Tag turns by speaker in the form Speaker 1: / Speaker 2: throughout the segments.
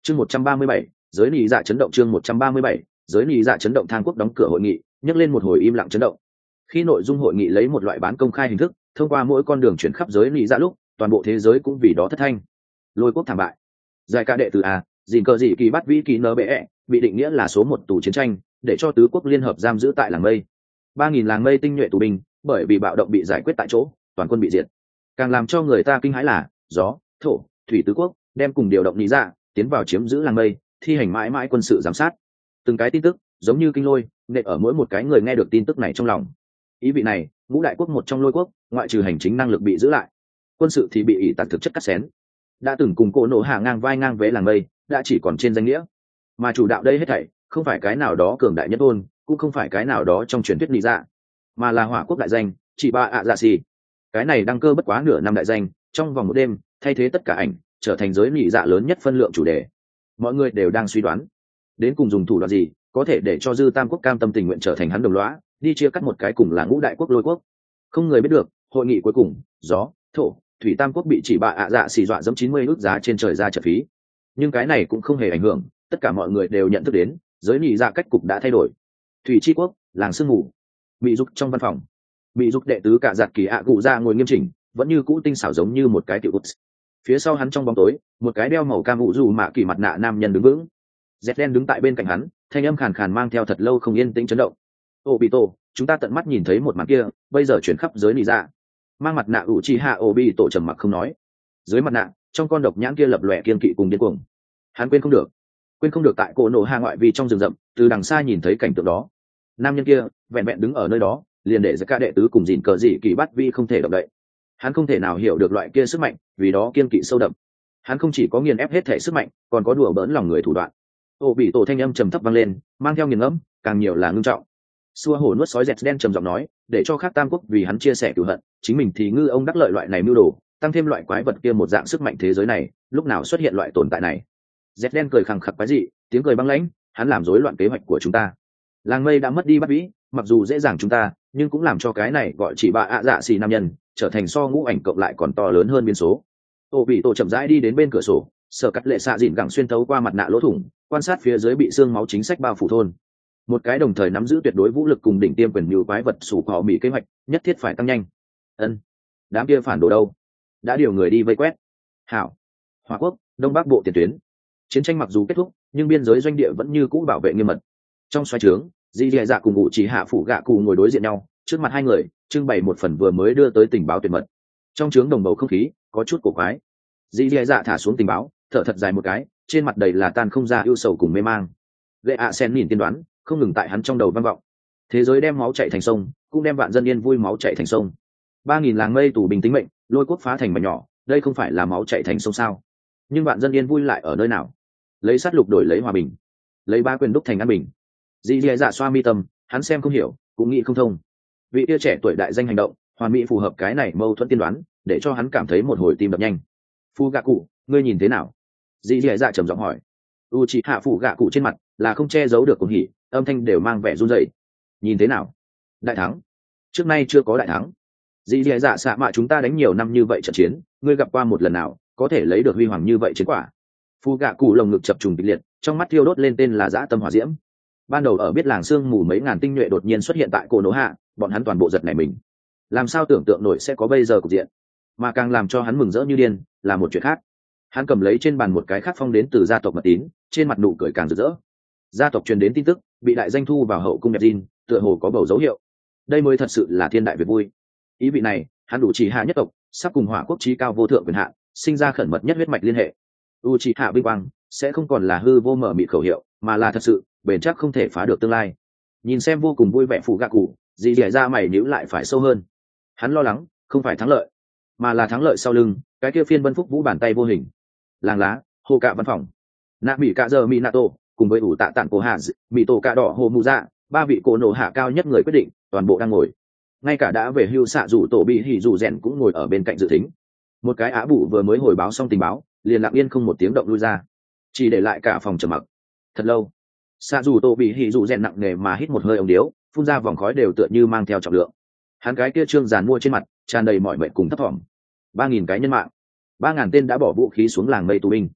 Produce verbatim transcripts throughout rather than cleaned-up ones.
Speaker 1: chương một trăm ba mươi bảy, giới nị dạ chấn động. Chương một trăm ba mươi bảy, giới nị dạ chấn động. Thang quốc đóng cửa hội nghị, nhấc lên một hồi im lặng chấn động. Khi nội dung hội nghị lấy một loại bán công khai hình thức thông qua mỗi con đường chuyển khắp giới nị dạ lúc, toàn bộ thế giới cũng vì đó thất thanh. Lôi quốc thảm bại, giải ca đệ tử a dìn cờ dị kỳ bắt vĩ kỳ nbe bị định nghĩa là số một tù chiến tranh, để cho tứ quốc liên hợp giam giữ tại làng mây. Ba nghìn làng mây tinh nhuệ tù binh bởi vì bạo động bị giải quyết tại chỗ, toàn quân bị diệt. Càng làm cho người ta kinh hãi là gió, thổ, thủy tứ quốc đem cùng điều động nị dạ tiến vào chiếm giữ làng mây, thi hành mãi mãi quân sự giám sát. Từng cái tin tức giống như kinh lôi nện ở mỗi một cái người nghe được tin tức này trong lòng. Ý vị này, ngũ đại quốc một trong Lôi quốc, ngoại trừ hành chính năng lực bị giữ lại, quân sự thì bị ỷ tặc thực chất cắt xén. Đã từng cùng Cổ Nộ Hạ ngang vai ngang vế làng mây, đã chỉ còn trên danh nghĩa. Mà chủ đạo đây hết thảy không phải cái nào đó cường đại nhất ôn, cũng không phải cái nào đó trong truyền thuyết nị dạ, mà là hỏa quốc đại danh chỉ ba ạ dạ xì. Cái này đăng cơ bất quá nửa năm đại danh, trong vòng một đêm thay thế tất cả ảnh, trở thành giới nị dạ lớn nhất phân lượng chủ đề. Mọi người đều đang suy đoán, đến cùng dùng thủ đoạn gì có thể để cho dư tam quốc cam tâm tình nguyện trở thành hắn đồng lõa, đi chia cắt một cái cùng là ngũ đại quốc Lôi quốc. Không người biết được, hội nghị cuối cùng, gió, thổ, thủy tam quốc bị chỉ bạ ạ dạ xì dọa dẫm chín mươi ước giá trên trời ra trợ phí. Nhưng cái này cũng không hề ảnh hưởng, tất cả mọi người đều nhận thức đến, giới nị dạ cách cục đã thay đổi. Thủy chi quốc, làng sương mù, bị dục trong văn phòng, bị dục đệ tứ cả giặt kỳ ạ cụ ra ngồi nghiêm chỉnh, vẫn như cũ tinh xảo giống như một cái tiểu cút. Phía sau hắn trong bóng tối, một cái đeo màu cam vụ dù mạ kỳ mặt nạ nam nhân đứng vững. Dẹt đen đứng tại bên cạnh hắn, thanh âm khàn khàn mang theo thật lâu không yên tĩnh chấn động. Obito, chúng ta tận mắt nhìn thấy một màn kia, bây giờ chuyển khắp giới nị dạ. Mang mặt nạ Uchiha Obito trầm mặc không nói. Dưới mặt nạ, trong con độc nhãn kia lập lòe kiên kỵ cùng điên cuồng. Hắn quên không được, quên không được tại Cổ Nộ Hạ ngoại vi trong rừng rậm, từ đằng xa nhìn thấy cảnh tượng đó. Nam nhân kia vẹn vẹn đứng ở nơi đó, liền để Zaka đệ tứ cùng dìn cờ dị kỳ bắt vi không thể động đậy. Hắn không thể nào hiểu được loại kia sức mạnh, vì đó kiên kỵ sâu đậm. Hắn không chỉ có nghiền ép hết thể sức mạnh, còn có đùa bỡn lòng người thủ đoạn. Obito thanh âm trầm thấp vang lên, mang theo nghiền ngẫm, càng nhiều là ngưng trọng. Xua hổ nuốt sói dẹt đen trầm giọng nói, để cho khác tam quốc vì hắn chia sẻ cửu hận, chính mình thì ngư ông đắc lợi loại này mưu đồ, tăng thêm loại quái vật kia một dạng sức mạnh thế giới này, lúc nào xuất hiện loại tồn tại này. Dẹt đen cười khẳng khặc quái dị, tiếng cười băng lãnh, hắn làm rối loạn kế hoạch của chúng ta. Làng mây đã mất đi bắt vĩ, mặc dù dễ dàng chúng ta, nhưng cũng làm cho cái này gọi chỉ bà ạ dạ xì nam nhân trở thành so ngũ ảnh cộng lại còn to lớn hơn biên số. Ô bị tổ chậm rãi đi đến bên cửa sổ, sở cắt lệ xạ dịn gẳng xuyên thấu qua mặt nạ lỗ thủng, quan sát phía dưới bị xương máu chính sách bao phủ thôn. Một cái đồng thời nắm giữ tuyệt đối vũ lực cùng đỉnh tiêm quyền như quái vật sủ cỏ mỹ kế hoạch nhất thiết phải tăng nhanh. Ân, đám kia phản đồ đâu? Đã điều người đi vây quét. Hảo, Hòa quốc, đông bắc bộ tiền tuyến. Chiến tranh mặc dù kết thúc, nhưng biên giới doanh địa vẫn như cũ bảo vệ nghiêm mật. Trong xoáy trướng, Di Dẻ Dạ cùng ngụ chỉ hạ phủ gạ cụ ngồi đối diện nhau, trước mặt hai người trưng bày một phần vừa mới đưa tới tình báo tuyệt mật. Trong trướng đồng bầu không khí có chút cổ quái. Di Dẻ Dạ thả xuống tình báo, thở thật dài một cái, trên mặt đầy là tan không ra ưu sầu cùng mê mang. Lệ ạ sen nhìn tiên đoán không ngừng tại hắn trong đầu vang vọng. Thế giới đem máu chảy thành sông, cũng đem vạn dân yên vui máu chảy thành sông. Ba nghìn làng mây tù bình tính mệnh, Lôi quốc phá thành mảnh nhỏ, đây không phải là máu chảy thành sông sao? Nhưng vạn dân yên vui lại ở nơi nào? Lấy sát lục đổi lấy hòa bình, lấy ba quyền đúc thành an bình. Di Dẻ Dạ xoa mi tâm, hắn xem không hiểu, cũng nghĩ không thông. Vị tia trẻ tuổi đại danh hành động, hoàn mỹ phù hợp cái này mâu thuẫn tiên đoán, để cho hắn cảm thấy một hồi tim đập nhanh. Phu gạ cụ, ngươi nhìn thế nào? Di Dẻ Dạ trầm giọng hỏi. U chỉ hạ phủ gạ cụ trên mặt là không che giấu được cuồng hỉ, âm thanh đều mang vẻ run rẩy. Nhìn thế nào? Đại thắng? Trước nay chưa có đại thắng. Di Dẻ Dạ xạ mạ chúng ta đánh nhiều năm như vậy trận chiến, ngươi gặp qua một lần nào có thể lấy được huy hoàng như vậy chiến quả? Phu gạ cụ lồng ngực chập trùng kịch liệt, trong mắt thiêu đốt lên tên là dã tâm hỏa diễm. Ban đầu ở biết làng sương mù mấy ngàn tinh nhuệ đột nhiên xuất hiện tại Cổ Nộ Hạ, bọn hắn toàn bộ giật nảy mình. Làm sao tưởng tượng nổi sẽ có bây giờ cục diện? Mà càng làm cho hắn mừng rỡ như điên là một chuyện khác. Hắn cầm lấy trên bàn một cái khác phong đến từ gia tộc mật tín, trên mặt nụ cười càng rực rỡ. Gia tộc truyền đến tin tức, bị đại danh thu vào hậu cung đẹp Jin, tựa hồ có bầu dấu hiệu. Đây mới thật sự là thiên đại việc vui. Ý vị này, hắn đủ chỉ hạ nhất tộc, sắp cùng Hỏa quốc chí cao vô thượng quyền hạn, sinh ra khẩn mật nhất huyết mạch liên hệ. Uchiha vinh quang sẽ không còn là hư vô mở mịt khẩu hiệu, mà là thật sự bền chắc không thể phá được tương lai. Nhìn xem vô cùng vui vẻ phụ gạ cụ, Dì Dẻ Dạ mày nhíu lại phải sâu hơn. Hắn lo lắng không phải thắng lợi, mà là thắng lợi sau lưng cái kia phiên vân phúc vũ bàn tay vô hình. Làng lá, hồ cạ văn phòng, nạ mỹ cạ giờ minato cùng với ủ tạ tản cổ hạ mỹ tổ cạ đỏ hồ mù dạ, ba vị Cổ Nộ Hạ cao nhất người quyết định toàn bộ đang ngồi. Ngay cả đã về hưu xạ rủ tổ bị hỉ rủ rèn cũng ngồi ở bên cạnh dự thính. Một cái á bụ vừa mới hồi báo xong tình báo, liền lặng yên không một tiếng động lui ra, chỉ để lại cả phòng trầm mặc. Thật lâu, xạ rủ tổ bị hỉ rủ rèn nặng nề mà hít một hơi ống điếu, phun ra vòng khói đều tựa như mang theo trọng lượng. Hắn cái kia trương giàn mua trên mặt tràn đầy mọi mệnh cùng thấp thỏm. Ba nghìn cái nhân mạng, ba ngàn tên đã bỏ vũ khí xuống làng mây tù binh.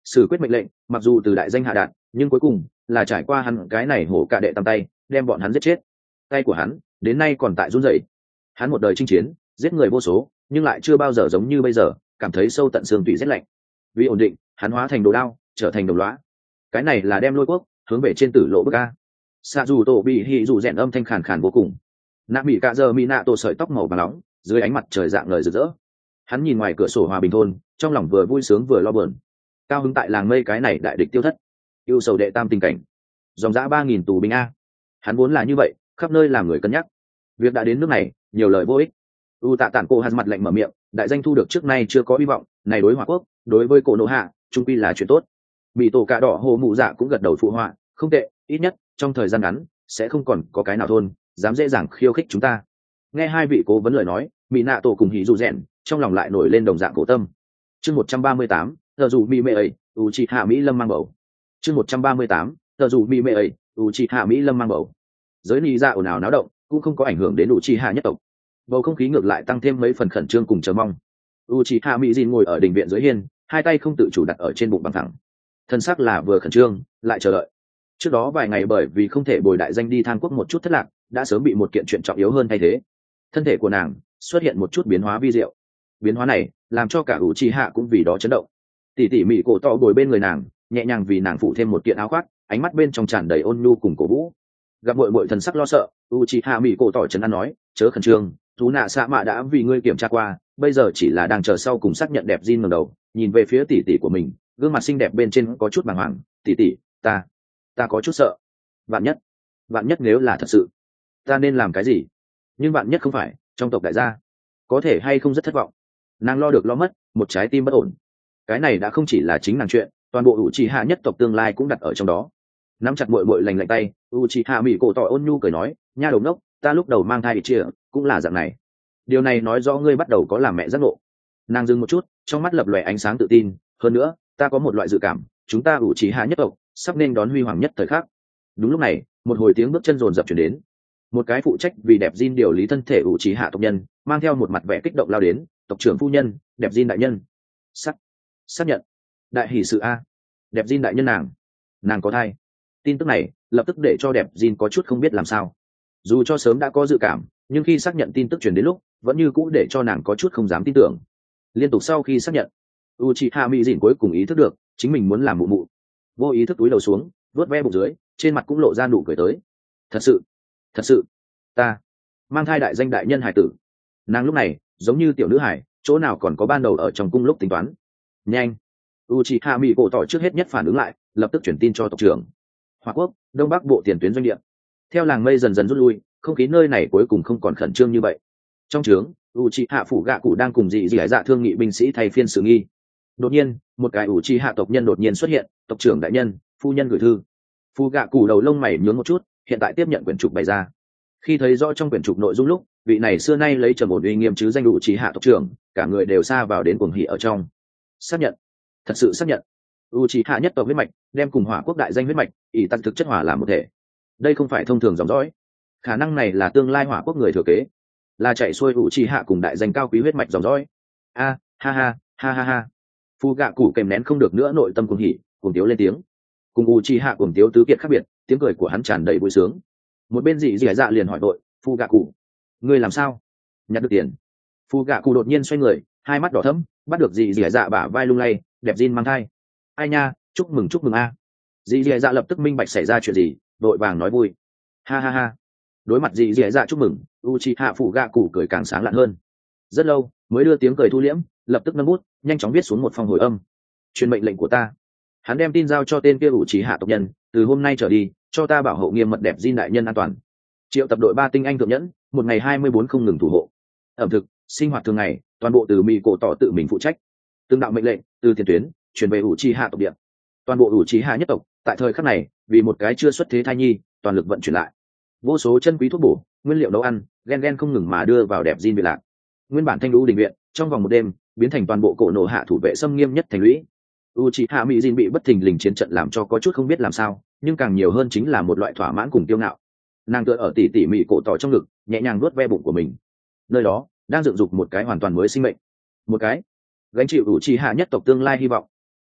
Speaker 1: Sử quyết mệnh lệnh mặc dù từ đại danh hạ đạt, nhưng cuối cùng là trải qua hắn cái này hổ cả đệ tam tay đem bọn hắn giết chết. Tay của hắn đến nay còn tại run rẩy. Hắn một đời chinh chiến giết người vô số, nhưng lại chưa bao giờ giống như bây giờ cảm thấy sâu tận xương tủy rét lạnh. Vì ổn định, hắn hóa thành đồ đao, trở thành đồng lõa. Cái này là đem lôi quốc hướng về trên tử lộ bước a. Sa dù tổ bị hỉ dù rèn âm thanh khàn khàn vô cùng. Nạ bị cả giờ mỹ nạ tổ sợi tóc màu vàng nóng dưới ánh mặt trời dạng ngời rực rỡ. Hắn nhìn ngoài cửa sổ hòa bình thôn, trong lòng vừa vui sướng vừa lo buồn. Cao hứng tại làng mây cái này đại địch tiêu thất, yêu sầu đệ tam tình cảnh, dòng dã ba nghìn tù binh a. Hắn vốn là như vậy, khắp nơi làm người cân nhắc. Việc đã đến nước này, nhiều lời vô ích. U tạ tản cô hạt mặt lạnh mở miệng, đại danh thu được trước nay chưa có hy vọng, này đối hỏa quốc, đối với cổ nô hạ, trung quy là chuyện tốt. Mỹ tổ cà đỏ hồ mụ dạ cũng gật đầu phụ họa, không tệ, ít nhất trong thời gian ngắn sẽ không còn có cái nào thôn dám dễ dàng khiêu khích chúng ta. Nghe hai vị cố vấn lời nói, Mỹ nạ tổ cùng hỉ dù rèn trong lòng lại nổi lên đồng dạng cổ tâm. Chương một trăm ba mươi tám, giờ dù mỹ mệ ấy, u chị hạ Mỹ lâm mang bầu. Chương một trăm ba mươi tám, giờ dù mỹ mệ ấy, u chị hạ Mỹ lâm mang bầu. Giới ni ra ồn ào náo động cũng không có ảnh hưởng đến u chị hạ nhất tộc. Bầu không khí ngược lại tăng thêm mấy phần khẩn trương cùng chờ mong. U chị hạ Mỹ Jin ngồi ở đình viện dưới hiên, hai tay không tự chủ đặt ở trên bụng bằng thẳng, thân xác là vừa khẩn trương lại chờ đợi. Trước đó vài ngày bởi vì không thể bồi đại danh đi Thang Quốc một chút thất lạc, đã sớm bị một kiện chuyện trọng yếu hơn thay thế. Thân thể của nàng xuất hiện một chút biến hóa vi diệu. Biến hóa này làm cho cả u chị hạ cũng vì đó chấn động. Tỷ tỷ Mỹ cổ to bồi bên người nàng, nhẹ nhàng vì nàng phụ thêm một kiện áo khoác, ánh mắt bên trong tràn đầy ôn nhu cùng cổ vũ. Gặp muội muội thần sắc lo sợ, u chị hạ Mỹ cổ tỏ trấn an nói, chớ khẩn trương, thú nạ xạ mạ đã vì ngươi kiểm tra qua, bây giờ chỉ là đang chờ sau cùng xác nhận. Đẹp Jin ngẩng đầu nhìn về phía tỷ tỷ của mình, gương mặt xinh đẹp bên trên có chút bàng hoàng. Tỷ tỷ, ta ta có chút sợ. Vạn nhất vạn nhất nếu là thật sự, ta nên làm cái gì? Nhưng vạn nhất không phải, trong tộc đại gia có thể hay không rất thất vọng. Nàng lo được lo mất, một trái tim bất ổn. Cái này đã không chỉ là chính nàng chuyện, toàn bộ Uchiha nhất tộc tương lai cũng đặt ở trong đó. Nắm chặt muội muội lành lạnh tay, Uchiha Mỹ cổ tỏ ôn nhu cười nói, nha đầu ngốc, ta lúc đầu mang thai chia cũng là dạng này. Điều này nói rõ ngươi bắt đầu có làm mẹ giác ngộ. Nàng dừng một chút, trong mắt lập lòe ánh sáng tự tin. Hơn nữa, ta có một loại dự cảm, chúng ta Uchiha nhất tộc sắp nên đón huy hoàng nhất thời khắc. Đúng lúc này, một hồi tiếng bước chân rồn rập chuyển đến. Một cái phụ trách vì Đẹp Jin điều lý thân thể Uchiha tộc nhân mang theo một mặt vẻ kích động lao đến. Tộc trưởng phu nhân, Đẹp Jin đại nhân. Sắc xác nhận đại hỷ sự a. Đẹp Jin đại nhân, nàng nàng có thai. Tin tức này lập tức để cho Đẹp Jin có chút không biết làm sao. Dù cho sớm đã có dự cảm, nhưng khi xác nhận tin tức truyền đến lúc, vẫn như cũ để cho nàng có chút không dám tin tưởng. Liên tục sau khi xác nhận, Uchiha Mỹ Jin cuối cùng ý thức được chính mình muốn làm mụ mụ. Vô ý thức túi đầu xuống, vuốt ve bụng dưới, trên mặt cũng lộ ra nụ cười tới. Thật sự, thật sự, ta mang thai đại danh đại nhân hải tử. Nàng lúc này giống như tiểu nữ hải, chỗ nào còn có ban đầu ở trong cung lúc tính toán. Nhanh! Uchiha Mỹ cổ tỏ trước hết nhất phản ứng lại, lập tức chuyển tin cho tộc trưởng. Hoa quốc, đông bắc bộ tiền tuyến doanh địa. Theo làng mây dần dần rút lui, không khí nơi này cuối cùng không còn khẩn trương như vậy. Trong trướng, Uchiha phủ gạ cụ đang cùng dị dị dạ thương nghị binh sĩ thay phiên xử nghi. Đột nhiên, một cái Uchiha tộc nhân đột nhiên xuất hiện, tộc trưởng đại nhân, phu nhân gửi thư. Phủ gạ cụ đầu lông mày nhướng một chút, hiện tại tiếp nhận quyển trục bày ra. Khi thấy rõ trong quyển trục nội dung lúc, vị này xưa nay lấy trầm ổn uy nghiêm chứ danh Uchiha tộc trưởng, cả người đều sa vào đến cuồng hỉ ở trong. Xác nhận, thật sự xác nhận. Uchiha nhất tộc huyết mạch đem cùng hỏa quốc đại danh huyết mạch ỷ tăng thực chất hỏa làm một thể. Đây không phải thông thường dòng dõi, khả năng này là tương lai hỏa quốc người thừa kế, là chạy xuôi Uchiha cùng đại danh cao quý huyết mạch dòng dõi. A ha ha ha ha ha. Phu gạ cụ kèm nén không được nữa nội tâm cuồng hỉ, cuồng tiếu lên tiếng. Cùng Uchiha cuồng tiếu tứ kiệt khác biệt, tiếng cười của hắn tràn đầy vui sướng. Một bên dị dị dạ liền hỏi đội, Phu gạ cụ, ngươi làm sao? Nhặt được tiền? Phu gạ cụ đột nhiên xoay người, hai mắt đỏ thẫm, bắt được dị dị dạ bả vai lung lay. Đẹp Jin mang thai. Ai nha, chúc mừng chúc mừng a. Dị dị dạ lập tức minh bạch xảy ra chuyện gì, đội vàng nói vui. Ha ha ha. Đối mặt dị dị dạ chúc mừng, Uchiha phủ gạ cụ cười càng sáng lạn hơn. Rất lâu mới đưa tiếng cười thu liễm, lập tức nâng bút, nhanh chóng viết xuống một phong hồi âm. Truyền mệnh lệnh của ta. Hắn đem tin giao cho tên kia Uchiha tộc nhân, từ hôm nay trở đi, cho ta bảo hộ nghiêm mật Đẹp Jin đại nhân an toàn. Triệu tập đội ba tinh anh thượng nhẫn, một ngày hai mươi bốn không ngừng thủ hộ. Ẩm thực, sinh hoạt thường ngày, toàn bộ từ Mỹ cổ tỏ tự mình phụ trách. Từng đạo mệnh lệnh từ tiền tuyến truyền về Uchiha tộc địa. Toàn bộ Uchiha nhất tộc tại thời khắc này vì một cái chưa xuất thế thai nhi toàn lực vận chuyển lại. Vô số chân quý thuốc bổ, nguyên liệu nấu ăn, gen gen không ngừng mà đưa vào Đẹp Jin biệt lạc. Nguyên bản thanh lũ đình viện trong vòng một đêm biến thành toàn bộ cổ nổ hạ thủ vệ xâm nghiêm nhất thành lũy. Uchiha Mỹ Jin bị bất thình lình chiến trận làm cho có chút không biết làm sao, nhưng càng nhiều hơn chính là một loại thỏa mãn cùng kiêu ngạo. Nàng tựa ở tỉ tỉ mỉ cổ tỏ trong ngực, nhẹ nhàng vuốt ve bụng của mình. Nơi đó đang dựng dục một cái hoàn toàn mới sinh mệnh, một cái gánh chịu Uchiha nhất tộc tương lai hy vọng.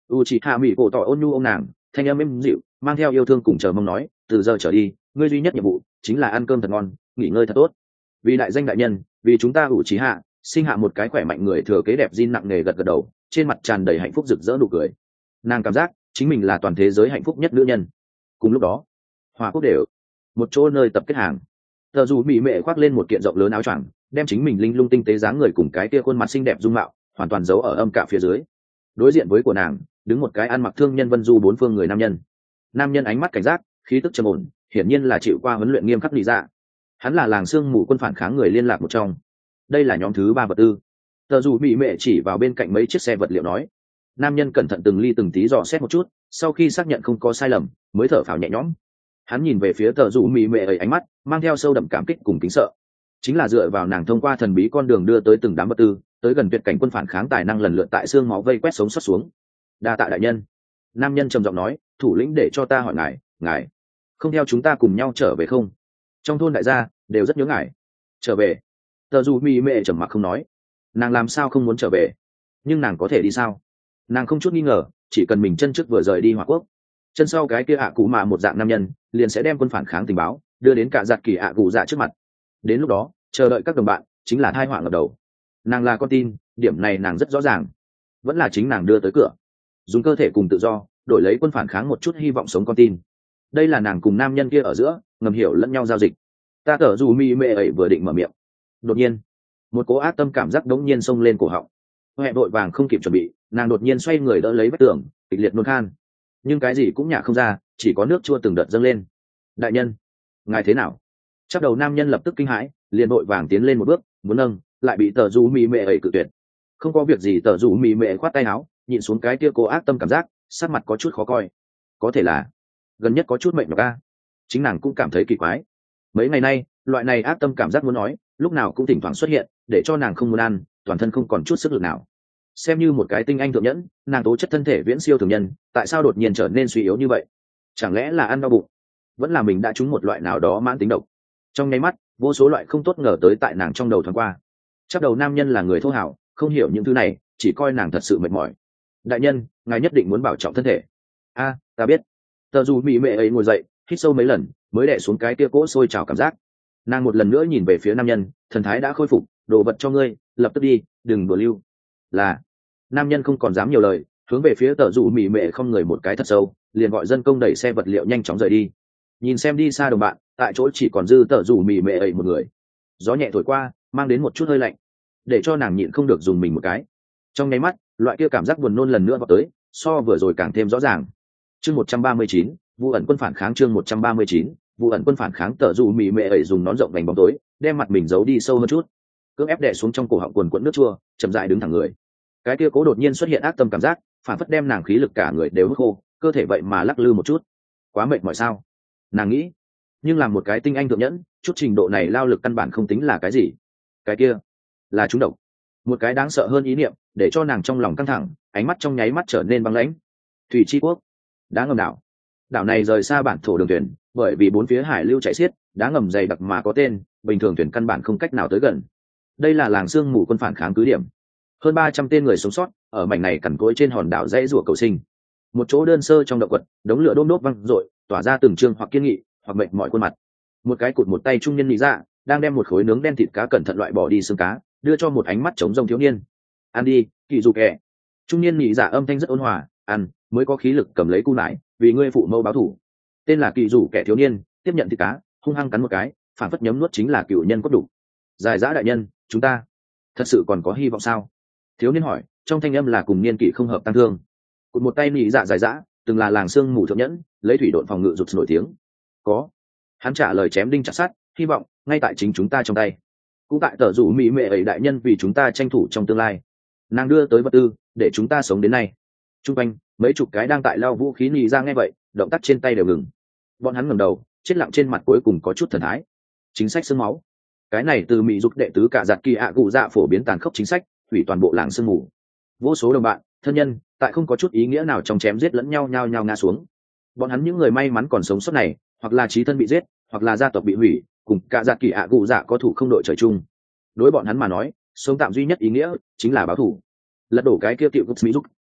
Speaker 1: u chị hạ mỹ cổ tỏ ôn nhu ông nàng, thanh âm êm dịu mang theo yêu thương cùng chờ mong nói, từ giờ trở đi ngươi duy nhất nhiệm vụ chính là ăn cơm thật ngon, nghỉ ngơi thật tốt, vì đại danh đại nhân, vì chúng ta u chị hạ sinh hạ một cái khỏe mạnh người thừa kế đẹp Jin nặng nề gật gật đầu, trên mặt tràn đầy hạnh phúc rực rỡ nụ cười. Nàng cảm giác chính mình là toàn thế giới hạnh phúc nhất nữ nhân. Cùng lúc đó, Hòa Quốc đều một chỗ nơi tập kết hàng, tờ dù mỹ mệ khoác lên một kiện rộng lớn áo choàng, đem chính mình linh lung tinh tế dáng người cùng cái kia khuôn mặt xinh đẹp dung mạo hoàn toàn giấu ở âm cả phía dưới. Đối diện với của nàng đứng một cái ăn mặc thương nhân vân du bốn phương người nam nhân. Nam nhân ánh mắt cảnh giác, khí tức trầm ổn, hiển nhiên là chịu qua huấn luyện nghiêm khắc lý dạ. Hắn là làng sương mù quân phản kháng người liên lạc một trong. Đây là nhóm thứ ba vật tư. Tờ dù mỹ mệ chỉ vào bên cạnh mấy chiếc xe vật liệu nói. Nam nhân cẩn thận từng ly từng tí dò xét một chút, sau khi xác nhận không có sai lầm mới thở phào nhẹ nhõm. Hắn nhìn về phía tờ dù mỹ mệ ấy, ánh mắt mang theo sâu đậm cảm kích cùng kính sợ. Chính là dựa vào nàng thông qua thần bí con đường đưa tới từng đám vật tư, tới gần tuyệt cảnh quân phản kháng tài năng lần lượt tại xương máu vây quét sống sót xuống. Đa tạ đại nhân. Nam nhân trầm giọng nói, thủ lĩnh để cho ta hỏi ngài, ngài không theo chúng ta cùng nhau trở về không? Trong thôn đại gia đều rất nhớ ngài. Trở về? Tờ dù mỹ mệ trầm mặc không nói. Nàng làm sao không muốn trở về? Nhưng nàng có thể đi sao? Nàng không chút nghi ngờ, chỉ cần mình chân trước vừa rời đi Hòa Quốc, chân sau cái kia ạ cụ mà một dạng nam nhân liền sẽ đem quân phản kháng tình báo đưa đến cả giặt kỳ ạ cụ dạ trước mặt. Đến lúc đó chờ đợi các đồng bạn chính là thai họa ngập đầu. Nàng là con tin, điểm này nàng rất rõ ràng. Vẫn là chính nàng đưa tới cửa, dùng cơ thể cùng tự do đổi lấy quân phản kháng một chút hy vọng sống con tin. Đây là nàng cùng nam nhân kia ở giữa ngầm hiểu lẫn nhau giao dịch. Ta cỡ dù mi mê ấy vừa định mở miệng, đột nhiên một cố ác tâm cảm giác đống nhiên xông lên cổ họng. Huệ vội vàng không kịp chuẩn bị, nàng đột nhiên xoay người đỡ lấy vách tường, kịch liệt nôn khan, nhưng cái gì cũng nhả không ra, chỉ có nước chua từng đợt dâng lên. Đại nhân, ngài thế nào? Chắc đầu nam nhân lập tức kinh hãi, liền vội vàng tiến lên một bước muốn nâng, lại bị tờ dù mì mệ ấy cự tuyệt. Không có việc gì. Tờ dù mì mệ khoát tay áo, nhịn xuống cái kia cố ác tâm cảm giác, sắc mặt có chút khó coi. Có thể là gần nhất có chút mệnh nhọc a. Chính nàng cũng cảm thấy kỳ quái. Mấy ngày nay loại này ác tâm cảm giác muốn nói lúc nào cũng thỉnh thoảng xuất hiện, để cho nàng không muốn ăn, toàn thân không còn chút sức lực nào. Xem như một cái tinh anh thượng nhẫn, nàng tố chất thân thể viễn siêu thường nhân, tại sao đột nhiên trở nên suy yếu như vậy? Chẳng lẽ là ăn đau bụng? Vẫn là mình đã trúng một loại nào đó mãn tính độc? Trong nháy mắt vô số loại không tốt ngờ tới tại nàng trong đầu thoáng qua. Chắc đầu nam nhân là người thô hảo, không hiểu những thứ này, chỉ coi nàng thật sự mệt mỏi. Đại nhân, ngài nhất định muốn bảo trọng thân thể. A, ta biết. Tờ dù mỹ mệ ấy ngồi dậy, hít sâu mấy lần mới đè xuống cái kia cỗ sôi trào cảm giác. Nàng một lần nữa nhìn về phía nam nhân, thần thái đã khôi phục. Đồ vật cho ngươi, lập tức đi, đừng đùa lưu. Là. Nam nhân không còn dám nhiều lời, hướng về phía tờ dù mỹ mệ không người một cái thật sâu, liền gọi dân công đẩy xe vật liệu nhanh chóng rời đi. Nhìn xem đi xa đồng bạn, tại chỗ chỉ còn dư tờ dù mỹ mệ ấy một người. Gió nhẹ thổi qua, mang đến một chút hơi lạnh, để cho nàng nhịn không được dùng mình một cái. Trong nháy mắt loại kia cảm giác buồn nôn lần nữa vào tới, so vừa rồi càng thêm rõ ràng. Chương một trăm ba mươi chín, vụ ẩn quân phản kháng. Chương một trăm ba mươi chín, vụ ẩn quân phản kháng. Tờ dù mỹ mệ ấy dùng nón rộng vành bóng tối, đem mặt mình giấu đi sâu hơn chút, cưỡng ép đè xuống trong cổ họng quần quẫn nước chua, chậm rãi đứng thẳng người. Cái kia cố đột nhiên xuất hiện ác tâm cảm giác, phản phất đem nàng khí lực cả người đều hút khô, cơ thể vậy mà lắc lư một chút. Quá mệt mỏi sao? Nàng nghĩ. Nhưng làm một cái tinh anh thượng nhẫn, chút trình độ này lao lực căn bản không tính là cái gì. Cái kia là trúng độc. Một cái đáng sợ hơn ý niệm, để cho nàng trong lòng căng thẳng, ánh mắt trong nháy mắt trở nên băng lãnh. Thủy Chi Quốc, đá ngầm đảo. Đảo này rời xa bản thổ đường thuyền, bởi vì bốn phía hải lưu chảy xiết, đá ngầm dày đặc mà có tên, bình thường thuyền căn bản không cách nào tới gần. Đây là làng sương mù quân phản kháng cứ điểm. Hơn ba trăm tên người sống sót ở mảnh này cằn cỗi trên hòn đảo dãy rủa cầu sinh. Một chỗ đơn sơ trong động quật, đống lửa đôm đốt văng rội, tỏa ra từng trương hoặc kiên nghị, hoặc mệt mỏi khuôn mặt. Một cái cụt một tay trung niên nhị dạ đang đem một khối nướng đen thịt cá cẩn thận loại bỏ đi xương cá, đưa cho một ánh mắt trống rông thiếu niên. Ăn đi, kỳ dù kẻ. Trung niên nhị dạ âm thanh rất ôn hòa, ăn mới có khí lực cầm lấy cu nải, vì ngươi phụ mẫu báo thù. Tên là kỳ dù kẻ thiếu niên tiếp nhận thịt cá, hung hăng cắn một cái, phản phất nhấm nuốt chính là cựu nhân cốt đủ. Dài dã đại nhân, chúng ta thật sự còn có hy vọng sao? Thiếu niên hỏi, trong thanh âm là cùng niên kỷ không hợp tăng thương. Cụt một tay nhị dạ dài dã, từng là làng sương mù thượng nhẫn, lấy thủy độn phòng ngự rụt nổi tiếng. Có. Hắn trả lời chém đinh chặt sắt, hy vọng ngay tại chính chúng ta trong tay, cũng tại tờ rủ mỹ mệ ấy đại nhân vì chúng ta tranh thủ trong tương lai. Nàng đưa tới vật tư để chúng ta sống đến nay. Trung quanh mấy chục cái đang tại lao vũ khí nhị ra nghe vậy, động tác trên tay đều ngừng. Bọn hắn ngẩng đầu, chết lặng trên mặt cuối cùng có chút thần thái. Chính sách xương máu, cái này từ mỹ dục đệ tứ cả giặt kỳ ạ cụ dạ phổ biến tàn khốc chính sách, hủy toàn bộ làng sương mù. Vô số đồng bạn thân nhân tại không có chút ý nghĩa nào trong chém giết lẫn nhau nhao nhao ngã xuống. Bọn hắn những người may mắn còn sống sót này, hoặc là chí thân bị giết, hoặc là gia tộc bị hủy, cùng cả giặt kỳ ạ cụ dạ có thủ không đội trời chung. Đối bọn hắn mà nói, sống tạm duy nhất ý nghĩa chính là báo thù, lật đổ cái kia cựu quốc mỹ dục,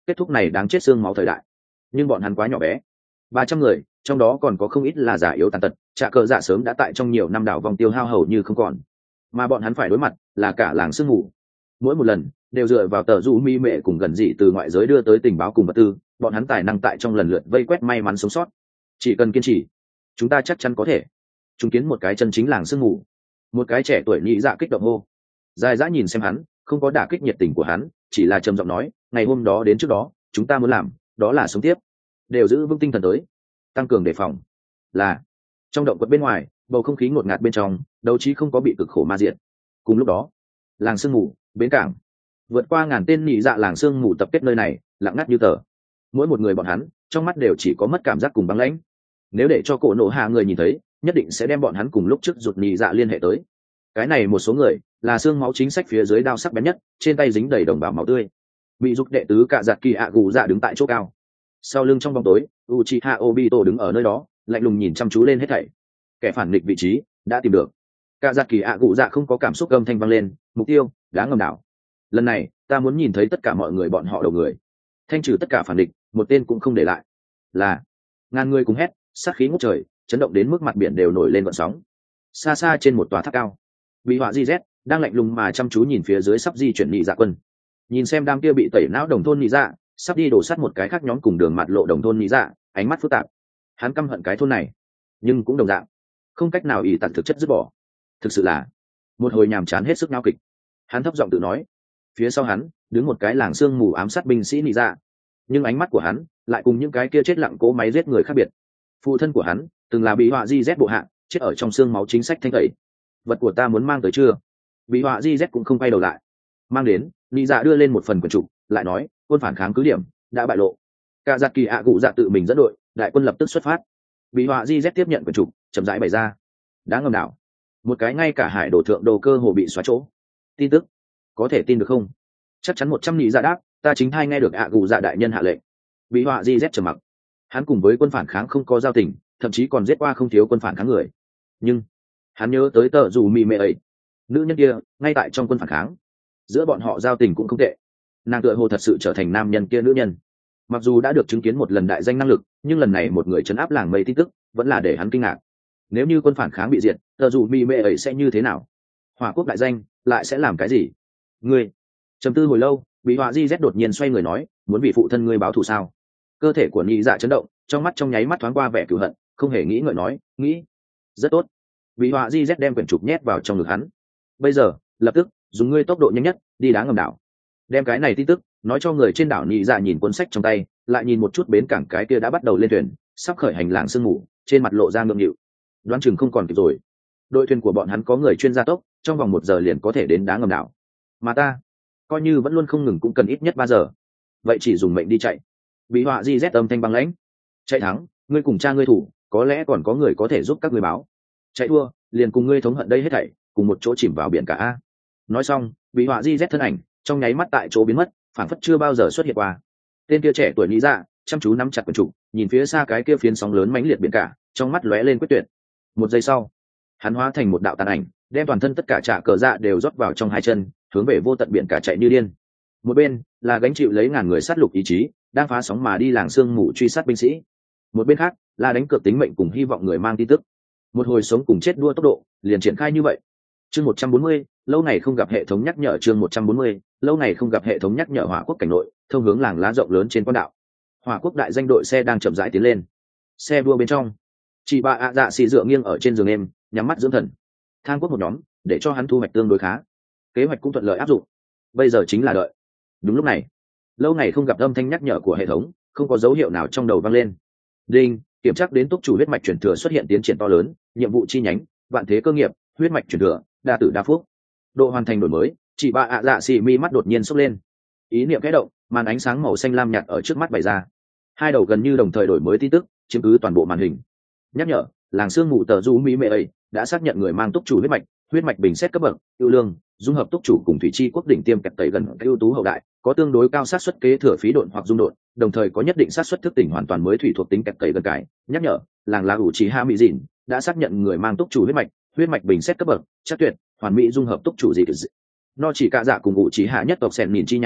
Speaker 1: kết thúc này đáng chết xương máu thời đại. Nhưng bọn hắn quá nhỏ bé, ba trăm người trong đó còn có không ít là giả yếu tàn tật, trạ cờ dạ sớm đã tại trong nhiều năm đảo vòng tiêu hao hầu như không còn, mà bọn hắn phải đối mặt là cả làng sương mù. Mỗi một lần đều dựa vào tờ du mi mệ cùng gần dị từ ngoại giới đưa tới tình báo cùng vật tư, bọn hắn tài năng tại trong lần lượt vây quét may mắn sống sót. Chỉ cần kiên trì, chúng ta chắc chắn có thể chứng kiến một cái chân chính làng sương mù. Một cái trẻ tuổi nhị dạ kích động hô. Dài dã nhìn xem hắn, không có đả kích nhiệt tình của hắn, chỉ là trầm giọng nói, ngày hôm đó đến trước đó chúng ta muốn làm đó là sống tiếp, đều giữ vững tinh thần tới, tăng cường đề phòng. Là. Trong động quật bên ngoài, bầu không khí ngột ngạt bên trong, đấu trí không có bị cực khổ ma diện. Cùng lúc đó, làng sương mù, bến cảng, vượt qua ngàn tên nhị dạ làng sương mù tập kết nơi này, lặng ngắt như tờ. Mỗi một người bọn hắn trong mắt đều chỉ có mất cảm giác cùng băng lãnh. Nếu để cho cổ nổ hạ người nhìn thấy, nhất định sẽ đem bọn hắn cùng lúc trước rụt nhị dạ liên hệ tới. Cái này một số người là xương máu chính sách phía dưới đao sắc bén nhất, trên tay dính đầy đồng bào máu tươi. Bị dục đệ tứ cả giặt kỳ ạ gù dạ đứng tại chỗ cao, sau lưng trong bóng tối Uchiha Obito đứng ở nơi đó, lạnh lùng nhìn chăm chú lên hết thảy. Kẻ phản nghịch vị trí đã tìm được. Cả giặt kỳ ạ gù dạ không có cảm xúc, âm thanh vang lên, mục tiêu đá ngầm đảo. Lần này ta muốn nhìn thấy tất cả mọi người bọn họ đầu người, thanh trừ tất cả phản địch, một tên cũng không để lại. Là. Ngàn người cùng hét, sát khí ngút trời, chấn động đến mức mặt biển đều nổi lên gợn sóng. Xa xa trên một tòa tháp cao, bị họa di z đang lạnh lùng mà chăm chú nhìn phía dưới sắp di chuyển nhị dạ quân. Nhìn xem đám kia bị tẩy não đồng thôn nhị dạ sắp đi đổ sát một cái khác nhóm cùng đường mặt lộ đồng thôn nhị dạ, ánh mắt phức tạp. Hắn căm hận cái thôn này, nhưng cũng đồng dạng không cách nào ỷ tặc thực chất dứt bỏ. Thực sự là một hồi nhàm chán hết sức nao kịch. Hắn thấp giọng tự nói. Phía sau hắn đứng một cái làng sương mù ám sát binh sĩ nhị dạ, nhưng ánh mắt của hắn lại cùng những cái kia chết lặng cỗ máy giết người khác biệt. Phụ thân của hắn từng là bị họa di z bộ hạ, chết ở trong xương máu chính sách thanh tẩy. Vật của ta muốn mang tới chưa? Bị họa di z cũng không quay đầu lại. Mang đến. Nị dạ đưa lên một phần quyển trục, lại nói, quân phản kháng cứ điểm đã bại lộ. Cả giặc kỳ ạ cụ dạ tự mình dẫn đội, đại quân lập tức xuất phát. Bị họa di z tiếp nhận quyển trục, chậm rãi bày ra. Đáng ngầm đảo, một cái ngay cả hải đổ thượng đồ cơ hồ bị xóa chỗ. Tin tức có thể tin được không? Chắc chắn một trăm nị dạ đáp, ta chính thai nghe được ạ cụ dạ đại nhân hạ lệnh. Bị họa di z trầm mặc. Hắn cùng với quân phản kháng không có giao tình, thậm chí còn giết qua không thiếu quân phản kháng người. Nhưng hắn nhớ tới tờ dù mì mê ấy, nữ nhân kia ngay tại trong quân phản kháng, giữa bọn họ giao tình cũng không tệ. Nàng tựa hồ thật sự trở thành nam nhân kia nữ nhân. Mặc dù đã được chứng kiến một lần đại danh năng lực, nhưng lần này một người trấn áp làng mây tin tức vẫn là để hắn kinh ngạc. Nếu như quân phản kháng bị diệt, tờ dù mì mê ấy sẽ như thế nào? Hỏa quốc đại danh lại sẽ làm cái gì? Ngươi trầm tư hồi lâu, bị họa di z đột nhiên xoay người nói, muốn vì phụ thân ngươi báo thù sao? Cơ thể của nhị dạ chấn động, trong mắt trong nháy mắt thoáng qua vẻ cửu hận, không hề nghĩ ngợi nói, nghĩ. Rất tốt. Bị họa di z đem quyển trục nhét vào trong ngực hắn. Bây giờ lập tức dùng ngươi tốc độ nhanh nhất đi đá ngầm đảo, đem cái này tin tức nói cho người trên đảo. nhị dạ nhìn cuốn sách trong tay, lại nhìn một chút bến cảng cái kia đã bắt đầu lên thuyền, sắp khởi hành làng sương mù, trên mặt lộ ra ngượng nghịu. Đoán chừng không còn kịp rồi. Đội thuyền của bọn hắn có người chuyên gia tốc, trong vòng một giờ liền có thể đến đá ngầm đảo, mà ta coi như vẫn luôn không ngừng cũng cần ít nhất ba giờ. Vậy chỉ dùng mệnh đi chạy. Bị họa di z âm thanh băng lãnh. Chạy thắng, ngươi cùng cha ngươi thủ, có lẽ còn có người có thể giúp các ngươi báo. Chạy thua, liền cùng ngươi thống hận đây hết thảy, cùng một chỗ chìm vào biển cả a. Nói xong, bị họa di z thân ảnh trong nháy mắt tại chỗ biến mất, phảng phất chưa bao giờ xuất hiện qua. Tên kia trẻ tuổi nghĩ ra, chăm chú nắm chặt quyển trục, nhìn phía xa cái kia phiến sóng lớn mãnh liệt biển cả, trong mắt lóe lên quyết tuyệt. Một giây sau, hắn hóa thành một đạo tàn ảnh, đem toàn thân tất cả trả cờ dạ đều rót vào trong hai chân, hướng về vô tận biển cả chạy như điên. Một bên là gánh chịu lấy ngàn người sát lục ý chí, đang phá sóng mà đi làng sương mù truy sát binh sĩ. Một bên khác là đánh cược tính mệnh cùng hy vọng người mang tin tức. Một hồi sống cùng chết đua tốc độ liền triển khai như vậy. Chương một trăm bốn mươi, lâu ngày không gặp hệ thống nhắc nhở. Chương một trăm bốn mươi, lâu ngày không gặp hệ thống nhắc nhở. Hỏa quốc cảnh nội, thông hướng làng lá rộng lớn trên quan đạo. Hỏa quốc đại danh đội xe đang chậm rãi tiến lên. Xe đua bên trong, chị bà ạ dạ xì dựa nghiêng ở trên giường em, nhắm mắt dưỡng thần. Thang quốc một nhóm, để cho hắn thu hoạch tương đối khá. Kế hoạch cũng thuận lợi áp dụng. Bây giờ chính là đợi. Đúng lúc này, lâu ngày không gặp âm thanh nhắc nhở của hệ thống, không có dấu hiệu nào trong đầu vang lên. Đinh, kiểm tra đến túc chủ huyết mạch chuyển thừa xuất hiện tiến triển to lớn, nhiệm vụ chi nhánh, vạn thế cơ nghiệp, huyết mạch chuyển thừa, đa tử đa phúc. Độ hoàn thành đổi mới, chị bà ạ dạ xì mi mắt đột nhiên sốc lên. Ý niệm khẽ động, màn ánh sáng màu xanh lam nhạt ở trước mắt bày ra. Hai đầu gần như đồng thời đổi mới tin tức, chiếm cứ toàn bộ màn hình. Nhắc nhở, làng sương mù tờ du mỹ mệ ấy đã xác nhận người mang túc chủ huyết mạch, huyết mạch bình xét cấp bậc, ưu lương, dung hợp túc chủ cùng thủy chi quốc đỉnh tiêm kẹp tẩy gần ưu tú hậu đại, có tương đối cao xác suất kế thừa phí độn hoặc dung độn, đồng thời có nhất định xác suất thức tỉnh hoàn toàn mới thủy thuộc tính kẹp tẩy gần cái. Nhắc nhở, làng lá ủ trí ha mỹ dìn đã xác nhận người mang túc chủ huyết mạch, huyết mạch bình xét cấp bậc, chắc tuyệt, hoàn mỹ dung hợp túc chủ gì. No chỉ cả dạ cùng ủ trí hạ nhất tộc sẹn nhìn chi nhãn,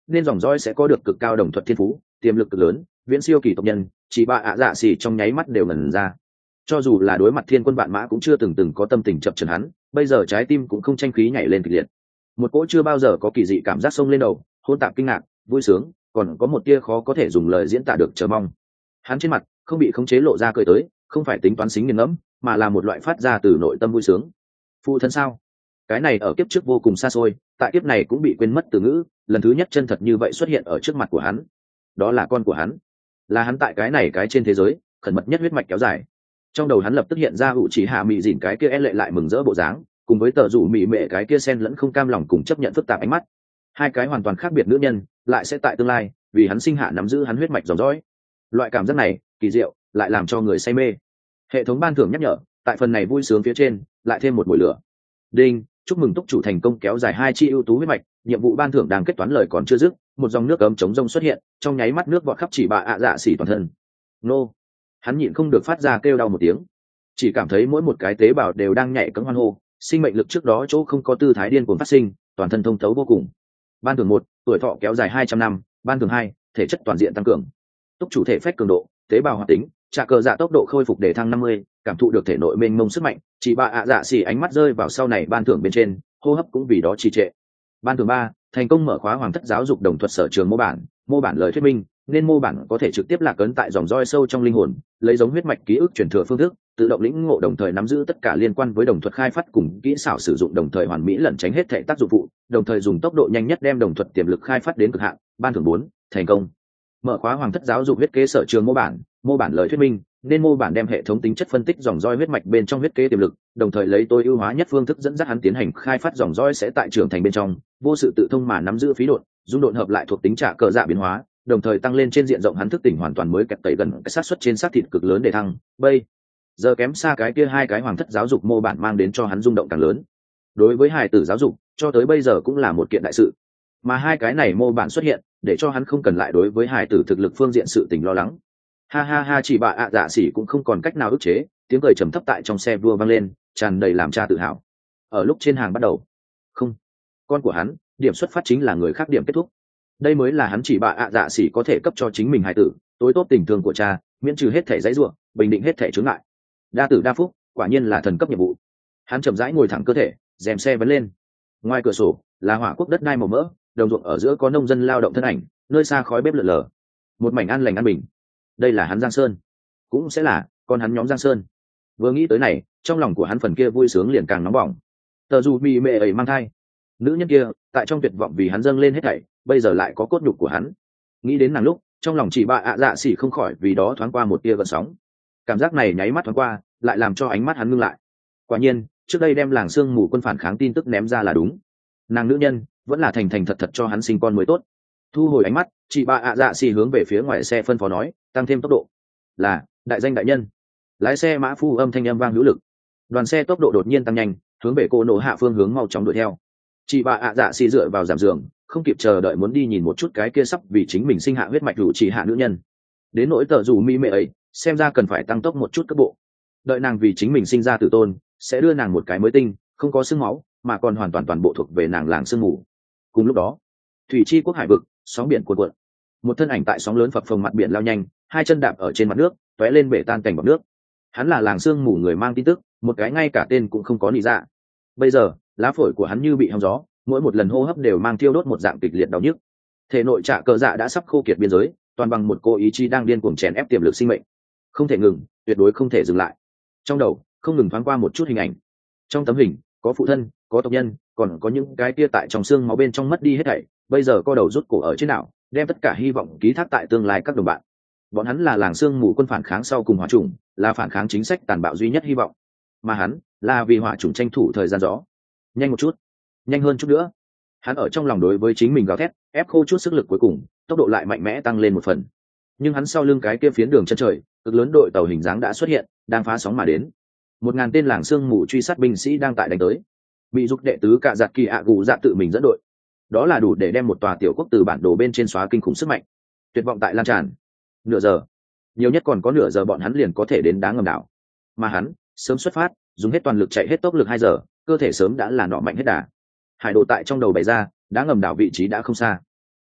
Speaker 1: nên dòng dõi sẽ có được cực cao đồng thuật thiên phú, tiềm lực cực lớn, viễn siêu kỳ tộc nhân. Chỉ ba ạ dạ xỉ trong nháy mắt đều ngẩn ra. Cho dù là đối mặt thiên quân vạn mã cũng chưa từng từng có tâm tình chập chờn hắn, bây giờ trái tim cũng không tranh khí nhảy lên kịch liệt. Một cỗ chưa bao giờ có kỳ dị cảm giác xông lên đầu, hỗn tạp kinh ngạc, vui sướng, còn có một tia khó có thể dùng lời diễn tả được chờ mong. Hắn trên mặt không bị khống chế lộ ra cười tới, không phải tính toán xính nghiền ngẫm, mà là một loại phát ra từ nội tâm vui sướng. Phụ thân sao? Cái này ở kiếp trước vô cùng xa xôi, tại kiếp này cũng bị quên mất từ ngữ, lần thứ nhất chân thật như vậy xuất hiện ở trước mặt của hắn. Đó là con của hắn, là hắn tại cái này cái trên thế giới khẩn mật nhất huyết mạch kéo dài. Trong đầu hắn lập tức hiện ra hữu chỉ hạ mị dỉn cái kia e lệ lại mừng rỡ bộ dáng, cùng với tờ rủ mị mệ cái kia sen lẫn không cam lòng cùng chấp nhận phức tạp ánh mắt. Hai cái hoàn toàn khác biệt nữ nhân lại sẽ tại tương lai vì hắn sinh hạ nắm giữ hắn huyết mạch dòng dõi. Loại cảm giác này kỳ diệu, lại làm cho người say mê. Hệ thống ban thưởng nhắc nhở, tại phần này vui sướng phía trên lại thêm một mùi lửa. Đinh, chúc mừng túc chủ thành công kéo dài hai chi ưu tú huyết mạch, nhiệm vụ ban thưởng đang kết toán lời còn chưa dứt, một dòng nước ấm chống rông xuất hiện, trong nháy mắt nước vọt khắp chỉ bà ạ dạ xỉ toàn thân. Nô, hắn nhịn không được phát ra kêu đau một tiếng, chỉ cảm thấy mỗi một cái tế bào đều đang nhảy cẫng hoan hô, sinh mệnh lực trước đó chỗ không có tư thái điên cuồng phát sinh, toàn thân thông thấu vô cùng. Ban thưởng một, tuổi thọ kéo dài hai trăm năm. Ban thưởng hai, thể chất toàn diện tăng cường. Túc chủ thể phách cường độ, tế bào hoạt tính, trả cờ dạ tốc độ khôi phục để thăng năm mươi, cảm thụ được thể nội mênh mông sức mạnh. Chỉ bà ạ dạ xỉ ánh mắt rơi vào sau này ban thưởng bên trên, hô hấp cũng vì đó trì trệ. Ban thưởng ba, thành công mở khóa hoàng thất giáo dục đồng thuật sở trường mô bản, mô bản lời thuyết minh, nên mô bản có thể trực tiếp lạc ấn tại dòng roi sâu trong linh hồn, lấy giống huyết mạch ký ức truyền thừa phương thức, tự động lĩnh ngộ đồng thời nắm giữ tất cả liên quan với đồng thuật khai phát cùng kỹ xảo sử dụng, đồng thời hoàn mỹ lẩn tránh hết thể tác dụng phụ, đồng thời dùng tốc độ nhanh nhất đem đồng thuật tiềm lực khai phát đến cực hạn. Ban thưởng bốn, thành công mở khóa hoàng thất giáo dục huyết kế sở trường mô bản, mô bản lời thuyết minh, nên mô bản đem hệ thống tính chất phân tích dòng roi huyết mạch bên trong huyết kế tiềm lực, đồng thời lấy tối ưu hóa nhất phương thức dẫn dắt hắn tiến hành khai phát dòng roi sẽ tại trưởng thành bên trong, vô sự tự thông mà nắm giữ phí độn, dung độn hợp lại thuộc tính trả cờ dạ biến hóa, đồng thời tăng lên trên diện rộng hắn thức tỉnh hoàn toàn mới kẹp tẩy gần cái sát suất trên xác thịt cực lớn để thăng. Bây giờ kém xa cái kia hai cái hoàng thất giáo dục mô bản mang đến cho hắn rung động càng lớn. Đối với hài tử giáo dục, cho tới bây giờ cũng là một kiện đại sự, mà hai cái này mô bản xuất hiện, để cho hắn không cần lại đối với hài tử thực lực phương diện sự tình lo lắng. Ha ha ha, chỉ bà ạ dạ xỉ cũng không còn cách nào ức chế, tiếng cười trầm thấp tại trong xe vua vang lên, tràn đầy làm cha tự hào. Ở lúc trên hàng bắt đầu, không, con của hắn, điểm xuất phát chính là người khác điểm kết thúc. Đây mới là hắn chỉ bà ạ dạ xỉ có thể cấp cho chính mình hài tử, tối tốt tình thương của cha, miễn trừ hết thể dãy ruộng, bình định hết thể chướng ngại. Đa tử đa phúc, quả nhiên là thần cấp nhiệm vụ. Hắn chậm rãi ngồi thẳng cơ thể, rèm xe vấn lên. Ngoài cửa sổ là hỏa quốc đất đai màu mỡ, đồng ruộng ở giữa có nông dân lao động thân ảnh, nơi xa khói bếp lượn lờ, một mảnh an lành an bình. Đây là hắn Giang Sơn, cũng sẽ là con hắn nhóm Giang Sơn. Vừa nghĩ tới này, trong lòng của hắn phần kia vui sướng liền càng nóng bỏng. Tờ dù bị mẹ ấy mang thai, nữ nhân kia tại trong tuyệt vọng vì hắn dâng lên hết thảy, bây giờ lại có cốt nhục của hắn. Nghĩ đến nàng lúc, trong lòng chỉ bà ạ dạ xỉ không khỏi vì đó thoáng qua một tia gợn sóng. Cảm giác này nháy mắt thoáng qua, lại làm cho ánh mắt hắn ngưng lại. Quả nhiên, trước đây đem làng sương mù quân phản kháng tin tức ném ra là đúng. Nàng nữ nhân vẫn là thành thành thật thật cho hắn sinh con mới tốt. Thu hồi ánh mắt, chị bà ạ dạ xỉ hướng về phía ngoài xe phân phó nói, tăng thêm tốc độ. Là đại danh đại nhân. Lái xe mã phu âm thanh âm vang hữu lực. Đoàn xe tốc độ đột nhiên tăng nhanh, hướng về cô nổ hạ phương hướng mau chóng đuổi theo. Chị bà ạ dạ xỉ dựa vào giảm giường, không kịp chờ đợi muốn đi nhìn một chút cái kia sắp vì chính mình sinh hạ huyết mạch rủ chỉ hạ nữ nhân. Đến nỗi tờ dù mỹ mệ ấy, xem ra cần phải tăng tốc một chút cấp bộ. Đợi nàng vì chính mình sinh ra tử tôn, sẽ đưa nàng một cái mới tinh, không có xương máu, mà còn hoàn toàn toàn bộ thuộc về nàng làng sương mù. Cùng lúc đó, thủy chi quốc hải vực, sóng biển cuộn cuộn. Một thân ảnh tại sóng lớn phập phồng mặt biển lao nhanh, hai chân đạp ở trên mặt nước, tóe lên bể tan cảnh bọt nước. Hắn là làng sương mù người mang tin tức, một cái ngay cả tên cũng không có nị dạ. Bây giờ, lá phổi của hắn như bị hong gió, mỗi một lần hô hấp đều mang thiêu đốt một dạng kịch liệt đau nhức. Thể nội trạ cờ dạ đã sắp khô kiệt biên giới, toàn bằng một cô ý chí đang điên cuồng chèn ép tiềm lực sinh mệnh. Không thể ngừng, tuyệt đối không thể dừng lại. Trong đầu không ngừng thoáng qua một chút hình ảnh. Trong tấm hình có phụ thân, có tộc nhân, còn có những cái kia tại trong xương máu bên trong mất đi hết thảy, bây giờ co đầu rút cổ ở trên đảo, đem tất cả hy vọng ký thác tại tương lai các đồng bạn. Bọn hắn là làng sương mù quân phản kháng sau cùng hỏa chủng, là phản kháng chính sách tàn bạo duy nhất hy vọng. Mà hắn là vì hỏa chủng tranh thủ thời gian gió. Nhanh một chút, nhanh hơn chút nữa. Hắn ở trong lòng đối với chính mình gào thét, ép khô chút sức lực cuối cùng, tốc độ lại mạnh mẽ tăng lên một phần. Nhưng hắn sau lưng cái kia phiến đường chân trời, cực lớn đội tàu hình dáng đã xuất hiện, đang phá sóng mà đến. Một ngàn tên làng sương mù truy sát binh sĩ đang tại đánh tới. Bị dục đệ tứ cả giặt kỳ ạ gù dạ tự mình dẫn đội. Đó là đủ để đem một tòa tiểu quốc từ bản đồ bên trên xóa kinh khủng sức mạnh. Tuyệt vọng tại lan tràn. Nửa giờ, nhiều nhất còn có nửa giờ bọn hắn liền có thể đến đá ngầm đảo. Mà hắn sớm xuất phát, dùng hết toàn lực chạy hết tốc lực hai giờ, cơ thể sớm đã là nọ mạnh hết đà. Hải đồ tại trong đầu bày ra, đá ngầm đảo vị trí đã không xa.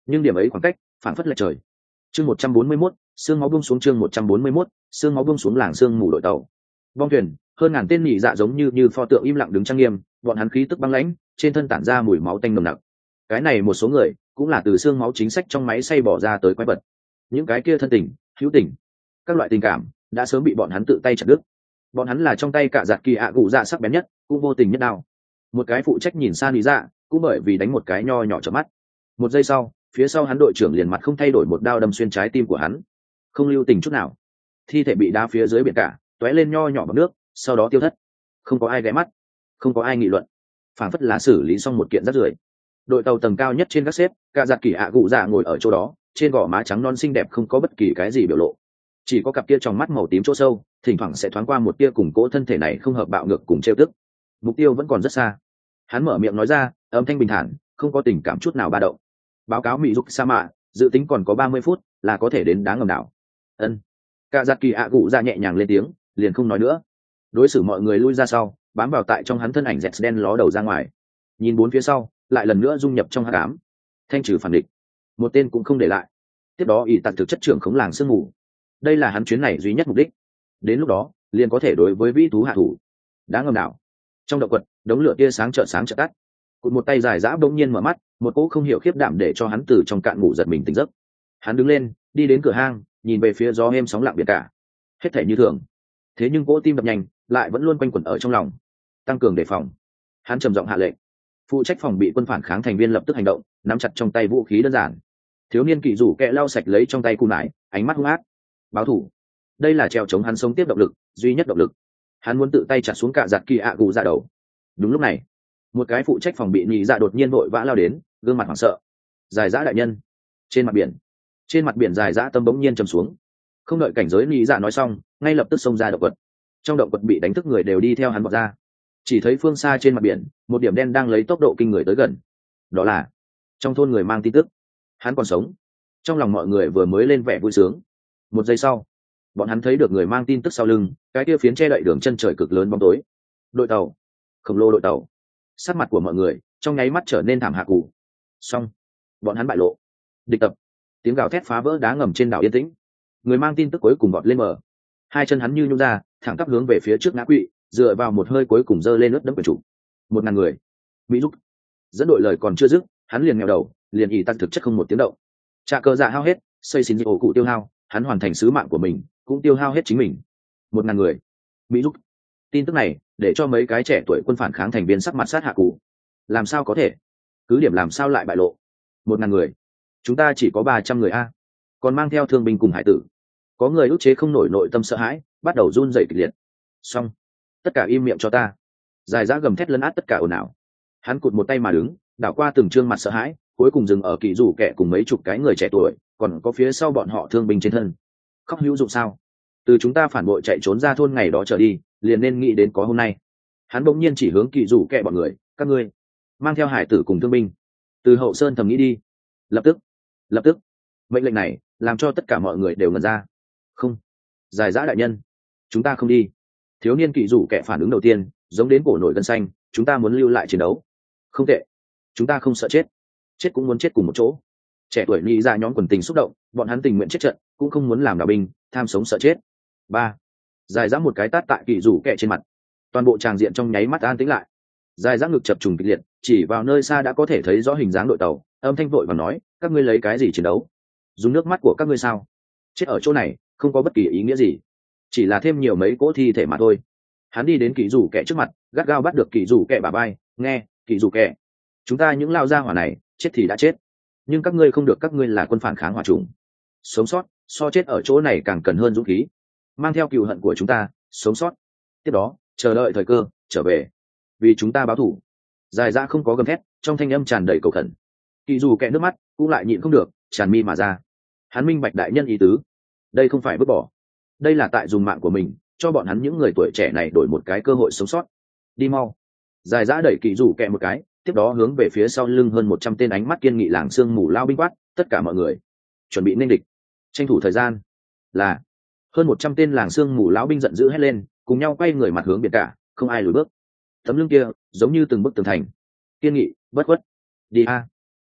Speaker 1: nhưng điểm ấy khoảng cách phản phất lệch trời. Chương một trăm bốn mươi mốt, xương máu buông xuống. Chương một trăm bốn mươi mốt, xương máu buông xuống. Làng xương mù đội tàu, bong thuyền, hơn ngàn tên nhị dạ giống như như pho tượng im lặng đứng trang nghiêm, bọn hắn khí tức băng lãnh, trên thân tản ra mùi máu tanh nồng nặc. Cái này một số người cũng là từ xương máu chính sách trong máy xay bỏ ra tới quái vật. Những cái kia thân tình, hữu tình, các loại tình cảm đã sớm bị bọn hắn tự tay chặt đứt. Bọn hắn là trong tay cả giặt kỳ ạ cụ dạ sắc bén nhất, cũng vô tình nhất đao. Một cái phụ trách nhìn xa lý dạ, cũng bởi vì đánh một cái nho nhỏ chợp mắt. Một giây sau, phía sau hắn đội trưởng liền mặt không thay đổi một đao đâm xuyên trái tim của hắn, không lưu tình chút nào. Thi thể bị đá phía dưới biển cả, tóe lên nho nhỏ bằng nước, sau đó tiêu thất. Không có ai ghé mắt, không có ai nghị luận, phảng phất là xử lý xong một kiện rác rưởi. Đội tàu tầng cao nhất trên các xếp, cả giặt kỳ ạ cụ dạ ngồi ở chỗ đó, trên gò má trắng non xinh đẹp không có bất kỳ cái gì biểu lộ, chỉ có cặp kia trong mắt màu tím chỗ sâu, thỉnh thoảng sẽ thoáng qua một tia cùng cỗ thân thể này không hợp bạo ngược cùng trêu tức. Mục tiêu vẫn còn rất xa. Hắn mở miệng nói ra, âm thanh bình thản, không có tình cảm chút nào ba động. Báo cáo mỹ dục sa mạ, dự tính còn có ba mươi phút là có thể đến đá ngầm đảo. Ân. Cả giặt kỳ ạ cụ dạ nhẹ nhàng lên tiếng, liền không nói nữa. Đối xử mọi người lui ra sau, bám vào tại trong hắn thân ảnh dẹt đen ló đầu ra ngoài, nhìn bốn phía sau, lại lần nữa dung nhập trong hắc ám, thanh trừ phản địch, một tên cũng không để lại. Tiếp đó ỷ tặc thực chất trưởng khống làng sương mù, đây là hắn chuyến này duy nhất mục đích. Đến lúc đó liền có thể đối với vĩ thú hạ thủ. Đá ngầm đảo, trong động quật, đống lửa tia sáng chợt sáng chợt tắt. Cụt một tay dài dã bỗng nhiên mở mắt, một cỗ không hiểu khiếp đảm để cho hắn từ trong cạn ngủ giật mình tỉnh giấc. Hắn đứng lên, đi đến cửa hang, nhìn về phía gió êm sóng lặng biển cả. Hết thảy như thường, thế nhưng cỗ tim đập nhanh lại vẫn luôn quanh quẩn ở trong lòng, tăng cường đề phòng. Hắn trầm giọng hạ lệnh, phụ trách phòng bị quân phản kháng thành viên lập tức hành động, nắm chặt trong tay vũ khí đơn giản. Thiếu niên kỳ rủ kẹ lau sạch lấy trong tay cù nải, ánh mắt hung ác. Báo thủ, đây là treo chống hắn sống tiếp động lực duy nhất động lực. Hắn muốn tự tay chặt xuống cả giặt kỳ ạ cụ ra đầu. Đúng lúc này, một cái phụ trách phòng bị nhị dạ đột nhiên vội vã lao đến, gương mặt hoảng sợ. Dài dã đại nhân. Trên mặt biển, trên mặt biển dài dã tâm bỗng nhiên trầm xuống. Không đợi cảnh giới nhị dạ nói xong, ngay lập tức xông ra động quật. Trong động quật bị đánh thức người đều đi theo hắn vọt ra. Chỉ thấy phương xa trên mặt biển, một điểm đen đang lấy tốc độ kinh người tới gần. Đó là trong thôn người mang tin tức, hắn còn sống. Trong lòng mọi người vừa mới lên vẻ vui sướng. Một giây sau, bọn hắn thấy được người mang tin tức sau lưng, cái kia phiến che đậy đường chân trời cực lớn bóng tối. Đội tàu, khổng lồ đội tàu. Sắc mặt của mọi người trong nháy mắt trở nên thảm hạ cụ. Xong, bọn hắn bại lộ. Địch tập, tiếng gào thét phá vỡ đá ngầm trên đảo yên tĩnh. Người mang tin tức cuối cùng vọt lên bờ, hai chân hắn như nhung ra, thẳng tắp hướng về phía trước ngã quỵ, dựa vào một hơi cuối cùng giơ lên ướt đẫm quyền trụ. Một ngàn người, mỹ giúp dẫn đội lời còn chưa dứt, hắn liền nghèo đầu, liền ỉ tăng thực chất không một tiếng động. Trà cơ dạ hao hết, xây xin ổ cụ tiêu hao, hắn hoàn thành sứ mạng của mình, cũng tiêu hao hết chính mình. Một ngàn người, mỹ giúp. Tin tức này để cho mấy cái trẻ tuổi quân phản kháng thành viên sắc mặt sát hạ cụ. Làm sao có thể? Cứ điểm làm sao lại bại lộ? Một ngàn người, chúng ta chỉ có ba trăm người a, còn mang theo thương binh cùng hải tử. Có người ức chế không nổi nội tâm sợ hãi, bắt đầu run rẩy kịch liệt. Xong, tất cả im miệng cho ta. Dài dã gầm thét lấn át tất cả ồn ào. Hắn cụt một tay mà đứng, đảo qua từng trương mặt sợ hãi, cuối cùng dừng ở kỳ rủ kẻ cùng mấy chục cái người trẻ tuổi, còn có phía sau bọn họ thương binh trên thân. Khóc hữu dụng sao? Từ chúng ta phản bội chạy trốn ra thôn ngày đó trở đi, liền nên nghĩ đến có hôm nay. Hắn bỗng nhiên chỉ hướng kỳ rủ kẻ bọn người, các ngươi mang theo hải tử cùng thương binh từ hậu sơn thầm nghĩ đi. Lập tức, lập tức. Mệnh lệnh này làm cho tất cả mọi người đều ngẩn ra. Không, dài dã đại nhân, chúng ta không đi. Thiếu niên kỵ rủ kẻ phản ứng đầu tiên giống đến cổ nổi gân xanh, chúng ta muốn lưu lại chiến đấu. Không tệ, chúng ta không sợ chết, chết cũng muốn chết cùng một chỗ. Trẻ tuổi nghĩ ra nhóm quần tình xúc động, bọn hắn tình nguyện chết trận cũng không muốn làm đạo binh, tham sống sợ chết. Ba, dài dã một cái tát tại kỵ rủ kẻ trên mặt, toàn bộ tràng diện trong nháy mắt an tĩnh lại. Dài dã ngực chập trùng kịch liệt, chỉ vào nơi xa đã có thể thấy rõ hình dáng đội tàu, âm thanh vội và nói, các ngươi lấy cái gì chiến đấu? Dùng nước mắt của các ngươi sao? Chết ở chỗ này không có bất kỳ ý nghĩa gì, chỉ là thêm nhiều mấy cỗ thi thể mà thôi. Hắn đi đến kỵ rủ kẻ trước mặt, gắt gao bắt được kỵ rủ kẻ bả vai, nghe, kỵ rủ kẻ, chúng ta những lao gia hỏa này chết thì đã chết, nhưng các ngươi không được, các ngươi là quân phản kháng hỏa trùng, sống sót so chết ở chỗ này càng cần hơn dũng khí. Mang theo cừu hận của chúng ta sống sót, tiếp đó chờ đợi thời cơ trở về, vì chúng ta báo thù. Dài ra không có gầm thét, trong thanh âm tràn đầy cầu khẩn. Kỵ rủ kẻ nước mắt cũng lại nhịn không được tràn mi mà ra. Hắn minh bạch đại nhân ý tứ, đây không phải vứt bỏ, đây là tại dùng mạng của mình cho bọn hắn những người tuổi trẻ này đổi một cái cơ hội sống sót. Đi mau. Dài dã đẩy kỵ rủ kẹ một cái, tiếp đó hướng về phía sau lưng hơn một trăm tên ánh mắt kiên nghị làng sương mù lao binh quát, tất cả mọi người chuẩn bị nên địch, tranh thủ thời gian. Là. Hơn một trăm tên làng sương mù lão binh giận dữ hét lên, cùng nhau quay người mặt hướng biển cả, không ai lùi bước. Tấm lưng kia giống như từng bức tường thành, kiên nghị bất khuất. Đi a.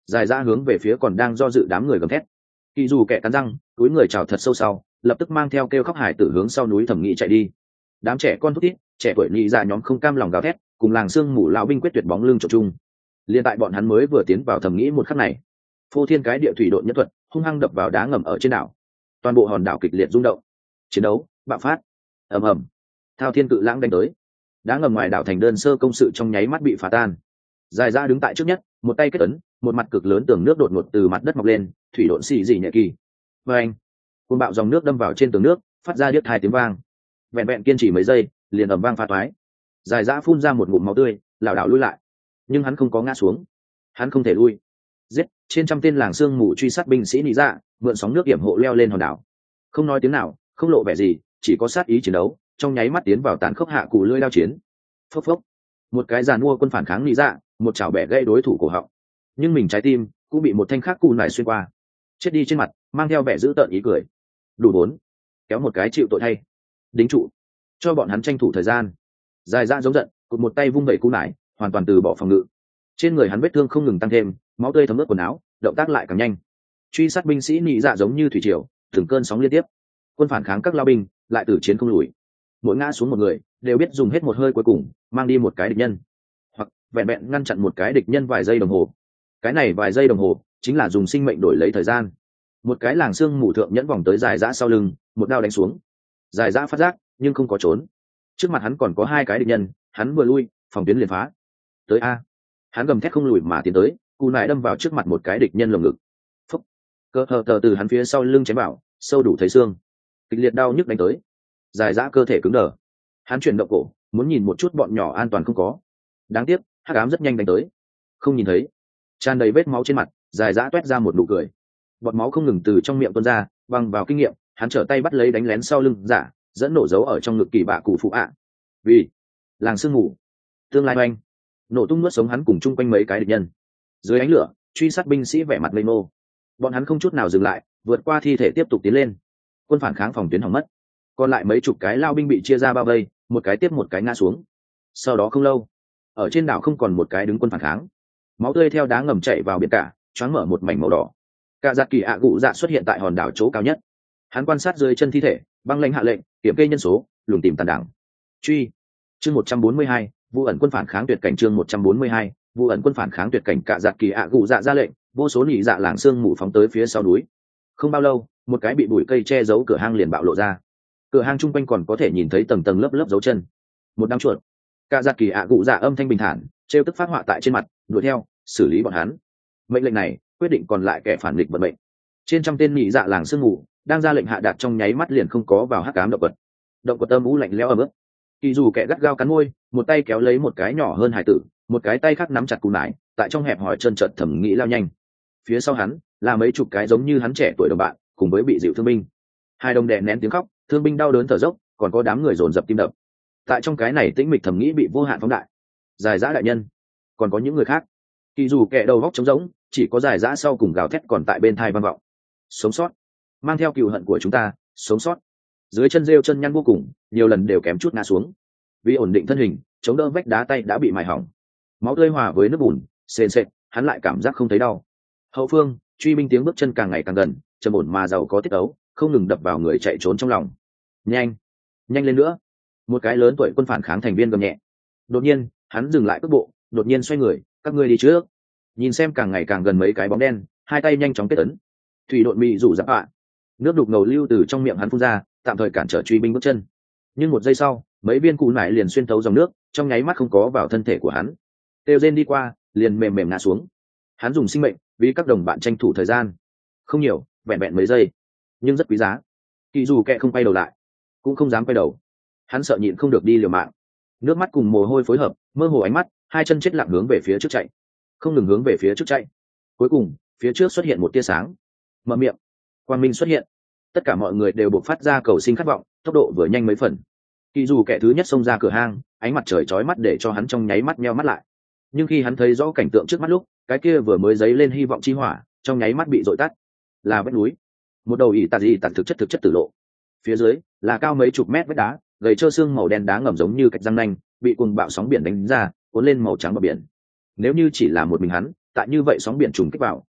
Speaker 1: Dài ra hướng về phía còn đang do dự đám người gầm thét. Kỳ dù kẻ cắn răng túi người chào thật sâu sau, lập tức mang theo kêu khóc hải tử hướng sau núi thẩm nghị chạy đi. Đám trẻ con thút thít, trẻ tuổi nhị dạ nhóm không cam lòng gào thét, cùng làng xương mù lão binh quyết tuyệt bóng lưng trộn chung. Liên tại bọn hắn mới vừa tiến vào thẩm nghĩ một khắc này, phô thiên cái địa thủy độn nhất thuật hung hăng đập vào đá ngầm ở trên đảo, toàn bộ hòn đảo kịch liệt rung động. Chiến đấu bạo phát, ầm ầm, thao thiên cự lãng đánh tới, đá ngầm ngoài đảo thành đơn sơ công sự trong nháy mắt bị phá tan. Dài ra đứng tại trước nhất, một tay kết ấn, một mặt cực lớn tường nước đột ngột từ mặt đất mọc lên, thủy độn xì dị nhẹ kỳ. Và anh, cơn bạo dòng nước đâm vào trên tường nước, phát ra điếc hai tiếng vang. Vẹn vẹn kiên trì mấy giây, liền ầm vang phá toái. Dài dã phun ra một ngụm máu tươi, lảo đảo lui lại, nhưng hắn không có ngã xuống, hắn không thể lui. Giết trên trăm tên làng sương mù truy sát binh sĩ nị dạ, mượn sóng nước hiểm hộ leo lên hòn đảo, không nói tiếng nào, không lộ vẻ gì, chỉ có sát ý chiến đấu, trong nháy mắt tiến vào tàn khốc hạ cù lưỡi lao chiến. Phốc phốc, một cái giàn mua quân phản kháng nị dạ, một chảo bẻ gãy đối thủ cổ họng, nhưng mình trái tim cũng bị một thanh khắc cù nải xuyên qua, chết đi trên mặt mang theo vẻ dữ tợn ý cười. Đủ bốn, kéo một cái chịu tội thay, đính trụ, cho bọn hắn tranh thủ thời gian. Dài ra giống giận, cụt một tay vung vẩy cù nải, hoàn toàn từ bỏ phòng ngự. Trên người hắn vết thương không ngừng tăng thêm, máu tươi thấm ướt quần áo, động tác lại càng nhanh. Truy sát binh sĩ nị dạ giống như thủy triều, từng cơn sóng liên tiếp. Quân phản kháng các lao binh lại tử chiến không lùi, mỗi ngã xuống một người đều biết dùng hết một hơi cuối cùng mang đi một cái địch nhân, hoặc vẹn vẹn ngăn chặn một cái địch nhân vài giây đồng hồ. Cái này vài giây đồng hồ chính là dùng sinh mệnh đổi lấy thời gian. Một cái làng xương mù thượng nhẫn vòng tới dài dã sau lưng, một đao đánh xuống. Dài dã phát giác nhưng không có trốn, trước mặt hắn còn có hai cái địch nhân, hắn vừa lui phòng tuyến liền phá tới. A, hắn gầm thét không lùi mà tiến tới, cù nải đâm vào trước mặt một cái địch nhân lồng ngực. Phúc, cơ hờ tờ từ hắn phía sau lưng chém vào, sâu đủ thấy xương, kịch liệt đau nhức đánh tới. Dài dã cơ thể cứng đờ, hắn chuyển động cổ muốn nhìn một chút bọn nhỏ an toàn không có. Đáng tiếc hắc ám rất nhanh đánh tới, không nhìn thấy. Tràn đầy vết máu trên mặt, dài dã toét ra một nụ cười, bọt máu không ngừng từ trong miệng tuôn ra. Bằng vào kinh nghiệm, hắn trở tay bắt lấy đánh lén sau lưng giả, dẫn nổ dấu ở trong ngực kỳ bạ cụ phụ ạ. Vì làng sương mù tương lai oanh, nổ tung nuốt sống hắn cùng chung quanh mấy cái địch nhân. Dưới ánh lửa, truy sát binh sĩ vẻ mặt lây nô, bọn hắn không chút nào dừng lại, vượt qua thi thể tiếp tục tiến lên. Quân phản kháng phòng tuyến hỏng mất, còn lại mấy chục cái lao binh bị chia ra bao vây, một cái tiếp một cái ngã xuống. Sau đó không lâu, ở trên đảo không còn một cái đứng quân phản kháng, máu tươi theo đá ngầm chảy vào biển cả, choáng mở một mảnh màu đỏ. Cả giặc kỳ ạ gụ dạ xuất hiện tại hòn đảo chỗ cao nhất, hắn quan sát dưới chân thi thể, băng lãnh hạ lệnh kiểm kê nhân số, lùng tìm tàn đảng. Truy chương một trăm bốn mươi hai, vụ ẩn quân phản kháng tuyệt cảnh. Chương một trăm bốn mươi hai, vụ ẩn quân phản kháng tuyệt cảnh. Cả giặc kỳ ạ gụ dạ ra lệnh, vô số nhị dạ làng sương mù phóng tới phía sau núi. Không bao lâu, một cái bị bụi cây che giấu cửa hang liền bạo lộ ra. Cửa hang chung quanh còn có thể nhìn thấy tầng tầng lớp lớp dấu chân, một đám chuột. Cả giặc kỳ ạ gụ dạ âm thanh bình thản, trêu tức phát họa tại trên mặt, đuổi theo xử lý bọn hắn. Mệnh lệnh này quyết định còn lại kẻ phản nghịch vận mệnh. Trên trăm tên nhị dạ làng sương mù đang ra lệnh hạ đạt trong nháy mắt liền không có vào hắc ám động vật. Động vật âm u lạnh lẽo ấm ức. Kỳ dù kẻ gắt gao cắn môi, một tay kéo lấy một cái nhỏ hơn hải tử, một cái tay khác nắm chặt cù nải, tại trong hẹp hỏi chân trợt thẩm nghĩ lao nhanh. Phía sau hắn là mấy chục cái giống như hắn trẻ tuổi đồng bạn, cùng với bị dịu thương binh. Hai đồng đè nén tiếng khóc, thương binh đau đớn thở dốc, còn có đám người dồn dập tim đập. Tại trong cái này tĩnh mịch thẩm nghĩ bị vô hạn phóng đại. Dài dã đại nhân, còn có những người khác. Kỳ dù kẻ đầu góc trống rỗng, chỉ có dài dã sau cùng gào thét còn tại bên thai vang vọng. Sống sót, mang theo cừu hận của chúng ta, sống sót. Dưới chân rêu chân nhăn vô cùng, nhiều lần đều kém chút ngã xuống. Vì ổn định thân hình, chống đỡ vách đá tay đã bị mài hỏng, máu tươi hòa với nước bùn sền sệt, hắn lại cảm giác không thấy đau. Hậu phương, truy binh tiếng bước chân càng ngày càng gần, trầm ổn mà giàu có tiết ấu, không ngừng đập vào người chạy trốn trong lòng. Nhanh, nhanh lên nữa! Một cái lớn tuổi quân phản kháng thành viên gầm nhẹ. Đột nhiên, hắn dừng lại cước bộ, đột nhiên xoay người, các ngươi đi trước. Nhìn xem càng ngày càng gần mấy cái bóng đen, hai tay nhanh chóng kết ấn. Thủy độn mị rủ giáp ạ, nước đục ngầu lưu từ trong miệng hắn phun ra, tạm thời cản trở truy binh bước chân. Nhưng một giây sau, mấy viên cù nải liền xuyên thấu dòng nước, trong nháy mắt không có vào thân thể của hắn. Têu rên đi qua, liền mềm mềm ngã xuống. Hắn dùng sinh mệnh vì các đồng bạn tranh thủ thời gian, không nhiều, vẹn vẹn mấy giây, nhưng rất quý giá. Kỳ dù kệ không quay đầu lại, cũng không dám quay đầu, hắn sợ nhịn không được đi liều mạng. Nước mắt cùng mồ hôi phối hợp, mơ hồ ánh mắt, hai chân chết lặng hướng về phía trước chạy, không ngừng hướng về phía trước chạy. Cuối cùng, phía trước xuất hiện một tia sáng, mở miệng, quang minh xuất hiện. Tất cả mọi người đều buộc phát ra cầu sinh khát vọng, tốc độ vừa nhanh mấy phần. Kỳ dù kẻ thứ nhất xông ra cửa hang, ánh mặt trời chói mắt để cho hắn trong nháy mắt meo mắt lại. Nhưng khi hắn thấy rõ cảnh tượng trước mắt lúc, cái kia vừa mới dấy lên hy vọng chi hỏa, trong nháy mắt bị dội tắt. Là vách núi, một đầu ỉ tạt gì tạt thực chất thực chất tử lộ. Phía dưới là cao mấy chục mét vách đá, gầy trơ xương màu đen đá ngầm giống như cạch răng nanh, bị cuồng bạo sóng biển đánh ra, cuốn lên màu trắng bờ biển. Nếu như chỉ là một mình hắn, tại như vậy sóng biển trùng kích vào,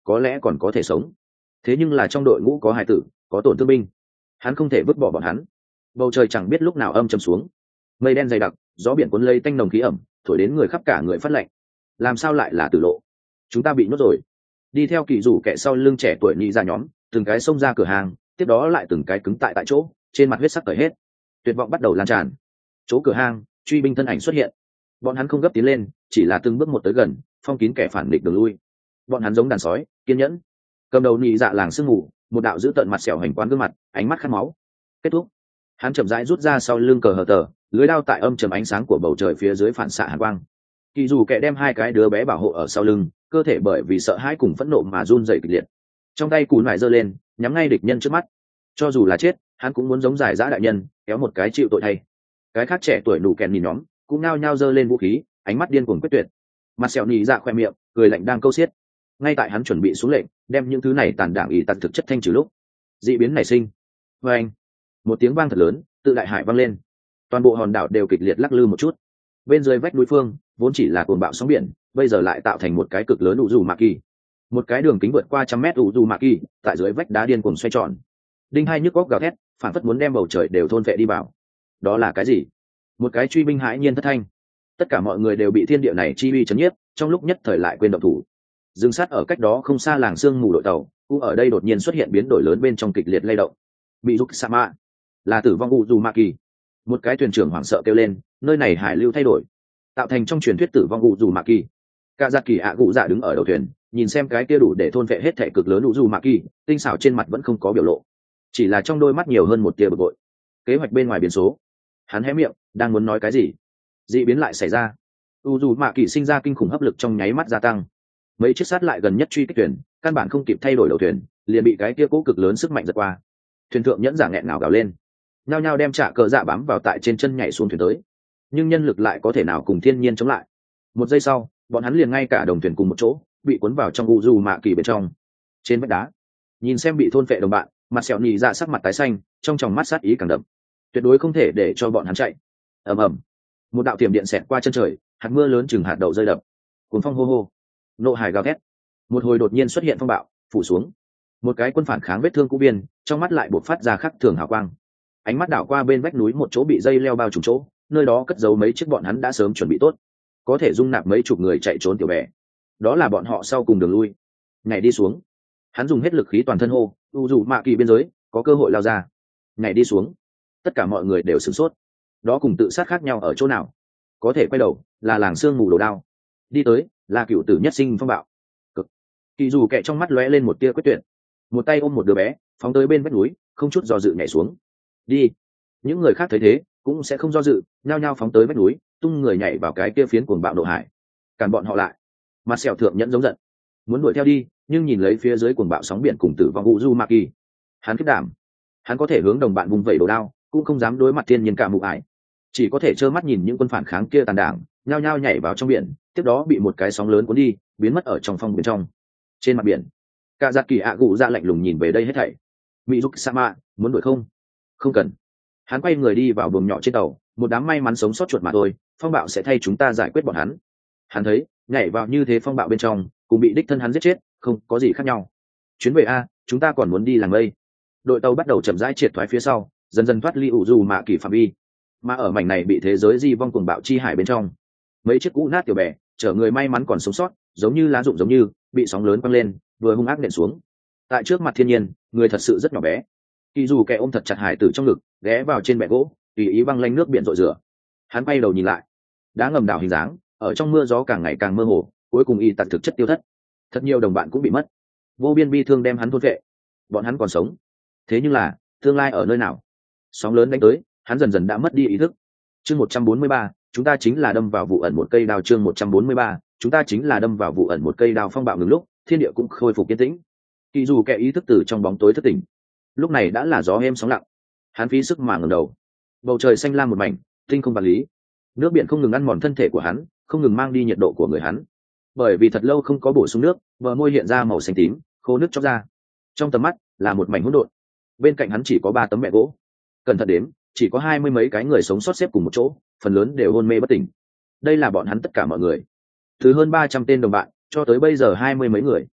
Speaker 1: có lẽ còn có thể sống. Thế nhưng là trong đội ngũ có hải tử, có tổn thương binh, hắn không thể vứt bỏ bọn hắn. Bầu trời chẳng biết lúc nào âm trầm xuống, mây đen dày đặc, gió biển cuốn lấy tanh nồng khí ẩm, thổi đến người khắp cả người phát lạnh. Làm sao lại là tử lộ? Chúng ta bị nhốt rồi. Đi theo kỳ rủ kẻ sau lưng trẻ tuổi nhị ra nhóm, từng cái xông ra cửa hàng, tiếp đó lại từng cái cứng tại tại chỗ, trên mặt huyết sắc cởi hết. Tuyệt vọng bắt đầu lan tràn. Chỗ cửa hàng, truy binh thân ảnh xuất hiện. Bọn hắn không gấp tiến lên, chỉ là từng bước một tới gần, phong kín kẻ phản địch đường lui. Bọn hắn giống đàn sói, kiên nhẫn. Cầm đầu nhị dạ làng sương mù, một đạo giữ tận mặt sẹo hành quán gương mặt, ánh mắt khát máu. Kết thúc. Hắn chậm rãi rút ra sau lưng cờ hờ tờ, lưới đao tại âm trầm ánh sáng của bầu trời phía dưới phản xạ hàn quang. Kỳ dù kẻ đem hai cái đứa bé bảo hộ ở sau lưng, cơ thể bởi vì sợ hãi cùng phẫn nộ mà run rẩy kịch liệt. Trong tay cùn lại giơ lên, nhắm ngay địch nhân trước mắt. Cho dù là chết, hắn cũng muốn giống giải dã đại nhân, kéo một cái chịu tội thay. Cái khác trẻ tuổi đủ kèn nhìn nhóm, cũng nao nhao giơ lên vũ khí, ánh mắt điên cuồng quyết tuyệt. Mặt sẹo nhị dạ khoe miệng, cười lạnh đang câu xiết. Ngay tại hắn chuẩn bị xuống lệnh, đem những thứ này tàn đảng ý tật thực chất thanh trừ lúc, dị biến nảy sinh. Và anh, một tiếng vang thật lớn, tự đại hải vang lên. Toàn bộ hòn đảo đều kịch liệt lắc lư một chút. Bên dưới vách núi phương, vốn chỉ là cuồng bạo sóng biển, bây giờ lại tạo thành một cái cực lớn u dù mạ kỳ. Một cái đường kính vượt qua trăm mét u dù mạ kỳ, tại dưới vách đá điên cuồng xoay tròn. Đinh hai nhức góc gào thét, phản phất muốn đem bầu trời đều thôn vệ đi vào. Đó là cái gì? Một cái truy binh hãi nhiên thất thanh. Tất cả mọi người đều bị thiên địa này chi uy chấn nhiếp, trong lúc nhất thời lại quên động thủ. Dừng sát ở cách đó không xa làng sương mù đội tàu, cũng ở đây đột nhiên xuất hiện biến đổi lớn bên trong kịch liệt lay động. Bị dục sama, là tử vong u dù mạ kỳ. Một cái thuyền trưởng hoảng sợ kêu lên, nơi này hải lưu thay đổi, tạo thành trong truyền thuyết tử vong u dù mạ kỳ. Cả giặc kỳ ạ cụ dạ đứng ở đầu thuyền, nhìn xem cái kia đủ để thôn vệ hết thể cực lớn u dù mạ kỳ, tinh xảo trên mặt vẫn không có biểu lộ, chỉ là trong đôi mắt nhiều hơn một tia bực bội. Kế hoạch bên ngoài biến số. Hắn hé miệng, đang muốn nói cái gì, dị biến lại xảy ra. U dù mạ kỳ sinh ra kinh khủng hấp lực trong nháy mắt gia tăng. Mấy chiếc sát lại gần nhất truy kích thuyền, căn bản không kịp thay đổi đầu thuyền, liền bị cái kia cố cực lớn sức mạnh giật qua. Thuyền thượng nhẫn giả nghẹn ngào gào lên, nhao nhao đem trả cờ dạ bám vào tại trên chân nhảy xuống thuyền tới. Nhưng nhân lực lại có thể nào cùng thiên nhiên chống lại. Một giây sau, bọn hắn liền ngay cả đồng thuyền cùng một chỗ bị cuốn vào trong u dù mạ kỳ bên trong. Trên vách đá, nhìn xem bị thôn phệ đồng bạn, mặt sẹo nhì ra sắc mặt tái xanh, trong tròng mắt sát ý càng đậm. Tuyệt đối không thể để cho bọn hắn chạy. Ầm ầm, một đạo tiềm điện xẹt qua chân trời, hạt mưa lớn chừng hạt đậu rơi đập. Cuốn phong hô hô, nộ hải gào thét. Một hồi đột nhiên xuất hiện phong bạo, phủ xuống. Một cái quân phản kháng vết thương cũ biên, trong mắt lại bộc phát ra khắc thường hào quang. Ánh mắt đảo qua bên vách núi một chỗ bị dây leo bao trùm chỗ, nơi đó cất giấu mấy chiếc bọn hắn đã sớm chuẩn bị tốt, có thể dung nạp mấy chục người chạy trốn tiểu bè. Đó là bọn họ sau cùng đường lui. Nhảy đi xuống. Hắn dùng hết lực khí toàn thân hô, u dù mạ kỳ biên giới, có cơ hội lao ra. Nhảy đi xuống. Tất cả mọi người đều sửng sốt. Đó cùng tự sát khác nhau ở chỗ nào? Có thể quay đầu, là làng sương mù đồ đao. Đi tới, là cựu tử nhất sinh phong bạo. Cực. Kỳ dù kẹ trong mắt lóe lên một tia quyết tuyệt. Một tay ôm một đứa bé, phóng tới bên vách núi, không chút do dự nhảy xuống. Đi. Những người khác thấy thế cũng sẽ không do dự, nhao nhao phóng tới vách núi, tung người nhảy vào cái kia phiến cuồng bạo nộ hải, cản bọn họ lại. Mặt sẹo thượng nhẫn giống giận, muốn đuổi theo đi, nhưng nhìn lấy phía dưới cuồng bạo sóng biển cùng tử vong u du ma kỳ, hắn kết đảm. Hắn có thể hướng đồng bạn vung vẩy đồ đao, cũng không dám đối mặt thiên nhiên cả mụ ải, chỉ có thể trơ mắt nhìn những quân phản kháng kia tàn đảng nhao nhao nhảy vào trong biển, tiếp đó bị một cái sóng lớn cuốn đi, biến mất ở trong phong bên trong. Trên mặt biển, cả giặc kỳ ạ gù ra lạnh lùng nhìn về đây hết thảy. Mỹ dục sama, muốn đuổi không? Không cần. Hắn quay người đi vào buồng nhỏ trên tàu, một đám may mắn sống sót chuột mà thôi, phong bạo sẽ thay chúng ta giải quyết bọn hắn. Hắn thấy nhảy vào như thế phong bạo bên trong, cùng bị đích thân hắn giết chết, không có gì khác nhau. Chuyến về a, chúng ta còn muốn đi làng mây. Đội tàu bắt đầu chậm rãi triệt thoái phía sau, dần dần thoát ly ủ dù mạ kỳ phạm vi. Mà ở mảnh này bị thế giới di vong cuồng bạo chi hải bên trong, mấy chiếc cũ nát tiểu bè chở người may mắn còn sống sót, giống như lá rụng giống như bị sóng lớn quăng lên, vừa hung ác nện xuống. Tại trước mặt thiên nhiên, người thật sự rất nhỏ bé. Kỳ dù kẻ ôm thật chặt hải tử trong ngực, ghé vào trên bệ gỗ, tùy ý băng lanh nước biển rội rửa. Hắn quay đầu nhìn lại, đá ngầm đảo hình dáng ở trong mưa gió càng ngày càng mơ hồ, cuối cùng y tật thực chất tiêu thất. Thật nhiều đồng bạn cũng bị mất, vô biên bi thương đem hắn thôn vệ. Bọn hắn còn sống, thế nhưng là tương lai ở nơi nào? Sóng lớn đánh tới, hắn dần dần đã mất đi ý thức. Chương một trăm bốn mươi ba, chúng ta chính là đâm vào vụ ẩn một cây đao. Chương một trăm bốn mươi ba, chúng ta chính là đâm vào vụ ẩn một cây đao. Phong bạo ngừng lúc, thiên địa cũng khôi phục yên tĩnh. Kỳ dù kẻ ý thức từ trong bóng tối thức tỉnh, lúc này đã là gió êm sóng lặng. Hắn phí sức mà ngẩng đầu, bầu trời xanh lam một mảnh, tinh không vật lý. Nước biển không ngừng ăn mòn thân thể của hắn, không ngừng mang đi nhiệt độ của người hắn. Bởi vì thật lâu không có bổ sung nước, bờ môi hiện ra màu xanh tím, khô nước chóc ra. Trong tầm mắt là một mảnh hỗn độn. Bên cạnh hắn chỉ có ba tấm mẹ gỗ. Cẩn thận đếm, chỉ có hai mươi mấy cái người sống sót xếp cùng một chỗ, phần lớn đều hôn mê bất tỉnh. Đây là bọn hắn tất cả mọi người, từ hơn ba trăm tên đồng bạn cho tới bây giờ hai mươi mấy người.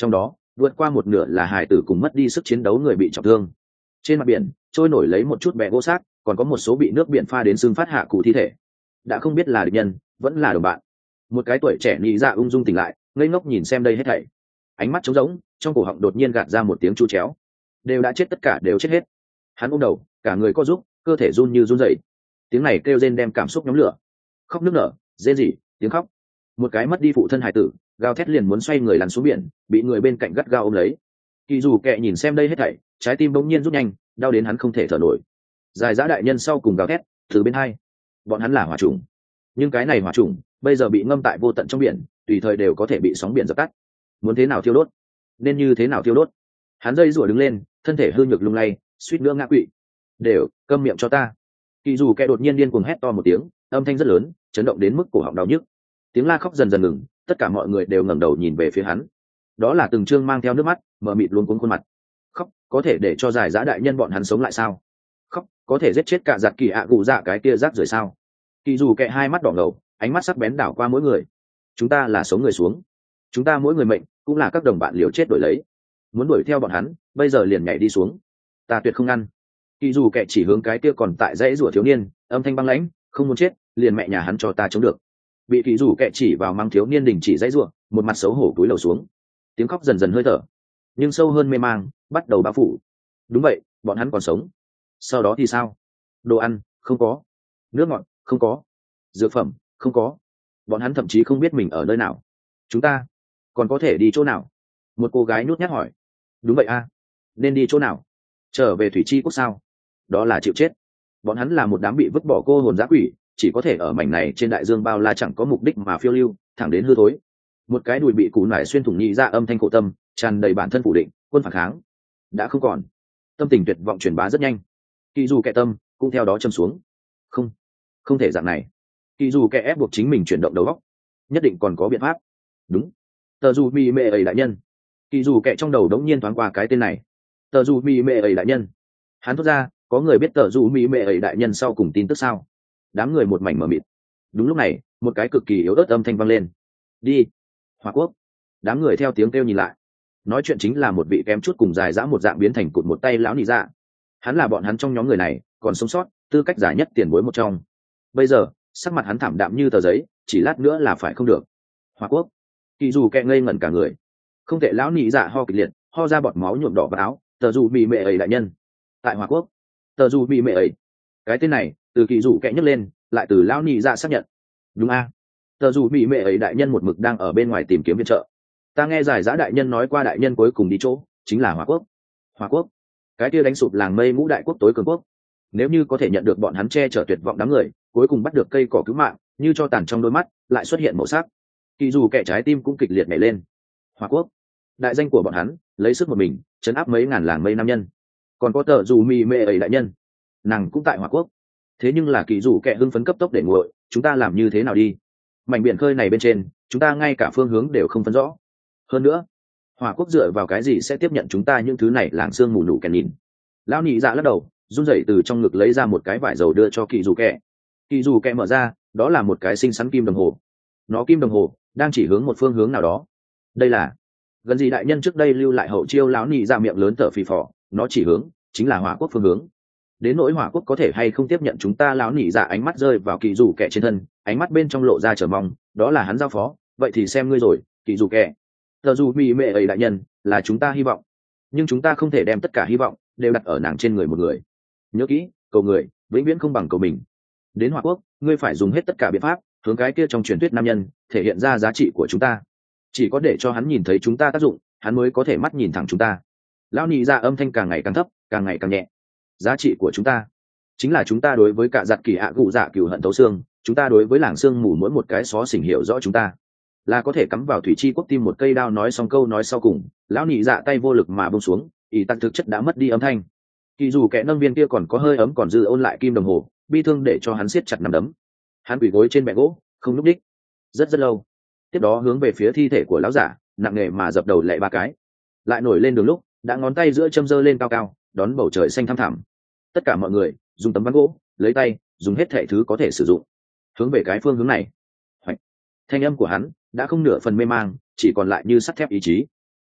Speaker 1: trong đó vượt qua một nửa là hài tử cùng mất đi sức chiến đấu người bị trọng thương. Trên mặt biển trôi nổi lấy một chút bẹ gỗ xác, còn có một số bị nước biển pha đến xương phát hạ cụ thi thể, đã không biết là địch nhân vẫn là đồng bạn. Một cái tuổi trẻ nhị dạ ung dung tỉnh lại, ngây ngốc nhìn xem đây hết thảy, ánh mắt trống rỗng, trong cổ họng đột nhiên gạt ra một tiếng chu chéo. Đều đã chết, tất cả đều chết hết. Hắn ôm đầu, cả người co rúm, cơ thể run như run rẩy. Tiếng này kêu rên đem cảm xúc nhóm lửa, khóc nức nở, rên rỉ, tiếng khóc. Một cái mất đi phụ thân hài tử, gào thét liền muốn xoay người lăn xuống biển, bị người bên cạnh gắt gao ôm lấy. Kỳ dù kệ nhìn xem đây hết thảy, trái tim bỗng nhiên rút nhanh, đau đến hắn không thể thở nổi. Dài dã đại nhân sau cùng gào thét từ bên hai, bọn hắn là hỏa trùng, nhưng cái này hỏa trùng bây giờ bị ngâm tại vô tận trong biển, tùy thời đều có thể bị sóng biển dập tắt. Muốn thế nào thiêu đốt, nên như thế nào thiêu đốt. Hắn dây rủa đứng lên, thân thể hư nhược lung lay, suýt nữa ngã quỵ. Đều câm miệng cho ta. Kỳ dù kẻ đột nhiên điên cuồng hét to một tiếng, âm thanh rất lớn, chấn động đến mức cổ họng đau nhức. Tiếng la khóc dần dần ngừng, tất cả mọi người đều ngẩng đầu nhìn về phía hắn. Đó là từng trương mang theo nước mắt, mờ mịt luống cuống khuôn mặt. Khóc có thể để cho giải dã đại nhân bọn hắn sống lại sao? Khóc có thể giết chết cả giặc kỳ ạ gù dạ cái kia rác rưởi sao? Kỳ dù kẻ hai mắt đỏ ngầu, ánh mắt sắc bén đảo qua mỗi người. Chúng ta là sống người xuống, chúng ta mỗi người mệnh cũng là các đồng bạn liều chết đổi lấy. Muốn đuổi theo bọn hắn, bây giờ liền nhảy đi xuống, ta tuyệt không ngăn. Kỳ dù kẻ chỉ hướng cái kia còn tại dãy rủa thiếu niên, âm thanh băng lãnh, không muốn chết liền mẹ nhà hắn cho ta chống được. Bị kỳ dù kẻ chỉ vào mang thiếu niên đình chỉ dãy rủa, một mặt xấu hổ cúi đầu xuống. Tiếng khóc dần dần hơi thở, nhưng sâu hơn mê mang bắt đầu bao phủ. Đúng vậy, bọn hắn còn sống. Sau đó thì sao? Đồ ăn không có, nước ngọt không có, dược phẩm không có, bọn hắn thậm chí không biết mình ở nơi nào. Chúng ta còn có thể đi chỗ nào? Một cô gái nhút nhát hỏi. Đúng vậy a, nên đi chỗ nào? Trở về thủy chi quốc sao? Đó là chịu chết. Bọn hắn là một đám bị vứt bỏ cô hồn dã quỷ, chỉ có thể ở mảnh này trên đại dương bao la chẳng có mục đích mà phiêu lưu, thẳng đến hư thối. Một cái đùi bị củ nải xuyên thủng nhị ra âm thanh khổ tâm, tràn đầy bản thân phủ định, quân phản kháng đã không còn. Tâm tình tuyệt vọng truyền bá rất nhanh, kỳ dù kẻ tâm cũng theo đó châm xuống. Không, không thể dạng này. Kỳ dù kẻ ép buộc chính mình chuyển động đầu óc, nhất định còn có biện pháp. Đúng, tờ dù mi mê ấy đại nhân. Kỳ dù kẻ trong đầu đống nhiên thoáng qua cái tên này, tờ dù mi mê ấy đại nhân. Hắn thốt ra, có người biết tờ dù mi mê ấy đại nhân sau cùng tin tức sao? Đám người một mảnh mờ mịt. Đúng lúc này, một cái cực kỳ yếu ớt âm thanh vang lên. Đi, Hòa Quốc. Đám người theo tiếng kêu nhìn lại, nói chuyện chính là một vị kém chút cùng dài dã một dạng biến thành cụt một tay lão nị dạ. Hắn là bọn hắn trong nhóm người này còn sống sót, tư cách giả nhất tiền bối một trong. Bây giờ sắc mặt hắn thảm đạm như tờ giấy, chỉ lát nữa là phải không được. Hòa Quốc. Kỳ dù kẹ ngây ngẩn cả người. Không thể, lão nị dạ ho kịch liệt, ho ra bọt máu nhuộm đỏ vào áo. Tờ dù bị mẹ ấy đại nhân tại Hòa Quốc. Tờ dù bị mẹ ấy, cái tên này từ kỳ dù kẹ nhấc lên, lại từ lão nị dạ xác nhận. Đúng a, tờ dù bị mẹ ấy đại nhân một mực đang ở bên ngoài tìm kiếm viện trợ. Ta nghe giải giã đại nhân nói qua đại nhân cuối cùng đi chỗ chính là Hòa Quốc. Hòa Quốc, cái kia đánh sụp làng mây ngũ đại quốc tối cường quốc. Nếu như có thể nhận được bọn hắn che chở tuyệt vọng đám người, cuối cùng bắt được cây cỏ cứu mạng, như cho tàn trong đôi mắt lại xuất hiện màu sắc. Kỳ dù kẻ trái tim cũng kịch liệt nhảy lên. Hòa Quốc, đại danh của bọn hắn lấy sức một mình chấn áp mấy ngàn làng mây nam nhân. Còn có tờ dù mì mê ấy đại nhân, nàng cũng tại Hòa Quốc. Thế nhưng là kỳ dù kẻ hưng phấn cấp tốc để nguội, chúng ta làm như thế nào đi? Mảnh biển khơi này bên trên, chúng ta ngay cả phương hướng đều không phân rõ. Hơn nữa, Hòa Quốc dựa vào cái gì sẽ tiếp nhận chúng ta những thứ này làng xương mù nụ kèn nhìn? Lão nị dạ lắc đầu, run rẩy từ trong ngực lấy ra một cái vải dầu đưa cho kỳ dù kẹ. Kỳ dù kẹ mở ra, đó là một cái xinh xắn kim đồng hồ. Nó kim đồng hồ đang chỉ hướng một phương hướng nào đó. Đây là gần gì đại nhân trước đây lưu lại hậu chiêu. Lão nị dạ miệng lớn thở phì phò, nó chỉ hướng chính là Hòa Quốc phương hướng. Đến nỗi Hòa Quốc có thể hay không tiếp nhận chúng ta, lão nị dạ ánh mắt rơi vào kỳ dù kẹ trên thân, ánh mắt bên trong lộ ra chờ mong. Đó là hắn giao phó, vậy thì xem ngươi rồi, kỳ dù kẹ. Tờ dù mỹ mẹ ấy đại nhân là chúng ta hy vọng, nhưng chúng ta không thể đem tất cả hy vọng đều đặt ở nàng trên người một người. Nhớ kỹ, cầu người vĩnh viễn không bằng cầu mình. Đến Hòa Quốc, ngươi phải dùng hết tất cả biện pháp hướng cái kia trong truyền thuyết nam nhân thể hiện ra giá trị của chúng ta. Chỉ có để cho hắn nhìn thấy chúng ta tác dụng, hắn mới có thể mắt nhìn thẳng chúng ta. Lão nị ra âm thanh càng ngày càng thấp, càng ngày càng nhẹ. Giá trị của chúng ta chính là chúng ta đối với cả giặt kỳ ạ cụ dạ cừu hận thấu xương, chúng ta đối với làng xương mù mỗi một cái xó xỉnh hiểu rõ chúng ta là có thể cắm vào thủy chi quốc tim một cây đao. Nói xong câu nói sau cùng, lão nị dạ tay vô lực mà buông xuống, ý tặc thực chất đã mất đi âm thanh. Kỳ dù kẻ nâng viên kia còn có hơi ấm còn dư ôn lại kim đồng hồ, bi thương để cho hắn siết chặt nắm đấm. Hắn quỳ gối trên bệ gỗ, không lúc đích rất rất lâu. Tiếp đó hướng về phía thi thể của lão giả, nặng nề mà dập đầu lạy ba cái. Lại nổi lên đường lúc đã ngón tay giữa châm giơ lên cao cao, đón bầu trời xanh thăm thẳm. Tất cả mọi người dùng tấm ván gỗ lấy tay, dùng hết thảy thứ có thể sử dụng hướng về cái phương hướng này. Hoạch. Thanh âm của hắn đã không nửa phần mê mang, chỉ còn lại như sắt thép ý chí.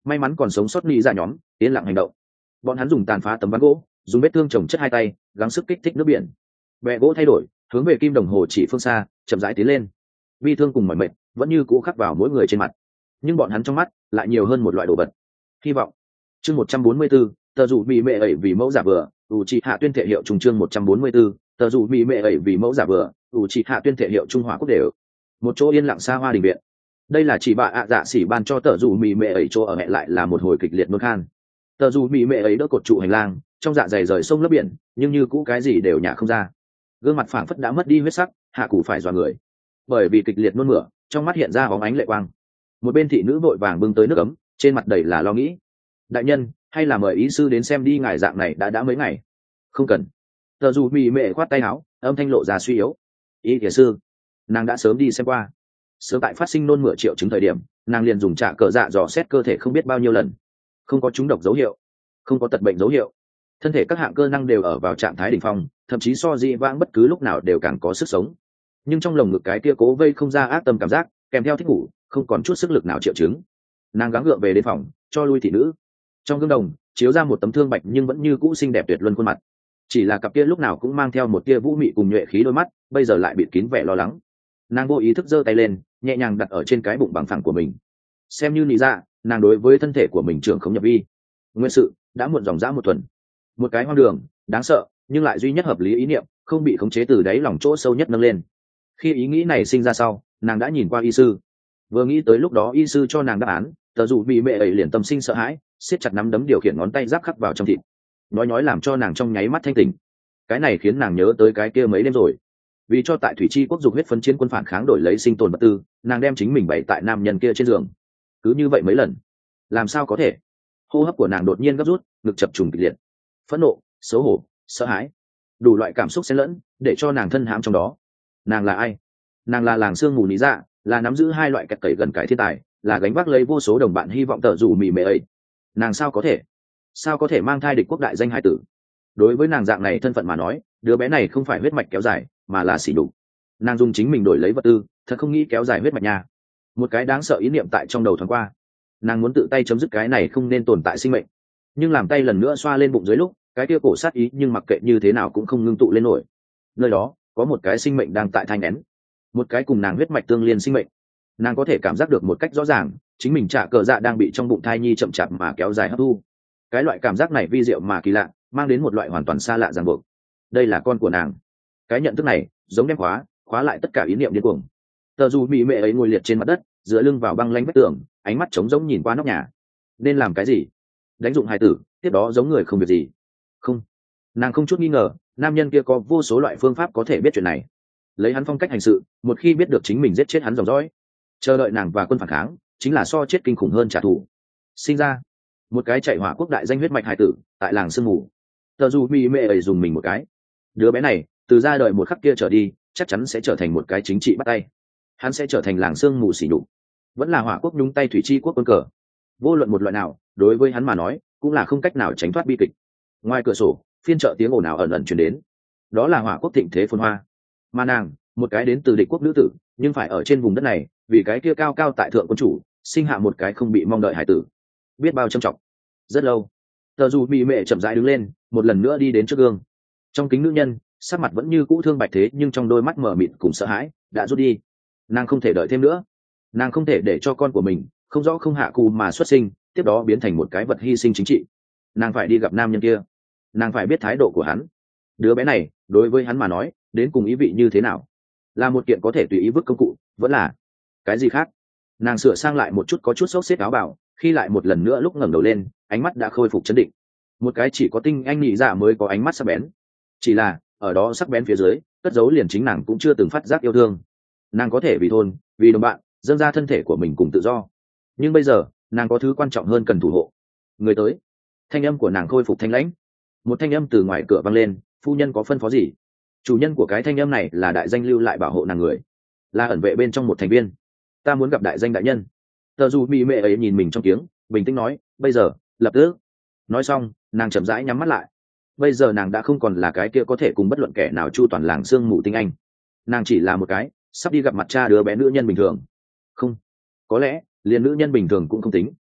Speaker 1: may mắn còn sống sót nghĩ ra nhóm yên lặng hành động. Bọn hắn dùng tàn phá tấm ván gỗ, dùng vết thương trồng chất hai tay gắng sức kích thích nước biển. Bè gỗ thay đổi, hướng về kim đồng hồ chỉ phương xa chậm rãi tiến lên. Vi thương cùng mỏi mệt vẫn như cũ khắc vào mỗi người trên mặt, nhưng bọn hắn trong mắt lại nhiều hơn một loại đồ vật, hy vọng. Chương một trăm bốn mươi 144, tờ dụ bị mẹ ẩy vì mẫu giả vừa, ủ trị hạ tuyên thể hiệu trung. Chương một trăm bốn mươi 144, tờ dụ bị mẹ ẩy vì mẫu giả vừa, ủ trị hạ tuyên thể hiệu trung hỏa quốc đều. Một chỗ yên lặng xa hoa đình viện. Đây là chỉ bà ạ dạ xỉ ban cho tờ dụ mì mẹ ẩy chỗ ở, mẹ lại là một hồi kịch liệt nôn khan. Tờ dụ mì mẹ ấy đỡ cột trụ hành lang, trong dạ dày rời sông lấp biển, nhưng như cũ cái gì đều nhả không ra. Gương mặt phảng phất đã mất đi huyết sắc, hạ củ phải dọa người. Bởi vì kịch liệt nôn mửa, trong mắt hiện ra óng ánh lệ quang. Một bên thị nữ vội vàng bưng tới nước ấm, trên mặt đầy là lo nghĩ. Đại nhân, hay là mời ý sư đến xem đi, ngài dạng này đã đã mấy ngày. Không cần. Tờ dù mì mẹ khoát tay áo, âm thanh lộ ra suy yếu. Ý thiền sư, nàng đã sớm đi xem qua. Sớm tại phát sinh nôn mửa triệu chứng thời điểm, nàng liền dùng trạ cờ dạ dò xét cơ thể không biết bao nhiêu lần, không có trúng độc dấu hiệu, không có tật bệnh dấu hiệu, thân thể các hạng cơ năng đều ở vào trạng thái đỉnh phong, thậm chí so di vãng bất cứ lúc nào đều càng có sức sống. Nhưng trong lồng ngực cái kia cố vây không ra ác tâm cảm giác, kèm theo thích ngủ, không còn chút sức lực nào triệu chứng. Nàng gắng gượng về đến phòng, cho lui thị nữ. Trong gương đồng chiếu ra một tấm thương bạch nhưng vẫn như cũ xinh đẹp tuyệt luân khuôn mặt, chỉ là cặp kia lúc nào cũng mang theo một tia vũ mị cùng nhuệ khí đôi mắt bây giờ lại bịt kín vẻ lo lắng. Nàng vô ý thức giơ tay lên, nhẹ nhàng đặt ở trên cái bụng bằng phẳng của mình, xem như lý ra nàng đối với thân thể của mình trưởng không nhập vi. Nguyên sự đã muộn dòng dã một tuần, một cái hoang đường đáng sợ nhưng lại duy nhất hợp lý ý niệm không bị khống chế từ đáy lòng chỗ sâu nhất nâng lên. Khi ý nghĩ này sinh ra sau, nàng đã nhìn qua y sư. Vừa nghĩ tới lúc đó y sư cho nàng đáp án, tờ dù bị mẹ ấy liền tâm sinh sợ hãi, siết chặt nắm đấm điều khiển ngón tay giáp khắc vào trong thịt, nói nói làm cho nàng trong nháy mắt thanh tỉnh. Cái này khiến nàng nhớ tới cái kia mấy đêm rồi, vì cho tại thủy chi quốc dục huyết phấn chiến quân phản kháng đổi lấy sinh tồn vật tư, nàng đem chính mình bày tại nam nhân kia trên giường. Cứ như vậy mấy lần, làm sao có thể? Hô hấp của nàng đột nhiên gấp rút, ngực chập trùng kịch liệt, phẫn nộ, xấu hổ, sợ hãi, đủ loại cảm xúc xen lẫn để cho nàng thân hãm trong đó. Nàng là ai? Nàng là làng sương mù lý dạ, là nắm giữ hai loại kẹt cẩy gần cải thiên tài, là gánh vác lấy vô số đồng bạn hy vọng tờ dù mì mệ ấy. Nàng sao có thể sao có thể mang thai địch quốc đại danh hải tử? Đối với nàng dạng này thân phận mà nói, đứa bé này không phải huyết mạch kéo dài mà là xỉ đục. Nàng dùng chính mình đổi lấy vật tư, thật không nghĩ kéo dài huyết mạch nha. Một cái đáng sợ ý niệm tại trong đầu thoáng qua, nàng muốn tự tay chấm dứt cái này không nên tồn tại sinh mệnh. Nhưng làm tay lần nữa xoa lên bụng dưới lúc, cái kia cổ sát ý nhưng mặc kệ như thế nào cũng không ngưng tụ lên nổi. Nơi đó có một cái sinh mệnh đang tại thai nén, một cái cùng nàng huyết mạch tương liên sinh mệnh. Nàng có thể cảm giác được một cách rõ ràng, chính mình trả cờ dạ đang bị trong bụng thai nhi chậm chạp mà kéo dài hấp thu. Cái loại cảm giác này vi diệu mà kỳ lạ, mang đến một loại hoàn toàn xa lạ ràng buộc. Đây là con của nàng. Cái nhận thức này giống đem khóa khóa lại tất cả ý niệm điên cuồng. Tờ dù bị mẹ ấy ngồi liệt trên mặt đất, dựa lưng vào băng lanh vách tường, ánh mắt trống rỗng nhìn qua nóc nhà. Nên làm cái gì? Đánh dụng hài tử, tiếp đó giống người không việc gì? Không, nàng không chút nghi ngờ, nam nhân kia có vô số loại phương pháp có thể biết chuyện này. Lấy hắn phong cách hành sự, một khi biết được chính mình giết chết hắn dòng dõi, chờ đợi nàng và quân phản kháng chính là so chết kinh khủng hơn trả thù. Sinh ra một cái chạy hỏa quốc đại danh huyết mạch hài tử tại làng sương mù. Tờ dù bị mẹ ấy dùng mình một cái. Đứa bé này từ ra đời một khắc kia trở đi, chắc chắn sẽ trở thành một cái chính trị bắt tay. Hắn sẽ trở thành làng sương mù xỉ nhục, vẫn là hỏa quốc nhúng tay thủy chi quốc quân cờ. Vô luận một loại nào, đối với hắn mà nói cũng là không cách nào tránh thoát bi kịch. Ngoài cửa sổ, phiên chợ tiếng ồn ào ẩn ẩn truyền đến. Đó là hỏa quốc thịnh thế phồn hoa. Mà nàng, một cái đến từ địch quốc nữ tử, nhưng phải ở trên vùng đất này, vì cái kia cao cao tại thượng quân chủ, sinh hạ một cái không bị mong đợi hải tử. Biết bao trầm trọng. Rất lâu, tờ dù bị mẹ chậm rãi đứng lên, một lần nữa đi đến trước gương. Trong kính nữ nhân, sắc mặt vẫn như cũ thương bạch thế, nhưng trong đôi mắt mở mịt cùng sợ hãi đã rút đi. Nàng không thể đợi thêm nữa, nàng không thể để cho con của mình không rõ không hạ cù mà xuất sinh, tiếp đó biến thành một cái vật hy sinh chính trị. Nàng phải đi gặp nam nhân kia, nàng phải biết thái độ của hắn. Đứa bé này đối với hắn mà nói đến cùng ý vị như thế nào? Là một kiện có thể tùy ý vứt công cụ, vẫn là cái gì khác? Nàng sửa sang lại một chút có chút xốc xếp áo bào, khi lại một lần nữa lúc ngẩng đầu lên, ánh mắt đã khôi phục chấn định. Một cái chỉ có tinh anh nhị dạ mới có ánh mắt sắc bén, chỉ là ở đó sắc bén phía dưới cất giấu liền chính nàng cũng chưa từng phát giác yêu thương. Nàng có thể vì thôn, vì đồng bạn dâng ra thân thể của mình cùng tự do, nhưng bây giờ nàng có thứ quan trọng hơn cần thủ hộ. Người tới. Thanh âm của nàng khôi phục thanh lãnh. Một thanh âm từ ngoài cửa vang lên, phu nhân có phân phó gì? Chủ nhân của cái thanh âm này là đại danh lưu lại bảo hộ nàng người, là ẩn vệ bên trong một thành viên. Ta muốn gặp đại danh đại nhân. Tờ dù bị mẹ ấy nhìn mình trong tiếng, bình tĩnh nói, bây giờ, lập tức. Nói xong, nàng chậm rãi nhắm mắt lại. Bây giờ nàng đã không còn là cái kia có thể cùng bất luận kẻ nào chu toàn làng sương mù tinh anh. Nàng chỉ là một cái sắp đi gặp mặt cha đứa bé nữ nhân bình thường. Không, có lẽ liền nữ nhân bình thường cũng không tính.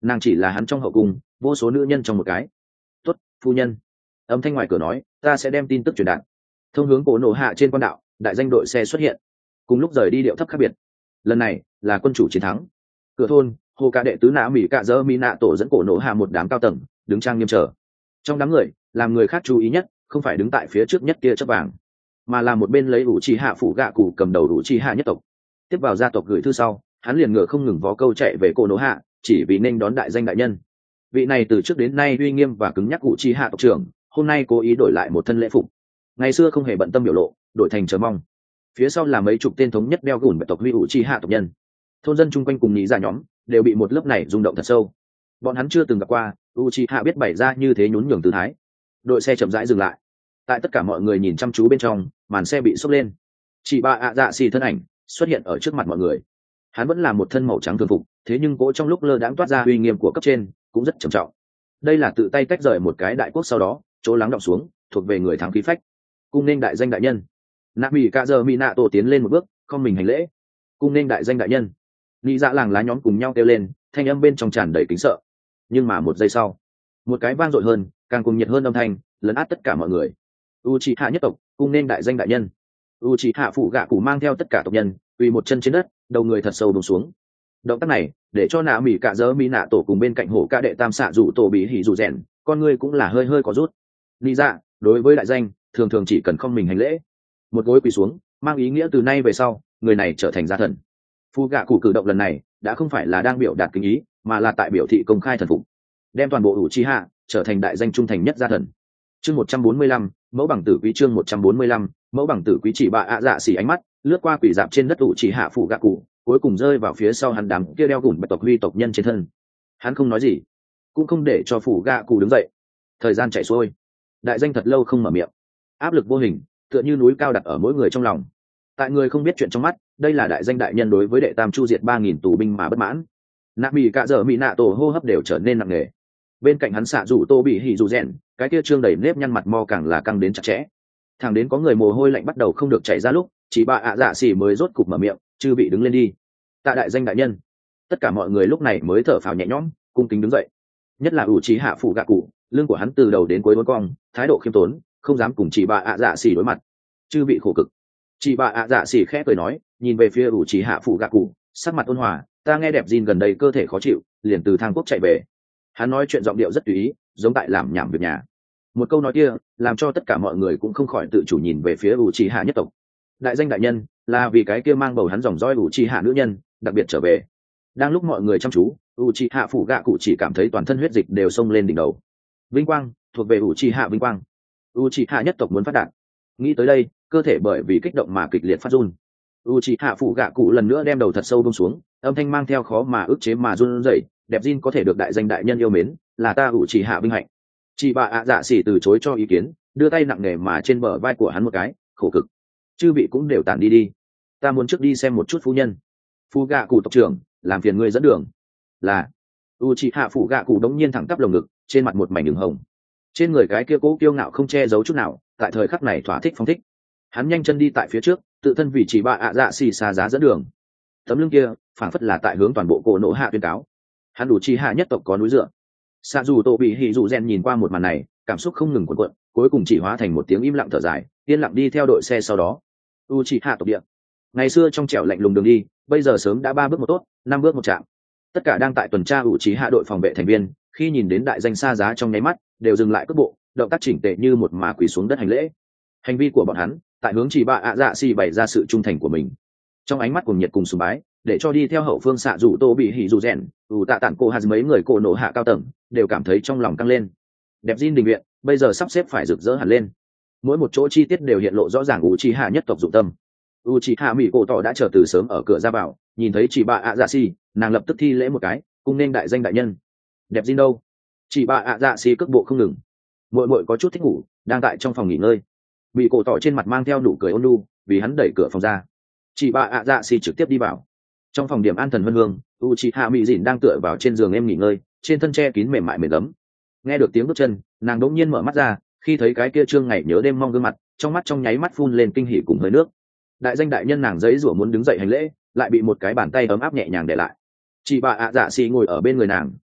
Speaker 1: nàng chỉ là hắn trong hậu cung vô số nữ nhân trong một cái. Tuất phu nhân, âm thanh ngoài cửa nói, ta sẽ đem tin tức truyền đạt. Thông hướng cổ nổ hạ trên quan đạo, đại danh đội xe xuất hiện, cùng lúc rời đi điệu thấp khác biệt. Lần này là quân chủ chiến thắng. Cửa thôn, hồ cả đệ tứ nã mỹ cạ dơ mỹ nạ tổ dẫn cổ nổ hạ một đám cao tầng đứng trang nghiêm chờ. Trong đám người, làm người khác chú ý nhất không phải đứng tại phía trước nhất kia chấp vàng, mà là một bên lấy ủ trì hạ phủ gạ cụ cầm đầu ủ trì hạ nhất tộc. Tiếp vào gia tộc gửi thư sau, hắn liền ngựa không ngừng vó câu chạy về cổ nổ hạ, chỉ vì nên đón đại danh đại nhân. Vị này từ trước đến nay uy nghiêm và cứng nhắc ủ trì hạ tộc trưởng, hôm nay cố ý đổi lại một thân lễ phục. Ngày xưa không hề bận tâm biểu lộ, đổi thành chờ mong. Phía sau là mấy chục tên thống nhất đeo gùn tộc huy ủ trì hạ tộc nhân. Thôn dân chung quanh cùng nhị ra nhóm đều bị một lớp này rung động thật sâu. Bọn hắn chưa từng gặp qua Uchiha biết bày ra như thế nhún nhường tư thái. Đội xe chậm rãi dừng lại. Tại tất cả mọi người nhìn chăm chú bên trong, màn xe bị xốc lên. Chỉ ba ạ dạ xì thân ảnh xuất hiện ở trước mặt mọi người. Hắn vẫn là một thân màu trắng thường phục, thế nhưng cỗ trong lúc lơ đãng toát ra uy nghiêm của cấp trên cũng rất trầm trọng. Đây là tự tay tách rời một cái đại quốc sau đó chỗ lắng động xuống, thuộc về người thắng khí phách. Cung nên đại danh đại nhân. Nami Kazer Minato tiến lên một bước, không mình hành lễ. Cung nên đại danh đại nhân. Nị dạ làng lá nhóm cùng nhau kêu lên, thanh âm bên trong tràn đầy kính sợ. Nhưng mà một giây sau, một cái vang dội hơn, càng cùng nhiệt hơn âm thanh lấn át tất cả mọi người. Uchiha nhất tộc cung nên đại danh đại nhân. Uchiha phụ gạ cụ mang theo tất cả tộc nhân quỳ một chân trên đất, đầu người thật sâu đùng xuống. Động tác này để cho nạ mỹ cả dơ mỹ nạ tổ cùng bên cạnh hổ ca đệ tam xạ rủ tổ bị hỉ rủ rèn, con người cũng là hơi hơi có rút. Nị dạ đối với đại danh thường thường chỉ cần không mình hành lễ, một gối quỳ xuống mang ý nghĩa từ nay về sau người này trở thành gia thần. Phụ gạ cụ cử động lần này đã không phải là đang biểu đạt kính ý, mà là tại biểu thị công khai thần phục, đem toàn bộ Uchiha trở thành đại danh trung thành nhất gia thần. Chương một trăm bốn mươi lăm, mẫu bằng tử quý. Chương một trăm bốn mươi lăm, mẫu bằng tử quý. Chỉ bạ ạ dạ xỉ ánh mắt lướt qua quỷ dạp trên đất Uchiha phụ gạ cụ, cuối cùng rơi vào phía sau hắn đám kia đeo gùn bạch tộc huy tộc nhân trên thân. Hắn không nói gì, cũng không để cho phụ gạ cụ đứng dậy. Thời gian chạy xuôi, đại danh thật lâu không mở miệng, áp lực vô hình tựa như núi cao đặt ở mỗi người trong lòng. Tại người không biết chuyện trong mắt, đây là đại danh đại nhân đối với đệ tam chu diệt ba nghìn tù binh mà bất mãn. Nạ mỹ cả giờ mỹ nạ tổ hô hấp đều trở nên nặng nề. Bên cạnh hắn xạ rủ tô bị hỉ rủ rèn, cái kia trương đầy nếp nhăn mặt mo càng là căng đến chặt chẽ. Thằng đến có người mồ hôi lạnh bắt đầu không được chảy ra lúc, chỉ bà ạ dạ xỉ mới rốt cục mở miệng, chư bị đứng lên đi. Tạ đại danh đại nhân. Tất cả mọi người lúc này mới thở phào nhẹ nhõm, cung kính đứng dậy. Nhất là ủ trí hạ phụ gạ cụ, lưng của hắn từ đầu đến cuối uốn cong, thái độ khiêm tốn, không dám cùng chỉ bà ạ dạ xỉ đối mặt. Chư bị khổ cực. Chỉ bà ạ dạ xỉ khẽ cười nói, nhìn về phía ủ trí hạ phụ gạ cụ, sắc mặt ôn hòa, ta nghe đẹp Jin gần đây cơ thể khó chịu, liền từ thang quốc chạy về. Hắn nói chuyện giọng điệu rất tùy ý, giống tại làm nhảm việc nhà. Một câu nói kia làm cho tất cả mọi người cũng không khỏi tự chủ nhìn về phía Uchiha nhất tộc. Đại danh đại nhân là vì cái kia mang bầu hắn dòng dõi Uchiha nữ nhân đặc biệt trở về. Đang lúc mọi người chăm chú, Uchiha phủ gạ cụ chỉ cảm thấy toàn thân huyết dịch đều xông lên đỉnh đầu. Vinh quang thuộc về Uchiha vinh quang. Uchiha nhất tộc muốn phát đạt. Nghĩ tới đây, cơ thể bởi vì kích động mà kịch liệt phát run. Uchiha phủ gạ cụ lần nữa đem đầu thật sâu buông xuống, âm thanh mang theo khó mà ức chế mà run rẩy, đẹp Jin có thể được đại danh đại nhân yêu mến, là ta Uchiha vinh hạnh. Chị bà ạ dạ xỉ từ chối cho ý kiến, đưa tay nặng nề mà trên bờ vai của hắn một cái, khổ cực. Chư vị cũng đều tản đi đi, ta muốn trước đi xem một chút phu nhân. Phu gạ cụ tộc trưởng, làm phiền ngươi dẫn đường. Là. Uchiha phủ gạ cụ đống nhiên thẳng tắp lồng ngực, trên mặt một mảnh đường hồng. Trên người cái kia cố kiêu ngạo không che giấu chút nào, tại thời khắc này thỏa thích phóng thích. Hắn nhanh chân đi tại phía trước, tự thân vì chỉ bà ạ dạ xỉ xa giá dẫn đường. Tấm lưng kia phảng phất là tại hướng toàn bộ cổ nổ hạ tuyên cáo, hắn Uchiha nhất tộc có núi dựa. Xạ dù tổ bị hỉ dù rèn nhìn qua một màn này, cảm xúc không ngừng cuộn cuộn, cuối cùng chỉ hóa thành một tiếng im lặng thở dài, yên lặng đi theo đội xe sau đó. Uchiha tộc địa, ngày xưa trong trẻo lạnh lùng đường đi, bây giờ sớm đã ba bước một tốt, năm bước một chạm. Tất cả đang tại tuần tra Uchiha đội phòng vệ thành viên, khi nhìn đến đại danh xa giá trong nháy mắt, đều dừng lại cước bộ, động tác chỉnh tề như một mà quỳ xuống đất hành lễ. Hành vi của bọn hắn, tại hướng chỉ bà ạ dạ xỉ bày ra sự trung thành của mình. Trong ánh mắt cùng nhiệt cùng sùng bái, để cho đi theo hậu phương xạ dù tô bị hỉ dù rèn, ủ tạ tản cô hạt mấy người cổ nổ hạ cao tầng đều cảm thấy trong lòng căng lên. Đẹp Jin đình viện bây giờ sắp xếp phải rực rỡ hẳn lên, mỗi một chỗ chi tiết đều hiện lộ rõ ràng Uchiha nhất tộc dụng tâm. Uchiha mỹ cổ tỏ đã chờ từ sớm ở cửa ra vào, nhìn thấy chị bà ạ dạ xỉ, nàng lập tức thi lễ một cái, cung nên đại danh đại nhân. Đẹp Jin đâu? Chị bà ạ dạ xỉ cước bộ không ngừng, muội muội có chút thích ngủ, đang tại trong phòng nghỉ ngơi. Mỹ cổ tỏ trên mặt mang theo nụ cười ôn nhu, vì hắn đẩy cửa phòng ra. Chị bà ạ dạ xỉ trực tiếp đi vào. Trong phòng điểm an thần vân hương, Uchiha mỹ dịn đang tựa vào trên giường em nghỉ ngơi, trên thân che kín mềm mại mềm ấm. Nghe được tiếng bước chân, nàng đột nhiên mở mắt ra, khi thấy cái kia trương ngày nhớ đêm mong gương mặt, trong mắt trong nháy mắt phun lên kinh hỉ cùng hơi nước. Đại danh đại nhân nàng giấy rủa muốn đứng dậy hành lễ, lại bị một cái bàn tay ấm áp nhẹ nhàng để lại. Chị bà ạ dạ xỉ ngồi ở bên người nàng,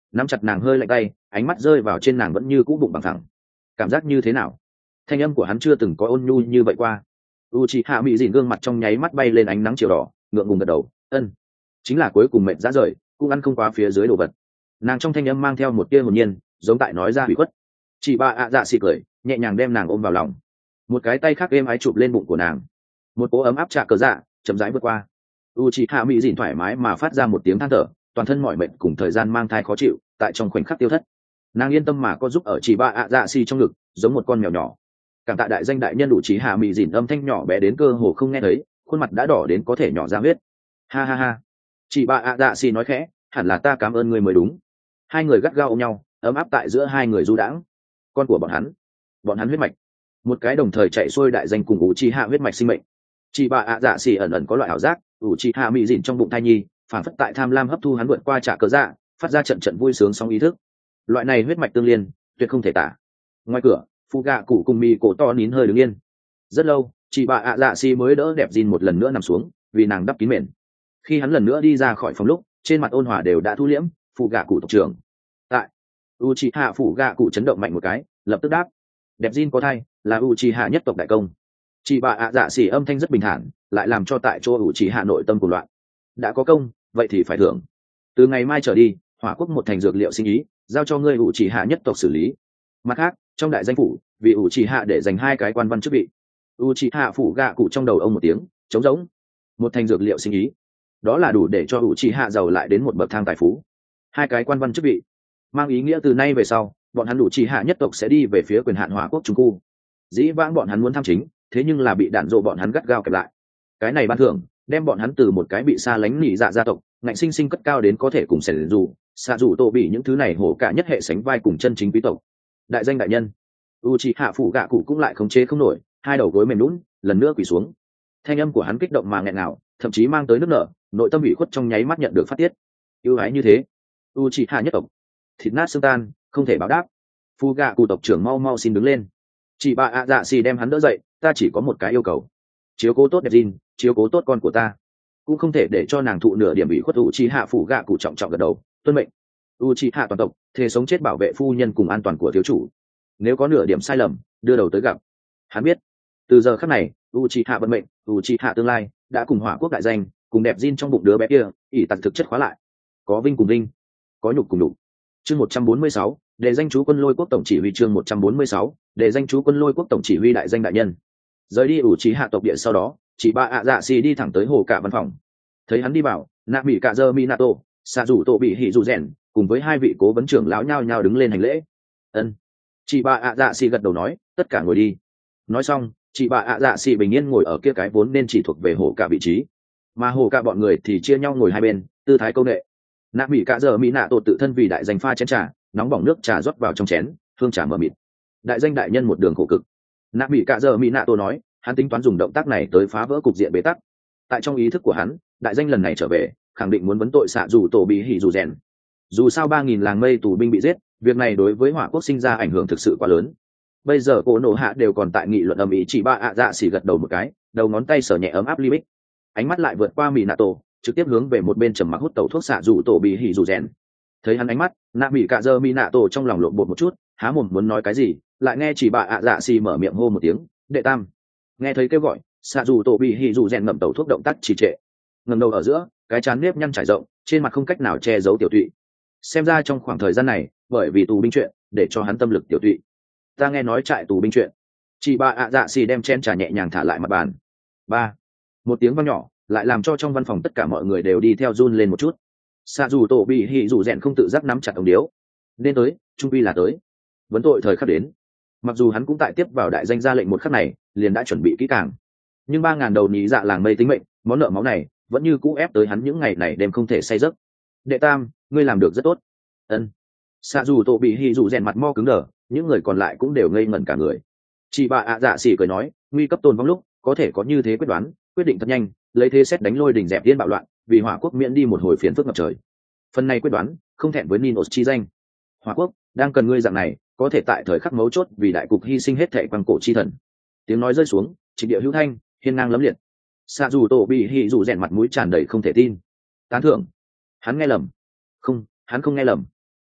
Speaker 1: nắm chặt nàng hơi lạnh tay, ánh mắt rơi vào trên nàng vẫn như cũ bụng bằng thẳng. Cảm giác như thế nào? Thanh âm của hắn chưa từng có ôn nhu như vậy qua. Uchiha Mỹ Dìn gương mặt trong nháy mắt bay lên ánh nắng chiều đỏ, ngượng ngùng gật đầu, ân. Chính là cuối cùng mệt rã rời, cũng ăn không quá phía dưới đồ vật. Nàng trong thanh âm mang theo một tia hồn nhiên, giống tại nói ra hủy khuất. Chị ba ạ dạ xì cười, nhẹ nhàng đem nàng ôm vào lòng. Một cái tay khác êm ái chụp lên bụng của nàng. Một cỗ ấm áp trà cờ dạ, chậm rãi vượt qua. Uchiha Mỹ Dìn thoải mái mà phát ra một tiếng than thở, toàn thân mỏi mệt cùng thời gian mang thai khó chịu, tại trong khoảnh khắc tiêu thất. Nàng yên tâm mà có giúp ở chị ba ạ dạ xì trong ngực, giống một con mèo nhỏ. Cảm tạ đại danh đại nhân Uchiha Mỹ Dìn âm thanh nhỏ bé đến cơ hồ không nghe thấy, khuôn mặt đã đỏ đến có thể nhỏ ra huyết. Ha ha ha. Chị ba ạ dạ xì nói khẽ, hẳn là ta cảm ơn người mới đúng. Hai người gắt gao ôm nhau, ấm áp tại giữa hai người du đãng. Con của bọn hắn, bọn hắn huyết mạch, một cái đồng thời chạy xuôi đại danh cùng Uchiha huyết mạch sinh mệnh. Chị bà ạ dạ xỉ ẩn ẩn có loại ảo giác, Uchiha Mỹ Dìn trong bụng thai nhi, phản phất tại tham lam hấp thu hắn vượt qua trả cớ dạ, phát ra trận trận vui sướng sóng ý thức. Loại này huyết mạch tương liên, tuyệt không thể tả. Ngoài cửa, Phu Gạ Cụ cùng Mì cổ to nín hơi đứng yên. Rất lâu, chị bà ạ dạ xỉ mới đỡ đẹp Jin một lần nữa nằm xuống, vì nàng đắp kín mền. Khi hắn lần nữa đi ra khỏi phòng lúc, trên mặt ôn hòa đều đã thu liễm. Phu Gạ Cụ tộc trưởng tại Uchiha Phu Gạ Cụ chấn động mạnh một cái, lập tức đáp, đẹp Jin có thai, là Uchiha nhất tộc đại công. Chị bà ạ dạ xỉ âm thanh rất bình thản, lại làm cho tại chỗ Uchiha nội tâm cuồng loạn. Đã có công, vậy thì phải thưởng. Từ ngày mai trở đi, Hỏa Quốc một thành dược liệu sinh ý, giao cho ngươi Uchiha nhất tộc xử lý. Mặt khác, trong đại danh phủ, vì Uchiha để dành hai cái quan văn chức vị. Uchiha Phủ Gạ Cụ trong đầu ông một tiếng, trống rỗng. Một thành dược liệu sinh ý, đó là đủ để cho Uchiha giàu lại đến một bậc thang tài phú. Hai cái quan văn chức vị, mang ý nghĩa từ nay về sau, bọn hắn Uchiha nhất tộc sẽ đi về phía quyền hạn Hỏa Quốc trung khu. Dĩ vãng bọn hắn muốn tham chính, thế nhưng là bị đạn dộ bọn hắn gắt gao kẹp lại. Cái này ban thưởng, đem bọn hắn từ một cái bị xa lánh nỉ dạ gia tộc, ngạnh sinh sinh cất cao đến có thể cùng sẻn dù, xạ dù tổ bị những thứ này hổ cả nhất hệ sánh vai cùng chân chính quý tộc. Đại danh đại nhân, Uchiha Phủ Gạ Cụ cũng lại khống chế không nổi, hai đầu gối mềm nhũn, lần nữa quỳ xuống. Thanh âm của hắn kích động mà nghẹn ngào, thậm chí mang tới nước nở, nội tâm ủy khuất trong nháy mắt nhận được phát tiết. Ưu ái như thế, Uchiha nhất tộc, thịt nát xương tan, không thể báo đáp. Phủ Gạ Cụ tộc trưởng mau mau xin đứng lên. Chị bà ạ dạ xì đem hắn đỡ dậy, ta chỉ có một cái yêu cầu, chiếu cố tốt đẹp Jin, chiếu cố tốt con của ta, cũng không thể để cho nàng thụ nửa điểm bị khuất. Uchiha Phủ Gạ Cụ trọng trọng gật đầu, tuân mệnh. Uchiha toàn tộc thề sống chết bảo vệ phu nhân cùng an toàn của thiếu chủ, nếu có nửa điểm sai lầm, đưa đầu tới gặp. Hắn biết, từ giờ khắc này, Uchiha vận mệnh, Uchiha tương lai đã cùng Hỏa Quốc đại danh, cùng đẹp Jin trong bụng đứa bé kia, ỷ tặc thực chất khóa lại. Có vinh cùng vinh, có nhục cùng nhục. Chương một trăm bốn mươi sáu, để danh chú quân lôi quốc tổng chỉ huy. Chương một trăm bốn mươi sáu, để danh chú quân lôi quốc tổng chỉ huy. Đại danh đại nhân rời đi Uchiha tộc địa sau đó, chị bà ạ dạ xì đi thẳng tới hồ cả văn phòng. Thấy hắn đi vào, nạ mỹ cả giờ minato, xạ rủ tổ bị hỉ rủ rèn, cùng với hai vị cố vấn trưởng lão nhao nhao đứng lên hành lễ. Ân. Chị bà ạ dạ xì gật đầu nói, tất cả ngồi đi. Nói xong, chị bà ạ dạ xì bình yên ngồi ở kia cái vốn nên chỉ thuộc về hồ cả vị trí, mà hồ cả bọn người thì chia nhau ngồi hai bên, tư thái câu nệ. Nạ mỹ cả giờ mỹ nạ tổ tự thân vì đại danh pha chén trà, nóng bỏng nước trà rót vào trong chén, hương trà mờ mịt. Đại danh đại nhân một đường khổ cực. Nạ mỹ cả giờ mỹ nạ tổ nói, hắn tính toán dùng động tác này tới phá vỡ cục diện bế tắc. Tại trong ý thức của hắn, đại danh lần này trở về, khẳng định muốn vấn tội xạ dù tổ bị hỉ dù rèn. Dù sao ba nghìn làng mây tù binh bị giết, việc này đối với Hỏa Quốc sinh ra ảnh hưởng thực sự quá lớn. Bây giờ cổ nổ hạ đều còn tại nghị luận ầm ĩ, chỉ ba ạ dạ xỉ gật đầu một cái, đầu ngón tay sờ nhẹ ấm áp limit, ánh mắt lại vượt qua mỹ nạ tổ, trực tiếp hướng về một bên trầm mặc hút tẩu thuốc xạ dù tổ bị hỉ dù rèn. Thấy hắn ánh mắt, nạ mỹ cạ dơ mỹ nạ tổ trong lòng lộn bột một chút, há mồm muốn nói cái gì, lại nghe chỉ bà ạ dạ xì mở miệng hô một tiếng, đệ tam. Nghe thấy kêu gọi, xạ dù tổ bị hỉ dù rèn ngậm tẩu thuốc động tác trì trệ, ngẩng đầu ở giữa, cái trán nếp nhăn trải rộng, trên mặt không cách nào che giấu tiểu tụy. Xem ra trong khoảng thời gian này, bởi vì tù binh chuyện, để cho hắn tâm lực tiểu tụy. Ta nghe nói trại tù binh chuyện. Chỉ bà ạ dạ xì đem chén trà nhẹ nhàng thả lại mặt bàn. Ba. Một tiếng vang nhỏ, lại làm cho trong văn phòng tất cả mọi người đều đi theo run lên một chút. Xạ dù tổ bị hỉ dù rèn không tự giác nắm chặt ống điếu. Nên tới, trung quy là tới. Vấn tội thời khắc đến. Mặc dù hắn cũng tại tiếp vào đại danh ra lệnh một khắc này, liền đã chuẩn bị kỹ càng. Nhưng ba ngàn đầu nhí dạ làng mây tính mệnh, món nợ máu này vẫn như cũ ép tới hắn những ngày này đêm không thể say giấc. Đệ tam, ngươi làm được rất tốt. Ân. Xạ dù tổ bị hỉ dù rèn mặt mo cứng đờ, những người còn lại cũng đều ngây ngẩn cả người. Chị bà ạ dạ xỉ cười nói, nguy cấp tồn vong lúc, có thể có như thế quyết đoán, quyết định thật nhanh, lấy thế xét đánh lôi đình dẹp điên bạo loạn, vì Hỏa Quốc miễn đi một hồi phiền phức ngập trời. Phần này quyết đoán không thẹn với Ninos chi danh. Hỏa Quốc đang cần ngươi dạng này, có thể tại thời khắc mấu chốt vì đại cục hy sinh hết thệ quang cổ chi thần. Tiếng nói rơi xuống, trịnh địa hữu thanh, hiên ngang lấm liệt. Xạ dù tổ bị hỉ dù rèn mặt mũi tràn đầy không thể tin. Tán thưởng. Hắn nghe lầm. Không, hắn không nghe lầm.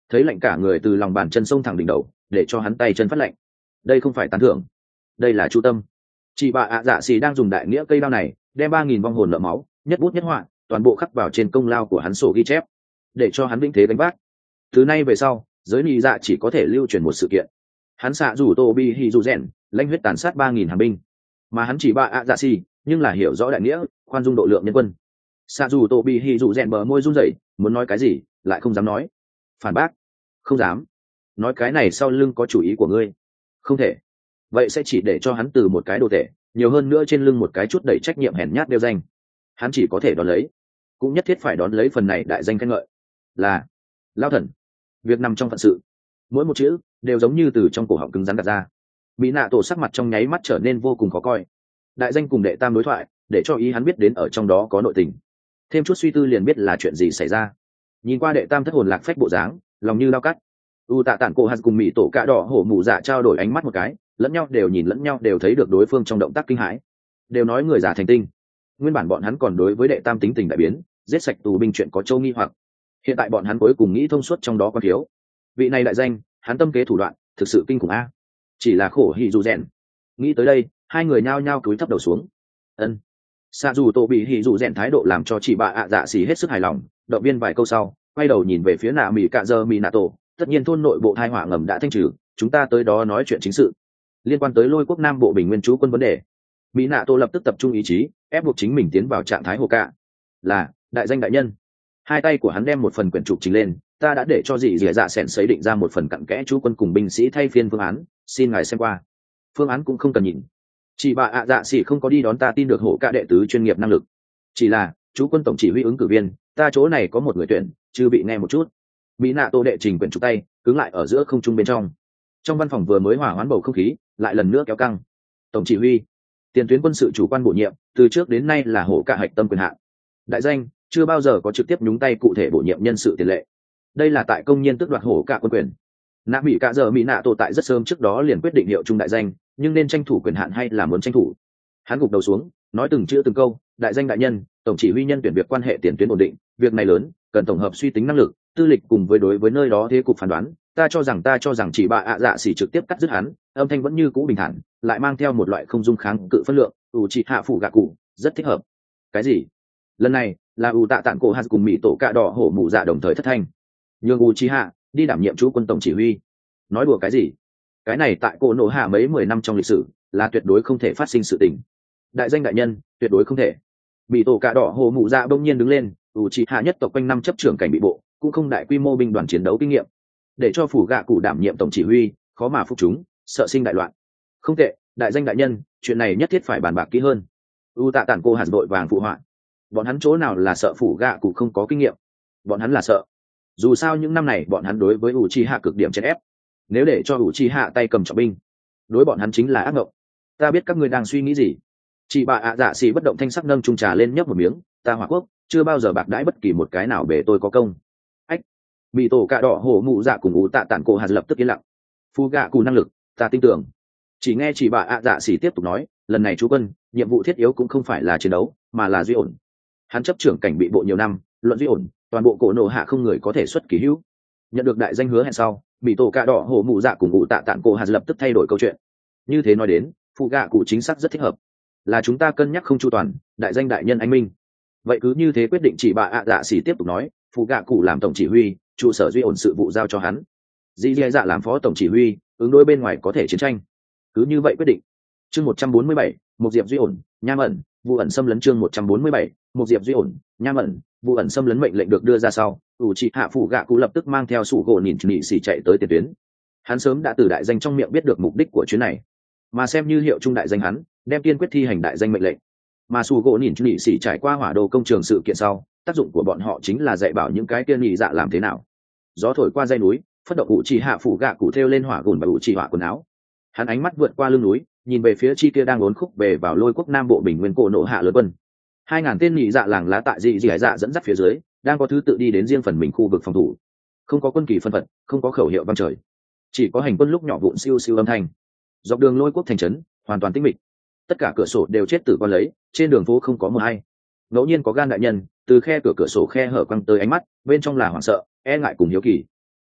Speaker 1: thấy lạnh cả người từ lòng bàn chân sông thẳng đỉnh đầu, để cho hắn tay chân phát lạnh. Đây không phải tán thưởng, đây là chu tâm. Chị bà ạ dạ xì đang dùng đại nghĩa cây đao này đem ba nghìn vong hồn nợ máu nhất bút nhất họa toàn bộ khắc vào trên công lao của hắn sổ ghi chép, để cho hắn vĩnh thế gánh vác. Từ nay về sau, giới nị dạ chỉ có thể lưu truyền một sự kiện: hắn xạ rủ tô bi hi dù rèn lãnh huyết tàn sát ba nghìn hàng binh, mà hắn chỉ bà ạ dạ xì nhưng là hiểu rõ đại nghĩa, khoan dung độ lượng nhân quân. Xạ rủ tô bi hi dù rèn bờ môi run rẩy, muốn nói cái gì lại không dám nói. Phản bác, không dám nói cái này sau lưng có chủ ý của ngươi. Không thể, vậy sẽ chỉ để cho hắn từ một cái đồ tệ nhiều hơn nữa trên lưng một cái chút đầy trách nhiệm hèn nhát đeo danh. Hắn chỉ có thể đón lấy, cũng nhất thiết phải đón lấy phần này đại danh khen ngợi. Là lao thần, việc nằm trong phận sự, mỗi một chữ đều giống như từ trong cổ họng cứng rắn đặt ra. Mỹ nạ tổ sắc mặt trong nháy mắt trở nên vô cùng khó coi. Đại danh cùng đệ tam đối thoại để cho ý hắn biết đến ở trong đó có nội tình, thêm chút suy tư liền biết là chuyện gì xảy ra. Nhìn qua đệ tam thất hồn lạc phách bộ dáng, lòng như lao cắt. U tạ tản cổ hạt cùng mỹ tổ cạ đỏ hổ mụ dạ trao đổi ánh mắt một cái, lẫn nhau đều nhìn lẫn nhau đều thấy được đối phương trong động tác kinh hãi. Đều nói người giả thành tinh, nguyên bản bọn hắn còn đối với đệ tam tính tình đại biến, giết sạch tù binh chuyện có châu nghi hoặc, hiện tại bọn hắn cuối cùng nghĩ thông suốt trong đó có thiếu. Vị này đại danh, hắn tâm kế thủ đoạn thực sự kinh khủng a. Chỉ là khổ hỉ dù rèn. Nghĩ tới đây, hai người nhao nhao cúi thấp đầu xuống. Ân. Sa dù tổ bị hỉ dù rèn thái độ làm cho chị bà ạ dạ xì hết sức hài lòng, động viên vài câu sau, quay đầu nhìn về phía nạ mỹ cạ dơ mỹ nạ tổ. Tất nhiên thôn nội bộ thai họa ngầm đã thanh trừ, chúng ta tới đó nói chuyện chính sự liên quan tới Lôi quốc Nam bộ bình nguyên trú quân vấn đề. Mỹ nạ tổ lập tức tập trung ý chí, ép buộc chính mình tiến vào trạng thái hồ cạ. Là đại danh đại nhân. Hai tay của hắn đem một phần quyển trục trình lên, ta đã để cho dì dì dạ sẻn sấy định ra một phần cặn kẽ trú quân cùng binh sĩ thay phiên phương án, xin ngài xem qua. Phương án cũng không cần nhìn, chị bà ạ dạ xỉ không có đi đón ta tin được hộ cả đệ tứ chuyên nghiệp năng lực, chỉ là chú quân tổng chỉ huy ứng cử viên, ta chỗ này có một người tuyển, chưa bị nghe một chút. Mỹ nạ tô đệ trình quyển trục tay cứng lại ở giữa không trung bên trong. Trong văn phòng vừa mới hỏa hoãn bầu không khí lại lần nữa kéo căng. Tổng chỉ huy, tiền tuyến quân sự chủ quan bổ nhiệm, từ trước đến nay là hộ cả hạch tâm quyền hạn. Đại danh chưa bao giờ có trực tiếp nhúng tay cụ thể bổ nhiệm nhân sự tiền lệ, đây là tại công nhân tước đoạt hổ cả quân quyền. Nạ mỹ cả giờ mỹ nạ tổ tại rất sớm trước đó liền quyết định hiệu trung đại danh, nhưng nên tranh thủ quyền hạn hay là muốn tranh thủ. Hắn gục đầu xuống, nói từng chữ từng câu, đại danh đại nhân, tổng chỉ huy nhân tuyển việc quan hệ tiền tuyến ổn định, việc này lớn, cần tổng hợp suy tính năng lực, tư lịch cùng với đối với nơi đó thế cục phán đoán. Ta cho rằng ta cho rằng chỉ bà ạ dạ xỉ trực tiếp cắt dứt hắn, âm thanh vẫn như cũ bình thản, lại mang theo một loại không dung kháng cự phân lượng, ủ chỉ hạ phụ gạ cụ, rất thích hợp. Cái gì? Lần này là ủ tạ tản cổ hạt cùng mỹ tổ cạ đỏ hổ mụ dạ đồng thời thất thanh. Nhường ủ chỉ hạ đi đảm nhiệm chú quân tổng chỉ huy. Nói đùa cái gì? Cái này tại cổ nổ hạ mấy mười năm trong lịch sử là tuyệt đối không thể phát sinh sự tình. Đại danh đại nhân, tuyệt đối không thể. Mỹ tổ cạ đỏ hổ mụ dạ bỗng nhiên đứng lên, ủ chỉ hạ nhất tộc quanh năm chấp trưởng cảnh bị bộ, cũng không đại quy mô binh đoàn chiến đấu kinh nghiệm, để cho phủ gạ cụ đảm nhiệm tổng chỉ huy, khó mà phục chúng, sợ sinh đại loạn. Không tệ, đại danh đại nhân, chuyện này nhất thiết phải bàn bạc kỹ hơn. U tạ tản cô hạt đội vàng phụ họa. Bọn hắn chỗ nào là sợ phủ gạ cụ không có kinh nghiệm, bọn hắn là sợ dù sao những năm này bọn hắn đối với u chi hạ cực điểm chèn ép, nếu để cho u chi hạ tay cầm trọng binh, đối bọn hắn chính là ác mộng. Ta biết các ngươi đang suy nghĩ gì. Chị bà ạ dạ xì bất động thanh sắc nâng chung trà lên nhấp một miếng, ta hỏa quốc chưa bao giờ bạc đãi bất kỳ một cái nào bề tôi có công. Ách. Mỹ tổ cạ đỏ hổ mụ dạ cùng u tạ tản cô hạt lập tức yên lặng. Phu gạ cụ năng lực ta tin tưởng. Chỉ nghe chị bà ạ dạ xì tiếp tục nói, lần này chú quân nhiệm vụ thiết yếu cũng không phải là chiến đấu mà là duy ổn. Hắn chấp trưởng cảnh bị bộ nhiều năm, luận duy ổn, toàn bộ cổ nổ hạ không người có thể xuất kỳ hữu. Nhận được đại danh hứa hẹn sau, Mỹ tổ cạ đỏ hổ mụ dạ cùng ủ tạ tản cổ hạt lập tức thay đổi câu chuyện. Như thế nói đến, phụ gạ cụ chính xác rất thích hợp, là chúng ta cân nhắc không chu toàn, đại danh đại nhân anh minh. Vậy cứ như thế quyết định. Chỉ bà ạ dạ xỉ tiếp tục nói, phụ gạ cụ làm tổng chỉ huy, trụ sở duy ổn sự vụ giao cho hắn, dì dì dạ làm phó tổng chỉ huy, ứng đối bên ngoài có thể chiến tranh. Cứ như vậy quyết định. Chương một trăm bốn mươi bảy, một diệp duy ổn, nham ẩn, vụ ẩn xâm lấn. Chương một trăm bốn mươi bảy, một diệp duy ổn, nham ẩn, vụ ẩn xâm lấn. Mệnh lệnh được đưa ra sau, ủ trị hạ phủ gạ cụ lập tức mang theo sủ gỗ nhìn nhị xỉ chạy tới tiền tuyến. Hắn sớm đã từ đại danh trong miệng biết được mục đích của chuyến này, mà xem như hiệu trung đại danh hắn đem tiên quyết thi hành đại danh mệnh lệnh. Mà sủ gỗ nhìn nhị xỉ trải qua hỏa đồ công trường sự kiện sau, tác dụng của bọn họ chính là dạy bảo những cái tiên nhị dạ làm thế nào. Gió thổi qua dây núi, phất động ủ trị hạ phủ gạ cụ thêu lên hỏa gùn và ủ trị hỏa quần áo. Hắn ánh mắt vượt qua lưng núi, nhìn về phía chi kia đang uốn khúc về vào Lôi quốc Nam bộ bình nguyên cổ nổ hạ lớn quân. Hai ngàn tên nhị dạ làng lá tại dị dị dạ dẫn dắt phía dưới, đang có thứ tự đi đến riêng phần mình khu vực phòng thủ. Không có quân kỳ phân phật, không có khẩu hiệu vang trời, chỉ có hành quân lúc nhỏ vụn siêu siêu âm thanh. Dọc đường Lôi quốc thành trấn hoàn toàn tĩnh mịch, tất cả cửa sổ đều chết tử quan lấy, trên đường phố không có một ai. Ngẫu nhiên có gan đại nhân từ khe cửa cửa sổ khe hở quăng tới ánh mắt, bên trong là hoảng sợ, e ngại cùng hiếu kỳ.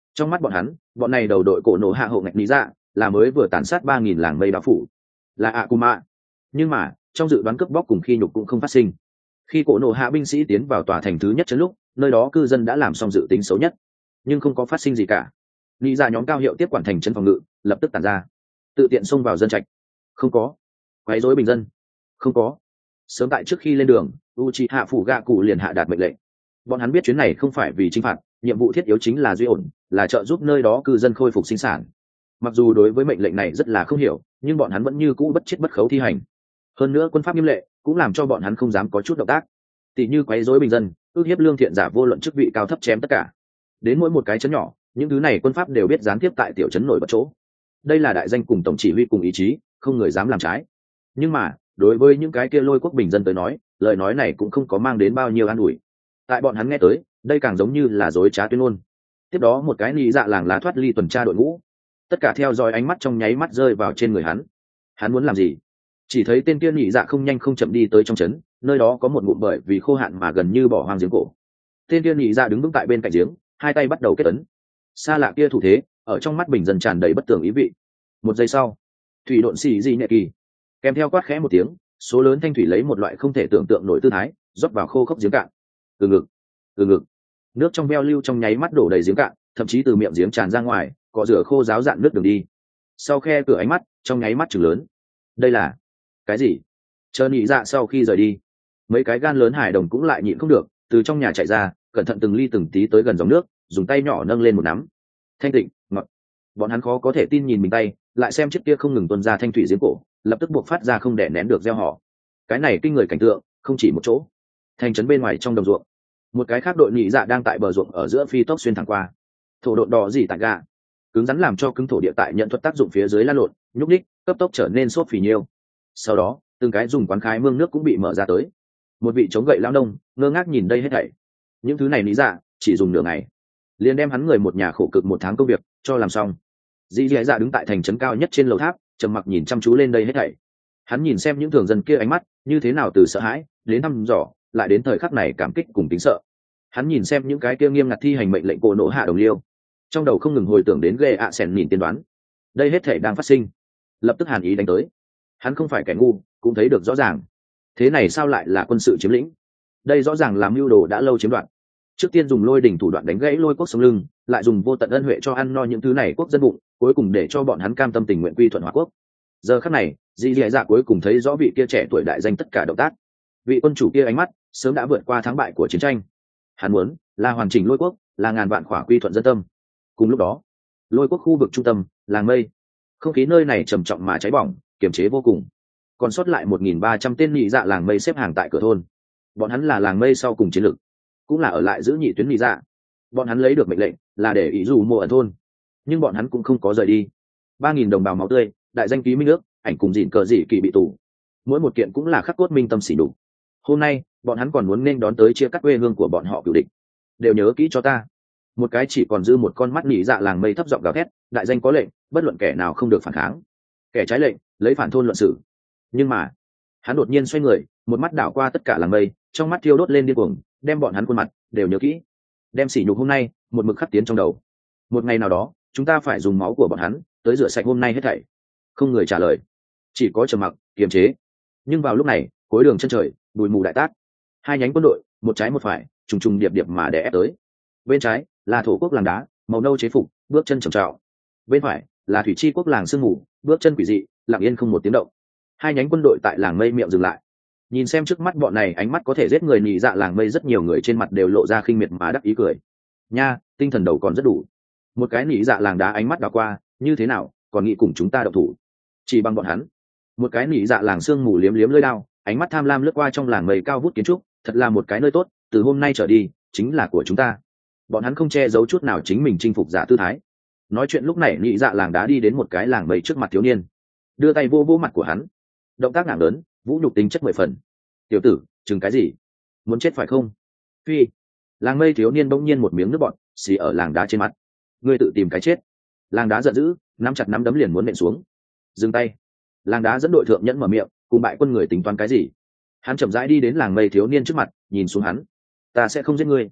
Speaker 1: Trong mắt bọn hắn, bọn này đầu đội cổ nổ hạ hộ ngạch lý dạ là mới vừa tàn sát ba nghìn làng mây đạo phủ, là Akuma. Nhưng mà trong dự đoán cướp bóc cùng khi nhục cũng không phát sinh. Khi cổ nổ hạ binh sĩ tiến vào tòa thành thứ nhất trấn lúc, nơi đó cư dân đã làm xong dự tính xấu nhất, nhưng không có phát sinh gì cả. Lý dạ nhóm cao hiệu tiếp quản thành trấn phòng ngự lập tức tản ra, tự tiện xông vào dân trạch, không có quấy rối bình dân, không có. Sớm tại trước khi lên đường, Uchiha Fugaku liền hạ đạt mệnh lệnh. Bọn hắn biết chuyến này không phải vì chinh phạt, nhiệm vụ thiết yếu chính là duy ổn, là trợ giúp nơi đó cư dân khôi phục sinh sản. Mặc dù đối với mệnh lệnh này rất là không hiểu, nhưng bọn hắn vẫn như cũ bất chết bất khấu thi hành. Hơn nữa quân pháp nghiêm lệ cũng làm cho bọn hắn không dám có chút động tác, tỉ như quấy rối bình dân, ước hiếp lương thiện giả vô luận chức vị cao thấp chém tất cả. Đến mỗi một cái chấn nhỏ, những thứ này quân pháp đều biết gián tiếp tại tiểu chấn nổi bật chỗ. Đây là đại danh cùng tổng chỉ huy cùng ý chí, không người dám làm trái. Nhưng mà đối với những cái kia lôi quốc bình dân tới nói, lời nói này cũng không có mang đến bao nhiêu an ủi. Tại bọn hắn nghe tới, đây càng giống như là dối trá tuyên ngôn. Tiếp đó một cái nị dạ làng lá thoát ly tuần tra đội ngũ, tất cả theo dõi ánh mắt trong nháy mắt rơi vào trên người hắn. Hắn muốn làm gì? Chỉ thấy tên kia nị dạ không nhanh không chậm đi tới trong trấn, nơi đó có một ngụm bởi vì khô hạn mà gần như bỏ hoang giếng cổ. Tên kia nị dạ đứng vững tại bên cạnh giếng, hai tay bắt đầu kết ấn. Xa lạ kia thủ thế, ở trong mắt bình dân tràn đầy bất tường ý vị. Một giây sau, thủy độn xì di nhẹ kỳ, kèm theo quát khẽ một tiếng, số lớn thanh thủy lấy một loại không thể tưởng tượng nổi tư thái rót vào khô khốc giếng cạn. Từ ngực, từ ngực, nước trong veo lưu trong nháy mắt đổ đầy giếng cạn, thậm chí từ miệng giếng tràn ra ngoài, cọ rửa khô ráo dạn nước đường đi. Sau khe cửa ánh mắt trong nháy mắt chừng lớn. Đây là cái gì? Chờ nhị dạ sau khi rời đi, mấy cái gan lớn hải đồng cũng lại nhịn không được, từ trong nhà chạy ra, cẩn thận từng ly từng tí tới gần dòng nước, dùng tay nhỏ nâng lên một nắm. Thanh tịnh, ngọt. Bọn hắn khó có thể tin nhìn mình tay, lại xem chiếc kia không ngừng tuôn ra thanh thủy giếng cổ, lập tức buộc phát ra không đè nén được gieo họ. Cái này kinh người cảnh tượng, không chỉ một chỗ. Thành trấn bên ngoài trong đồng ruộng, một cái khác đội nhị dạ đang tại bờ ruộng ở giữa phi tốc xuyên thẳng qua. Thổ độn đỏ gì tại gà, cứng rắn làm cho cứng thổ địa tại nhận thuật tác dụng phía dưới lan lộn, nhúc ních, cấp tốc trở nên xốp phì nhiêu. Sau đó, từng cái dùng quán khái mương nước cũng bị mở ra tới. Một vị chống gậy lao nông ngơ ngác nhìn đây hết thảy. Những thứ này lý dạ chỉ dùng nửa ngày, liền đem hắn người một nhà khổ cực một tháng công việc cho làm xong. Dĩ dẻ dạ đứng tại thành trấn cao nhất trên lầu tháp, trầm mặc nhìn chăm chú lên đây hết thảy. Hắn nhìn xem những thường dân kia ánh mắt như thế nào từ sợ hãi đến thăm dò, lại đến thời khắc này cảm kích cùng tính sợ. Hắn nhìn xem những cái kia nghiêm ngặt thi hành mệnh lệnh cổ nổ hạ đồng liêu, trong đầu không ngừng hồi tưởng đến ghê ạ sèn nhìn tiên đoán. Đây hết thảy đang phát sinh, lập tức hàn ý đánh tới. Hắn không phải kẻ ngu, cũng thấy được rõ ràng. Thế này sao lại là quân sự chiếm lĩnh? Đây rõ ràng là mưu đồ đã lâu chiếm đoạt. Trước tiên dùng lôi đỉnh thủ đoạn đánh gãy lôi quốc sống lưng, lại dùng vô tận ân huệ cho ăn no những thứ này quốc dân bụng, cuối cùng để cho bọn hắn cam tâm tình nguyện quy thuận hòa quốc. Giờ khắc này, dì dì dạ cuối cùng thấy rõ vị kia trẻ tuổi đại danh tất cả động tác. Vị quân chủ kia ánh mắt sớm đã vượt qua thắng bại của chiến tranh. Hắn muốn là hoàn chỉnh lôi quốc, là ngàn vạn khỏa quy thuận dân tâm. Cùng lúc đó, lôi quốc khu vực trung tâm, làng mây, không khí nơi này trầm trọng mà cháy bỏng, kiềm chế vô cùng. Còn sót lại một nghìn ba trăm tên nhị dạ làng mây xếp hàng tại cửa thôn. Bọn hắn là làng mây sau cùng chiến lược, cũng là ở lại giữ nhị tuyến nhị dạ. Bọn hắn lấy được mệnh lệnh là để ý dù mùa ẩn thôn, nhưng bọn hắn cũng không có rời đi. Ba nghìn đồng bào máu tươi, đại danh ký minh ước, ảnh cùng dịn cờ dị kỳ bị tù, mỗi một kiện cũng là khắc cốt minh tâm xỉ đục. Hôm nay bọn hắn còn muốn nên đón tới chia cắt quê hương của bọn họ cựu địch. Đều nhớ kỹ cho ta. Một cái chỉ còn dư một con mắt nhị dạ làng mây thấp giọng gào thét, đại danh có lệnh, bất luận kẻ nào không được phản kháng. Kẻ trái lệnh lấy phản thôn luận xử. Nhưng mà hắn đột nhiên xoay người, một mắt đảo qua tất cả làng mây, trong mắt thiêu đốt lên điên cuồng, đem bọn hắn khuôn mặt đều nhớ kỹ, đem sỉ nhục hôm nay một mực khắc tiến trong đầu. Một ngày nào đó chúng ta phải dùng máu của bọn hắn tới rửa sạch hôm nay hết thảy. Không người trả lời, chỉ có trầm mặc kiềm chế. Nhưng vào lúc này, cuối đường chân trời bụi mù đại tát, hai nhánh quân đội một trái một phải trùng trùng điệp điệp mà đè ép tới. Bên trái là thổ quốc làng đá màu nâu chế phục, bước chân trầm trọng. Bên phải là thủy chi quốc làng sương mù, bước chân quỷ dị, lặng yên không một tiếng động. Hai nhánh quân đội tại làng mây miệng dừng lại, nhìn xem trước mắt bọn này ánh mắt có thể giết người nhị dạ làng mây, rất nhiều người trên mặt đều lộ ra khinh miệt mà đắc ý cười. Nha, tinh thần đầu còn rất đủ. Một cái nhị dạ làng đá ánh mắt đảo qua, như thế nào, còn nghĩ cùng chúng ta động thủ? Chỉ bằng bọn hắn. Một cái nhị dạ làng sương mù liếm liếm lưỡi đao, ánh mắt tham lam lướt qua trong làng mây cao vút kiến trúc, thật là một cái nơi tốt, từ hôm nay trở đi chính là của chúng ta. Bọn hắn không che giấu chút nào chính mình chinh phục giả tư thái. Nói chuyện lúc này nhị dạ làng đá đi đến một cái làng mây trước mặt thiếu niên, đưa tay vô vô mặt của hắn, động tác nặng lớn, vũ nhục tính chất mười phần. Tiểu tử, chừng cái gì? Muốn chết phải không? Phi. Làng mây thiếu niên bỗng nhiên một miếng nước bọt xì ở làng đá trên mặt. Ngươi tự tìm cái chết. Làng đá giận dữ, nắm chặt nắm đấm liền muốn nện xuống. Dừng tay. Làng đá dẫn đội thượng nhẫn mở miệng, cùng bại quân người tính toán cái gì? Hắn chậm rãi đi đến làng mây thiếu niên trước mặt, nhìn xuống hắn. Ta sẽ không giết ngươi.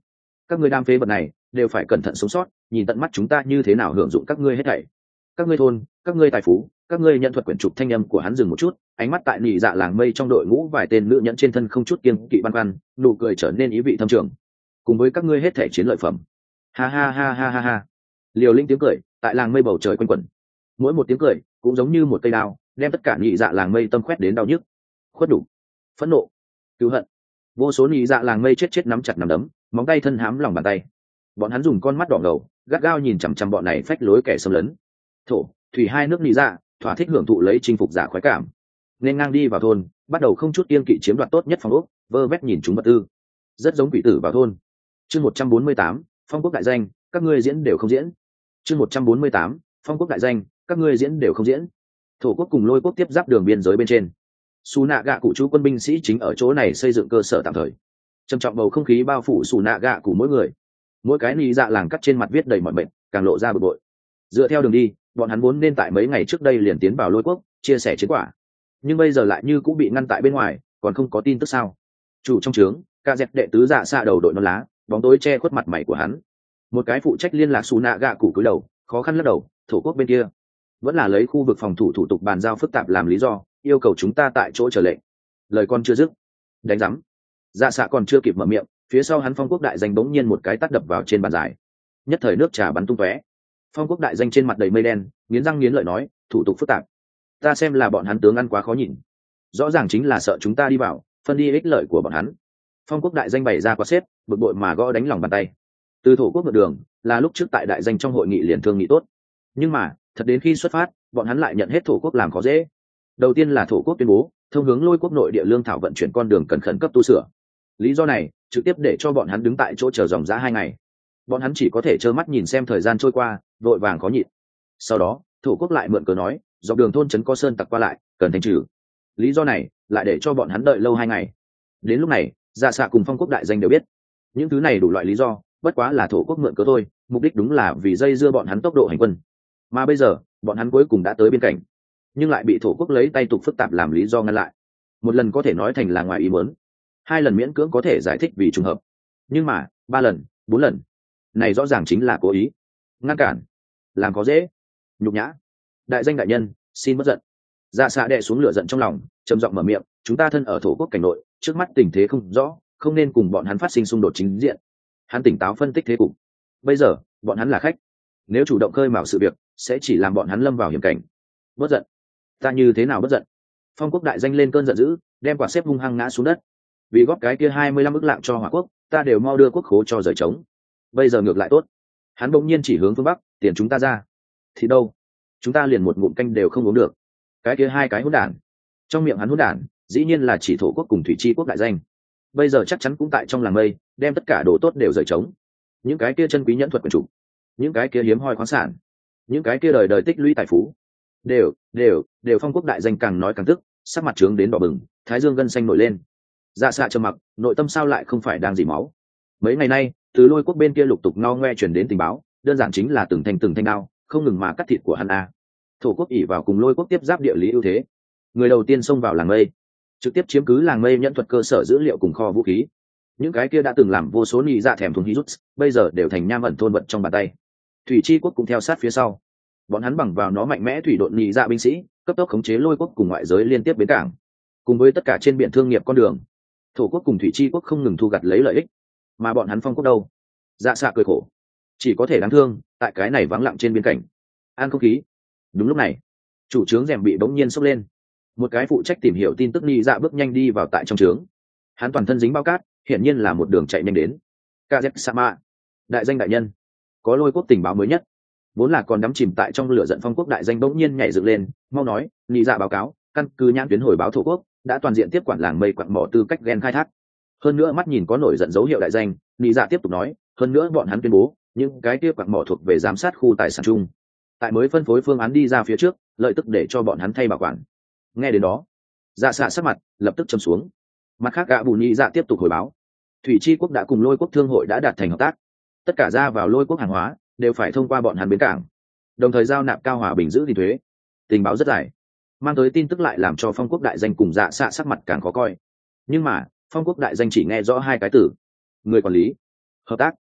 Speaker 1: các ngươi đam phế vật này đều phải cẩn thận sống sót, nhìn tận mắt chúng ta như thế nào hưởng dụng các ngươi hết thảy. Các ngươi thôn, các ngươi tài phú, các ngươi nhận thuật quyển trục. Thanh âm của hắn dừng một chút, ánh mắt tại nị dạ làng mây trong đội ngũ vài tên nữ nhẫn trên thân không chút kiêng kỵ băn khoăn, nụ cười trở nên ý vị thâm trường. Cùng với các ngươi hết thảy chiến lợi phẩm. Ha ha ha ha ha ha. Liều Linh tiếng cười tại làng mây bầu trời quanh quẩn, mỗi một tiếng cười cũng giống như một cây đao, đem tất cả nị dạ làng mây tâm khoét đến đau nhức, khuất đủ, phẫn nộ, cứu hận. Vô số nị dạ làng mây chết chết nắm chặt nắm đấm, móng tay thân hám lòng bàn tay. Bọn hắn dùng con mắt đỏ ngầu gắt gao nhìn chằm chằm bọn này phách lối kẻ xâm lấn. Thổ thủy hai nước nị dạ thỏa thích hưởng thụ lấy chinh phục giả khoái cảm, nên ngang đi vào thôn, bắt đầu không chút kiêng kỵ chiếm đoạt tốt nhất phòng ốc, vơ vét nhìn chúng vật tư, rất giống quỷ tử vào thôn. Chương một trăm bốn mươi tám, phong quốc đại danh, các ngươi diễn đều không diễn. Chương một trăm bốn mươi tám, phong quốc đại danh, các ngươi diễn đều không diễn. Thổ quốc cùng Lôi quốc tiếp giáp đường biên giới bên trên, Su nạ gạ cụ chú quân binh sĩ chính ở chỗ này xây dựng cơ sở tạm thời. Trầm trọng bầu không khí bao phủ Su nạ gạ cụ mỗi người, mỗi cái nị dạ làng cắt trên mặt viết đầy mọi mệnh, càng lộ ra bực bội. Dựa theo đường đi, bọn hắn vốn nên tại mấy ngày trước đây liền tiến vào Lôi quốc chia sẻ chiến quả, nhưng bây giờ lại như cũng bị ngăn tại bên ngoài, còn không có tin tức sao? Chủ trong trướng, ca dẹp đệ tứ dạ xạ đầu đội non lá, bóng tối che khuất mặt mày của hắn. Một cái phụ trách liên lạc Su nạ gạ cụ cúi đầu, khó khăn lắc đầu. Thổ quốc bên kia vẫn là lấy khu vực phòng thủ thủ tục bàn giao phức tạp làm lý do, yêu cầu chúng ta tại chỗ chờ lệnh. Lời con chưa dứt, đánh rắm, dạ xạ còn chưa kịp mở miệng, phía sau hắn phong quốc đại danh bỗng nhiên một cái tát đập vào trên bàn dài, nhất thời nước trà bắn tung tóe. Phong quốc đại danh trên mặt đầy mây đen, nghiến răng nghiến lợi nói, thủ tục phức tạp, ta xem là bọn hắn tướng ăn quá khó nhìn, rõ ràng chính là sợ chúng ta đi vào phân đi ích lợi của bọn hắn. Phong quốc đại danh bày ra quá xếp, bực bội mà gõ đánh lòng bàn tay. Từ thổ quốc ngược đường là lúc trước tại đại danh trong hội nghị liền thương nghị tốt, nhưng mà thật đến khi xuất phát, bọn hắn lại nhận hết thổ quốc làm khó dễ. Đầu tiên là thổ quốc tuyên bố thông hướng Lôi quốc nội địa lương thảo vận chuyển con đường cần khẩn cấp tu sửa, lý do này trực tiếp để cho bọn hắn đứng tại chỗ chờ dòng dã hai ngày. Bọn hắn chỉ có thể trơ mắt nhìn xem thời gian trôi qua, vội vàng khó nhịn. Sau đó thổ quốc lại mượn cớ nói dọc đường thôn trấn có sơn tặc qua lại, cần thanh trừ, lý do này lại để cho bọn hắn đợi lâu hai ngày. Đến lúc này dạ xạ cùng phong quốc đại danh đều biết những thứ này đủ loại lý do bất quá là thổ quốc mượn cớ thôi, mục đích đúng là vì dây dưa bọn hắn tốc độ hành quân. Mà bây giờ bọn hắn cuối cùng đã tới biên cảnh, nhưng lại bị thổ quốc lấy tay tục phức tạp làm lý do ngăn lại. Một lần có thể nói thành là ngoài ý muốn, hai lần miễn cưỡng có thể giải thích vì trùng hợp, nhưng mà ba lần bốn lần này rõ ràng chính là cố ý ngăn cản, làm có dễ, nhục nhã. Đại danh đại nhân, xin bất giận. Dạ xạ đệ xuống lửa giận trong lòng, trầm giọng mở miệng, chúng ta thân ở thổ quốc cảnh nội, trước mắt tình thế không rõ, không nên cùng bọn hắn phát sinh xung đột chính diện. Hắn tỉnh táo phân tích thế cục, bây giờ bọn hắn là khách, nếu chủ động khơi mào sự việc sẽ chỉ làm bọn hắn lâm vào hiểm cảnh. Bất giận? Ta như thế nào bất giận? Phong quốc đại danh lên cơn giận dữ, đem quả xếp hung hăng ngã xuống đất. Vì góp cái kia hai mươi lăm ức lạng cho hỏa quốc, ta đều mau đưa quốc khố cho rời trống. Bây giờ ngược lại tốt, hắn bỗng nhiên chỉ hướng phương bắc, tiền chúng ta ra thì đâu, chúng ta liền một ngụm canh đều không uống được. Cái kia hai cái hỗn đản, trong miệng hắn hỗn đản dĩ nhiên là chỉ thổ quốc cùng thủy chi quốc đại danh. Bây giờ chắc chắn cũng tại trong làng mây, đem tất cả đồ tốt đều rời trống. Những cái kia chân quý nhẫn thuật quyền chủ, những cái kia hiếm hoi khoáng sản, những cái kia đời đời tích lũy tài phú, đều đều đều phong quốc đại danh càng nói càng tức, sắc mặt trướng đến đỏ bừng, thái dương gân xanh nổi lên. Dạ xạ trầm mặc, nội tâm sao lại không phải đang dỉ máu. Mấy ngày nay từ Lôi quốc bên kia lục tục ngao ngoe chuyển đến tình báo, đơn giản chính là từng thanh từng thanh đao không ngừng mà cắt thịt của hắn a. Thổ quốc ỉ vào cùng Lôi quốc tiếp giáp địa lý ưu thế, người đầu tiên xông vào làng mây, trực tiếp chiếm cứ làng mây nhẫn thuật cơ sở dữ liệu cùng kho vũ khí. Những cái kia đã từng làm vô số nị dạ thèm thuồng hít, bây giờ đều thành nham ẩn thôn vật trong bàn tay. Thủy chi quốc cũng theo sát phía sau, bọn hắn bằng vào nó mạnh mẽ thủy độn nị dạ binh sĩ, cấp tốc khống chế Lôi quốc cùng ngoại giới liên tiếp bến cảng, cùng với tất cả trên biển thương nghiệp con đường. Thổ quốc cùng thủy chi quốc không ngừng thu gặt lấy lợi ích, mà bọn hắn phong quốc đâu? Dạ xạ cười khổ, chỉ có thể đáng thương tại cái này vắng lặng trên biên cảnh an không khí. Đúng lúc này chủ trướng rèm bị bỗng nhiên sốc lên, một cái phụ trách tìm hiểu tin tức nị dạ bước nhanh đi vào tại trong trướng. Hắn toàn thân dính bao cát, hiển nhiên là một đường chạy nhanh đến. Kazek-sama, đại danh đại nhân, có Lôi quốc tình báo mới nhất. Vốn là còn đắm chìm tại trong lửa giận phong quốc đại danh bỗng nhiên nhảy dựng lên, mau nói, nị dạ báo cáo, căn cứ nhãn tuyến hồi báo thổ quốc đã toàn diện tiếp quản làng mây quặng mỏ tư cách gen khai thác. Hơn nữa mắt nhìn có nổi giận dấu hiệu đại danh, nị dạ tiếp tục nói, hơn nữa bọn hắn tuyên bố những cái kia quặng mỏ thuộc về giám sát khu tài sản chung, tại mới phân phối phương án đi ra phía trước, lợi tức để cho bọn hắn thay bảo quản. Nghe đến đó dạ xạ sắc mặt lập tức châm xuống. Mặt khác gã bù nhị dạ tiếp tục hồi báo, thủy chi quốc đã cùng Lôi quốc thương hội đã đạt thành hợp tác, tất cả ra vào Lôi quốc hàng hóa đều phải thông qua bọn hắn bến cảng, đồng thời giao nạp cao hòa bình giữ thì thuế. Tình báo rất dài, mang tới tin tức lại làm cho phong quốc đại danh cùng dạ xạ sắc mặt càng khó coi. Nhưng mà phong quốc đại danh chỉ nghe rõ hai cái từ: người quản lý, hợp tác.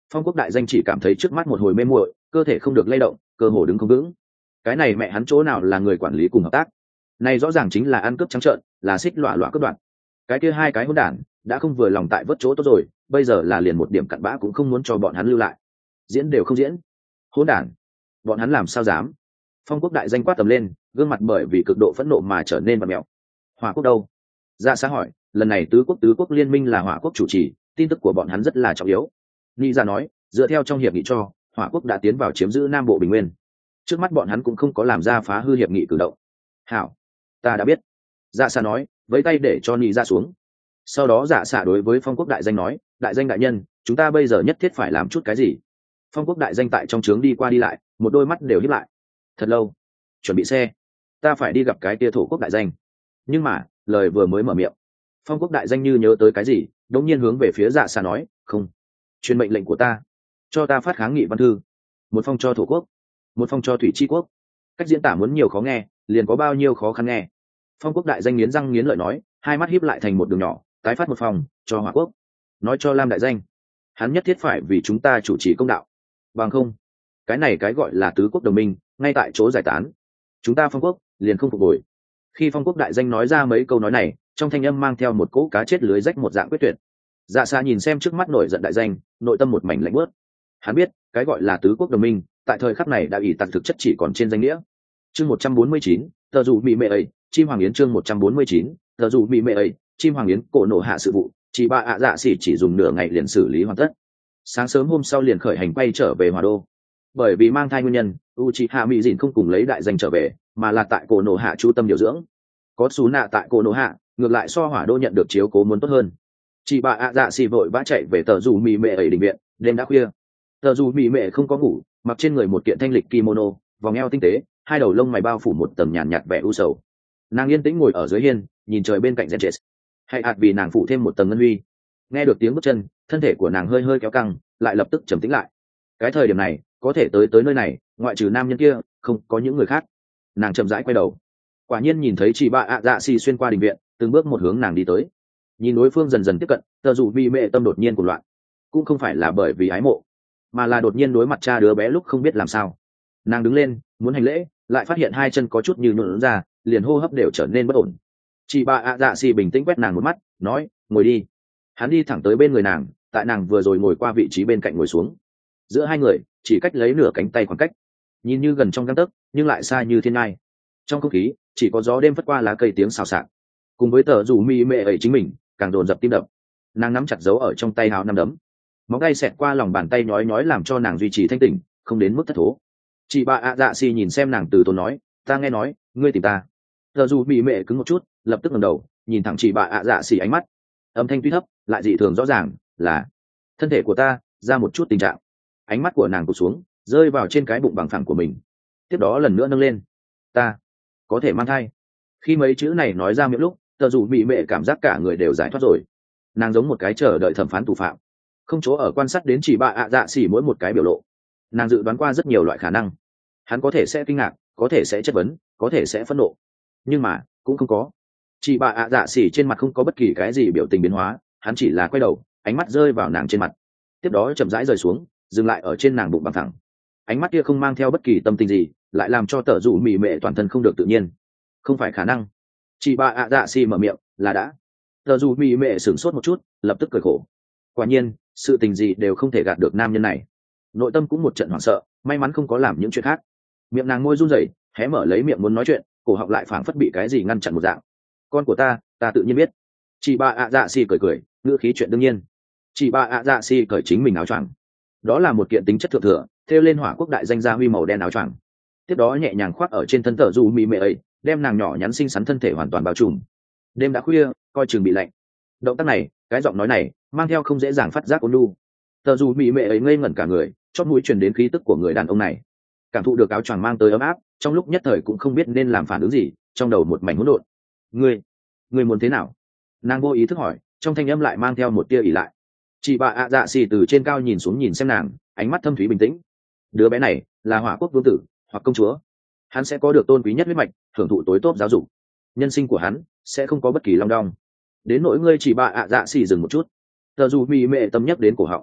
Speaker 1: Phong Quốc đại danh chỉ cảm thấy trước mắt một hồi mê muội, cơ thể không được lay động, cơ hồ đứng không vững. Cái này mẹ hắn chỗ nào là người quản lý cùng hợp tác, này rõ ràng chính là ăn cướp trắng trợn, là xích lọa lọa cướp đoạt. Cái kia hai cái hỗn đản đã không vừa lòng tại vớt chỗ tốt rồi, bây giờ là liền một điểm cặn bã cũng không muốn cho bọn hắn lưu lại, diễn đều không diễn. Hỗn đản, bọn hắn làm sao dám? Phong Quốc đại danh quát tầm lên, gương mặt bởi vì cực độ phẫn nộ mà trở nên bặm mèo. Hỏa Quốc đâu? Dạ xã hỏi, lần này tứ quốc tứ quốc liên minh là Hỏa Quốc chủ trì, tin tức của bọn hắn rất là trọng yếu. Ni Dạ nói, dựa theo trong hiệp nghị cho, Hỏa Quốc đã tiến vào chiếm giữ Nam Bộ Bình Nguyên. Trước mắt bọn hắn cũng không có làm ra phá hư hiệp nghị cử động. Hảo, ta đã biết. Dạ xã nói, vẫy tay để cho Ni Dạ xuống. Sau đó Dạ xã đối với Phong Quốc đại danh nói, đại danh đại nhân, chúng ta bây giờ nhất thiết phải làm chút cái gì? Phong Quốc đại danh tại trong trướng đi qua đi lại, một đôi mắt đều híp lại. Thật lâu, chuẩn bị xe, ta phải đi gặp cái tia thổ quốc đại danh. Nhưng mà lời vừa mới mở miệng, Phong Quốc đại danh như nhớ tới cái gì, đống nhiên hướng về phía Dạ xã nói, không, truyền mệnh lệnh của ta, cho ta phát kháng nghị văn thư, một phong cho thổ quốc, một phong cho thủy tri quốc. Cách diễn tả muốn nhiều khó nghe, liền có bao nhiêu khó khăn nghe. Phong Quốc đại danh nghiến răng nghiến lợi nói, hai mắt híp lại thành một đường nhỏ, tái phát một phòng cho Hỏa Quốc, nói cho Lam đại danh, hắn nhất thiết phải vì chúng ta chủ trì công đạo, bằng không cái này cái gọi là tứ quốc đồng minh ngay tại chỗ giải tán, chúng ta Phong Quốc liền không phục hồi. Khi Phong Quốc đại danh nói ra mấy câu nói này, trong thanh âm mang theo một cỗ cá chết lưới rách một dạng quyết tuyệt. Dạ xa nhìn xem trước mắt nổi giận đại danh, nội tâm một mảnh lạnh bớt. Hắn biết cái gọi là tứ quốc đồng minh tại thời khắc này đã ủy tạc thực chất chỉ còn trên danh nghĩa. Chương một trăm bốn mươi chín, tờ dù bị mẹ ấy, chim hoàng yến. Chương một trăm bốn mươi chín, tờ dù bị mẹ ấy, chim hoàng yến. Cổ nổ hạ sự vụ, chị ba ạ dạ xỉ chỉ dùng nửa ngày liền xử lý hoàn tất. Sáng sớm hôm sau liền khởi hành quay trở về Hòa Đô. Bởi vì mang thai nguyên nhân, Uchiha Mỹ Dìn không cùng lấy đại danh trở về, mà là tại Cổ nổ hạ chú tâm điều dưỡng. Có Sú Nạ tại Cổ nổ hạ, ngược lại so Hỏa Đô nhận được chiếu cố muốn tốt hơn. Chị bà ạ dạ xì vội vã chạy về tờ dù mì mệ ấy đình viện, đêm đã khuya. Tờ dù mì mệ không có ngủ, mặc trên người một kiện thanh lịch kimono, vòng eo tinh tế, hai đầu lông mày bao phủ một tầng nhàn nhạt vẻ u sầu. Nàng yên tĩnh ngồi ở dưới hiên, nhìn trời bên cạnh Zenches. Hay ạt vì nàng phủ thêm một tầng ngân huy. Nghe được tiếng bước chân, thân thể của nàng hơi hơi kéo căng, lại lập tức trầm tĩnh lại. Cái thời điểm này, có thể tới tới nơi này, ngoại trừ nam nhân kia, không có những người khác. Nàng chậm rãi quay đầu, quả nhiên nhìn thấy chị bà ạ dạ xì xuyên qua đình viện, từng bước một hướng nàng đi tới. Nhìn đối phương dần dần tiếp cận, tờ dù bị mẹ tâm đột nhiên cuồng loạn, cũng không phải là bởi vì ái mộ, mà là đột nhiên đối mặt cha đứa bé lúc không biết làm sao. Nàng đứng lên muốn hành lễ, lại phát hiện hai chân có chút như nhuộn ra, liền hô hấp đều trở nên bất ổn. Chị bà ạ dạ xì bình tĩnh quét nàng một mắt, nói, ngồi đi. Hắn đi thẳng tới bên người nàng, tại nàng vừa rồi ngồi qua vị trí bên cạnh ngồi xuống. Giữa hai người chỉ cách lấy nửa cánh tay khoảng cách, nhìn như gần trong gang tấc nhưng lại xa như thiên ngai. Trong không khí chỉ có gió đêm phất qua lá cây tiếng xào xạc, cùng với tờ rủ mi mệ ấy chính mình càng dồn dập tim đập. Nàng nắm chặt dấu ở trong tay hào năm đấm, móng tay xẹt qua lòng bàn tay nhói nhói làm cho nàng duy trì thanh tỉnh, không đến mức thất thố. Chị bà ạ dạ xì nhìn xem nàng từ tốn nói, ta nghe nói ngươi tìm ta. Tờ rủ mi mệ cứng một chút, lập tức ngẩng đầu nhìn thẳng chị bà ạ dạ xì, ánh mắt âm thanh tuy thấp lại dị thường rõ ràng, là thân thể của ta ra một chút tình trạng. Ánh mắt của nàng tụt xuống, rơi vào trên cái bụng bằng phẳng của mình, tiếp đó lần nữa nâng lên, ta có thể mang thai. Khi mấy chữ này nói ra miệng lúc, tờ dù bị mẹ cảm giác cả người đều giải thoát rồi. Nàng giống một cái chờ đợi thẩm phán tù phạm, không chỗ ở quan sát đến chỉ bà ạ dạ xỉ mỗi một cái biểu lộ. Nàng dự đoán qua rất nhiều loại khả năng, hắn có thể sẽ kinh ngạc, có thể sẽ chất vấn, có thể sẽ phẫn nộ, nhưng mà cũng không có. Chị bà ạ dạ xỉ trên mặt không có bất kỳ cái gì biểu tình biến hóa, hắn chỉ là quay đầu, ánh mắt rơi vào nàng trên mặt, tiếp đó chậm rãi rời xuống, dừng lại ở trên nàng bụng bằng thẳng. Ánh mắt kia không mang theo bất kỳ tâm tình gì, lại làm cho tờ dù mì mệ toàn thân không được tự nhiên. Không phải khả năng. Chị bà ạ dạ xì mở miệng, là đã. Tờ dù mì mệ sửng sốt một chút, lập tức cười khổ. Quả nhiên sự tình gì đều không thể gạt được nam nhân này. Nội tâm cũng một trận hoảng sợ, may mắn không có làm những chuyện khác. Miệng nàng môi run rẩy, hé mở lấy miệng muốn nói chuyện, cổ họng lại phảng phất bị cái gì ngăn chặn một dạng. Con của ta ta tự nhiên biết. Chị bà ạ dạ xì cười cười, ngữ khí chuyện đương nhiên. Chị bà ạ dạ xì cởi chính mình áo choàng, đó là một kiện tính chất thượng thừa, thêu lên Hỏa Quốc đại danh gia huy màu đen áo choàng, tiếp đó nhẹ nhàng khoác ở trên thân tờ dù mì mệ ấy, đem nàng nhỏ nhắn xinh xắn thân thể hoàn toàn bao trùm. Đêm đã khuya, coi chừng bị lạnh. Động tác này, cái giọng nói này, mang theo không dễ dàng phát giác ôn nhu. Tờ dù mì mệ ấy ngây ngẩn cả người, chót mũi truyền đến khí tức của người đàn ông này, cảm thụ được áo choàng mang tới ấm áp, trong lúc nhất thời cũng không biết nên làm phản ứng gì, trong đầu một mảnh hỗn độn. Ngươi, ngươi muốn thế nào? Nàng vô ý thức hỏi, trong thanh âm lại mang theo một tia ỉ lại. Chị bà ạ dạ xì từ trên cao nhìn xuống nhìn xem nàng, ánh mắt thâm thúy bình tĩnh. Đứa bé này là Hỏa Quốc vương tử hoặc công chúa, hắn sẽ có được tôn quý nhất huyết mạch, hưởng thụ tối tốt giáo dục, nhân sinh của hắn sẽ không có bất kỳ long đong. Đến nỗi ngươi, chị bà ạ dạ xì dừng một chút, tờ dù mì mệ tâm nhắc đến cổ họng.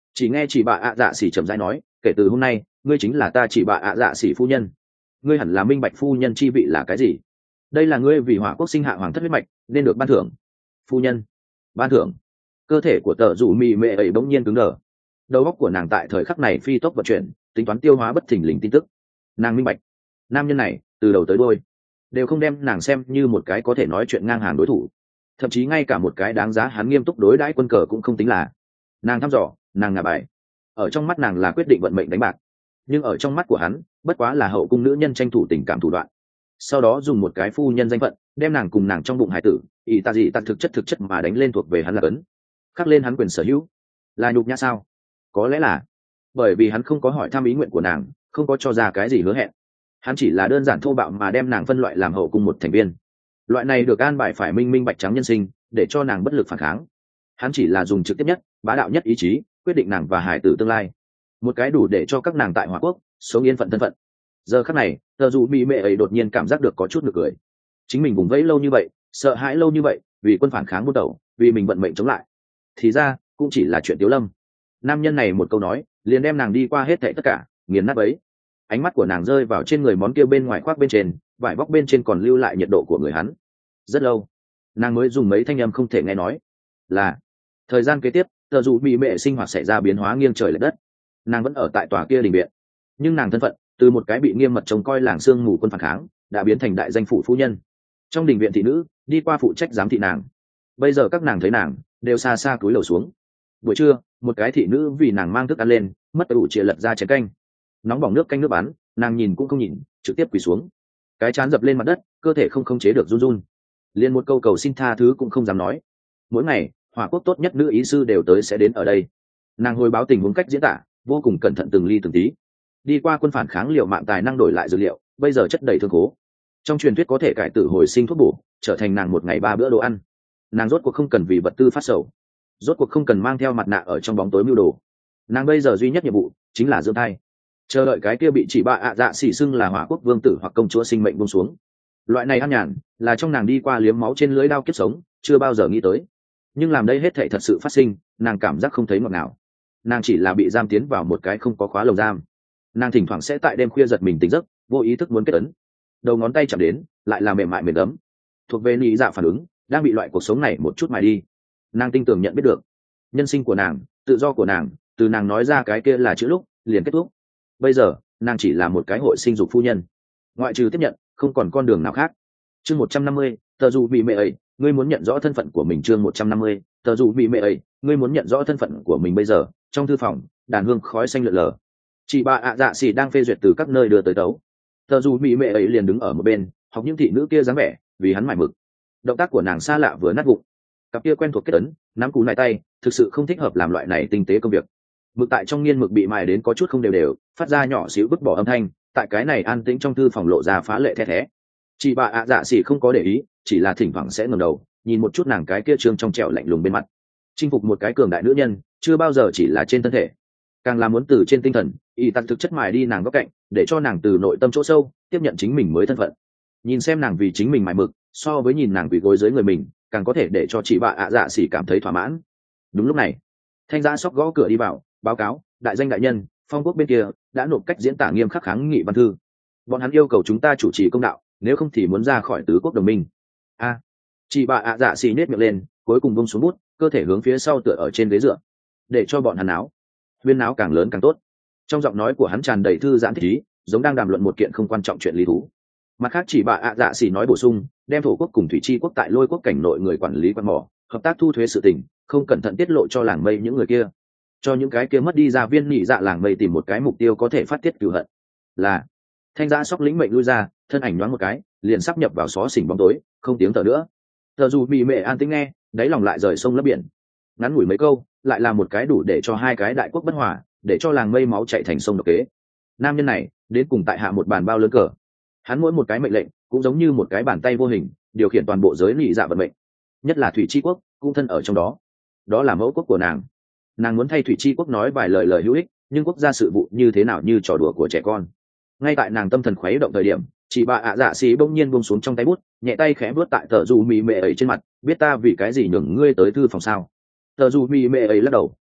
Speaker 1: Chỉ nghe chị bạ ạ dạ xỉ chậm rãi nói, kể từ hôm nay ngươi chính là ta chị bạ ạ dạ xỉ phu nhân. Ngươi hẳn là minh bạch phu nhân chi vị là cái gì. Đây là ngươi vì hỏa quốc sinh hạ hoàng thất huyết mạch nên được ban thưởng. Phu nhân, ban thưởng. Cơ thể của tờ rủ mì mệ ấy bỗng nhiên cứng đờ. Đầu óc của nàng tại thời khắc này phi tốc vận chuyển, tính toán tiêu hóa bất thình lình tin tức. Nàng minh bạch, nam nhân này từ đầu tới đôi đều không đem nàng xem như một cái có thể nói chuyện ngang hàng đối thủ, thậm chí ngay cả một cái đáng giá hắn nghiêm túc đối đãi quân cờ cũng không tính là. Nàng thăm dò, nàng ngả bài, ở trong mắt nàng là quyết định vận mệnh đánh bạc, nhưng ở trong mắt của hắn bất quá là hậu cung nữ nhân tranh thủ tình cảm thủ đoạn, sau đó dùng một cái phu nhân danh phận đem nàng cùng nàng trong bụng hải tử ý ta gì tặng thực chất thực chất mà đánh lên thuộc về hắn là cấn, khắc lên hắn quyền sở hữu. Là nhục nhã sao? Có lẽ là bởi vì hắn không có hỏi thăm ý nguyện của nàng, không có cho ra cái gì hứa hẹn, hắn chỉ là đơn giản thô bạo mà đem nàng phân loại làm hậu cung một thành viên. Loại này được an bài phải minh minh bạch trắng nhân sinh, để cho nàng bất lực phản kháng. Hắn chỉ là dùng trực tiếp nhất, bá đạo nhất ý chí quyết định nàng và hải tử tương lai, một cái đủ để cho các nàng tại Hỏa Quốc sống yên phận thân phận. Giờ khắc này, tờ dù bị mẹ ấy đột nhiên cảm giác được có chút nực cười. Chính mình vùng vẫy lâu như vậy, sợ hãi lâu như vậy, vì quân phản kháng buôn đầu, vì mình vận mệnh chống lại, thì ra cũng chỉ là chuyện Tiếu Lâm. Nam nhân này một câu nói liền đem nàng đi qua hết thảy tất cả, nghiền nát ấy. Ánh mắt của nàng rơi vào trên người món kia bên ngoài khoác bên trên, vải vóc bên trên còn lưu lại nhiệt độ của người hắn. Rất lâu, nàng mới dùng mấy thanh âm không thể nghe nói. Là thời gian kế tiếp, tờ dù bị mẹ sinh hoạt xảy ra biến hóa nghiêng trời lệch đất. Nàng vẫn ở tại tòa kia đình viện, nhưng nàng thân phận từ một cái bị nghiêm mật trông coi làng sương mù quân phản kháng đã biến thành đại danh phủ phu nhân. Trong đình viện thị nữ đi qua phụ trách giám thị nàng. Bây giờ các nàng thấy nàng đều xa xa cúi đầu xuống. Buổi trưa, một cái thị nữ vì nàng mang thức ăn lên, mất đủ chìa lật ra chén canh, nóng bỏng nước canh nước bắn, nàng nhìn cũng không nhìn, trực tiếp quỳ xuống, cái chán dập lên mặt đất, cơ thể không khống chế được run run, liền một câu cầu xin tha thứ cũng không dám nói. Mỗi ngày Hỏa Quốc tốt nhất nữ ý sư đều tới sẽ đến ở đây. Nàng hồi báo tình huống cách diễn tả vô cùng cẩn thận từng ly từng tí. Đi qua quân phản kháng liều mạng tài năng đổi lại dược liệu, bây giờ chất đầy thương khố. Trong truyền thuyết có thể cải tử hồi sinh thuốc bổ, trở thành nàng một ngày ba bữa đồ ăn. Nàng rốt cuộc không cần vì vật tư phát sầu, rốt cuộc không cần mang theo mặt nạ ở trong bóng tối mưu đồ. Nàng bây giờ duy nhất nhiệm vụ chính là dưỡng thai, chờ đợi cái kia bị chỉ bạ ạ dạ xỉ xưng là Hỏa Quốc vương tử hoặc công chúa sinh mệnh buông xuống. Loại này an nhàn là trong nàng đi qua liếm máu trên lưỡi đao kiếp sống chưa bao giờ nghĩ tới. Nhưng làm đây hết thảy thật sự phát sinh, nàng cảm giác không thấy ngọt ngào. Nàng chỉ là bị giam tiến vào một cái không có khóa lồng giam. Nàng thỉnh thoảng sẽ tại đêm khuya giật mình tỉnh giấc, vô ý thức muốn kết ấn, đầu ngón tay chạm đến lại là mềm mại mềm ấm, thuộc về lý dạ phản ứng đang bị loại cuộc sống này một chút mài đi. Nàng tinh tường nhận biết được nhân sinh của nàng, tự do của nàng, từ nàng nói ra cái kia là chữ lúc liền kết thúc. Bây giờ nàng chỉ là một cái hội sinh dục phu nhân, ngoại trừ tiếp nhận không còn con đường nào khác. Chương một trăm năm mươi, tờ dù bị mẹ ấy, ngươi muốn nhận rõ thân phận của mình. Chương một trăm năm mươi, tờ dù bị mẹ ấy, ngươi muốn nhận rõ thân phận của mình. Bây giờ trong thư phòng, đàn hương khói xanh lượn lờ, chị bà ạ dạ xỉ đang phê duyệt từ các nơi đưa tới tấu. Tờ dù bị mẹ ấy liền đứng ở một bên học những thị nữ kia dáng vẻ vì hắn mải mực. Động tác của nàng xa lạ vừa nát vụn, cặp kia quen thuộc kết ấn nắm cú lại tay thực sự không thích hợp làm loại này tinh tế công việc. Mực tại trong nghiên mực bị mài đến có chút không đều đều, phát ra nhỏ xíu vứt bỏ âm thanh, tại cái này an tĩnh trong thư phòng lộ ra phá lệ the thé. Chị bà ạ dạ xỉ không có để ý, chỉ là thỉnh thoảng sẽ ngẩng đầu nhìn một chút nàng cái kia trương trong trẻo lạnh lùng bên mặt. Chinh phục một cái cường đại nữ nhân chưa bao giờ chỉ là trên thân thể, càng là muốn từ trên tinh thần y tặc thực chất mài đi nàng góc cạnh, để cho nàng từ nội tâm chỗ sâu tiếp nhận chính mình mới thân phận. Nhìn xem nàng vì chính mình mài mực, so với nhìn nàng quỳ gối dưới người mình, càng có thể để cho chị bà ạ dạ xỉ cảm thấy thỏa mãn. Đúng lúc này, thanh giã sóc gõ cửa đi vào, báo cáo đại danh đại nhân, Phong Quốc bên kia đã nộp cách diễn tả nghiêm khắc kháng nghị văn thư, bọn hắn yêu cầu chúng ta chủ trì công đạo, nếu không thì muốn ra khỏi tứ quốc đồng minh. A, à, chị bà ạ dạ xì nết miệng lên, cuối cùng bông xuống bút, cơ thể hướng phía sau tựa ở trên ghế dựa, để cho bọn hắn áo huyên áo càng lớn càng tốt. Trong giọng nói của hắn tràn đầy thư giãn thích ý, giống đang đàm luận một kiện không quan trọng chuyện lý thú. Mặt khác chị bà ạ dạ xì nói bổ sung, đem thổ quốc cùng thủy chi quốc tại lôi quốc cảnh nội người quản lý quan mỏ hợp tác thu thuế sự tình không cẩn thận tiết lộ cho làng mây những người kia, cho những cái kia mất đi gia viên nhị dạ làng mây tìm một cái mục tiêu có thể phát tiết cửu hận. Là thanh giã sóc lĩnh mệnh lui ra, thân ảnh nhoáng một cái liền sắp nhập vào xó xỉnh bóng tối, không tiếng thở nữa. Thờ dù bị mẹ an tĩnh nghe, đáy lòng lại rời sông lấp biển. Ngắn ngủi mấy câu lại là một cái đủ để cho hai cái đại quốc bất hòa, để cho làng mây máu chạy thành sông độc kế. Nam nhân này đến cùng tại hạ một bàn bao lớn cờ, hắn mỗi một cái mệnh lệnh cũng giống như một cái bàn tay vô hình điều khiển toàn bộ giới nhị dạ vận mệnh, nhất là thủy chi quốc cũng thân ở trong đó. Đó là mẫu quốc của nàng, nàng muốn thay thủy chi quốc nói vài lời lời hữu ích, nhưng quốc gia sự vụ như thế nào như trò đùa của trẻ con. Ngay tại nàng tâm thần khuấy động thời điểm, chị bà ạ dạ xì bỗng nhiên buông xuống trong tay bút, nhẹ tay khẽ vuốt tại tờ dù mì mệ ấy trên mặt. Biết ta vì cái gì nhường ngươi tới thư phòng sao? Tờ dù mì mệ ấy lắc đầu.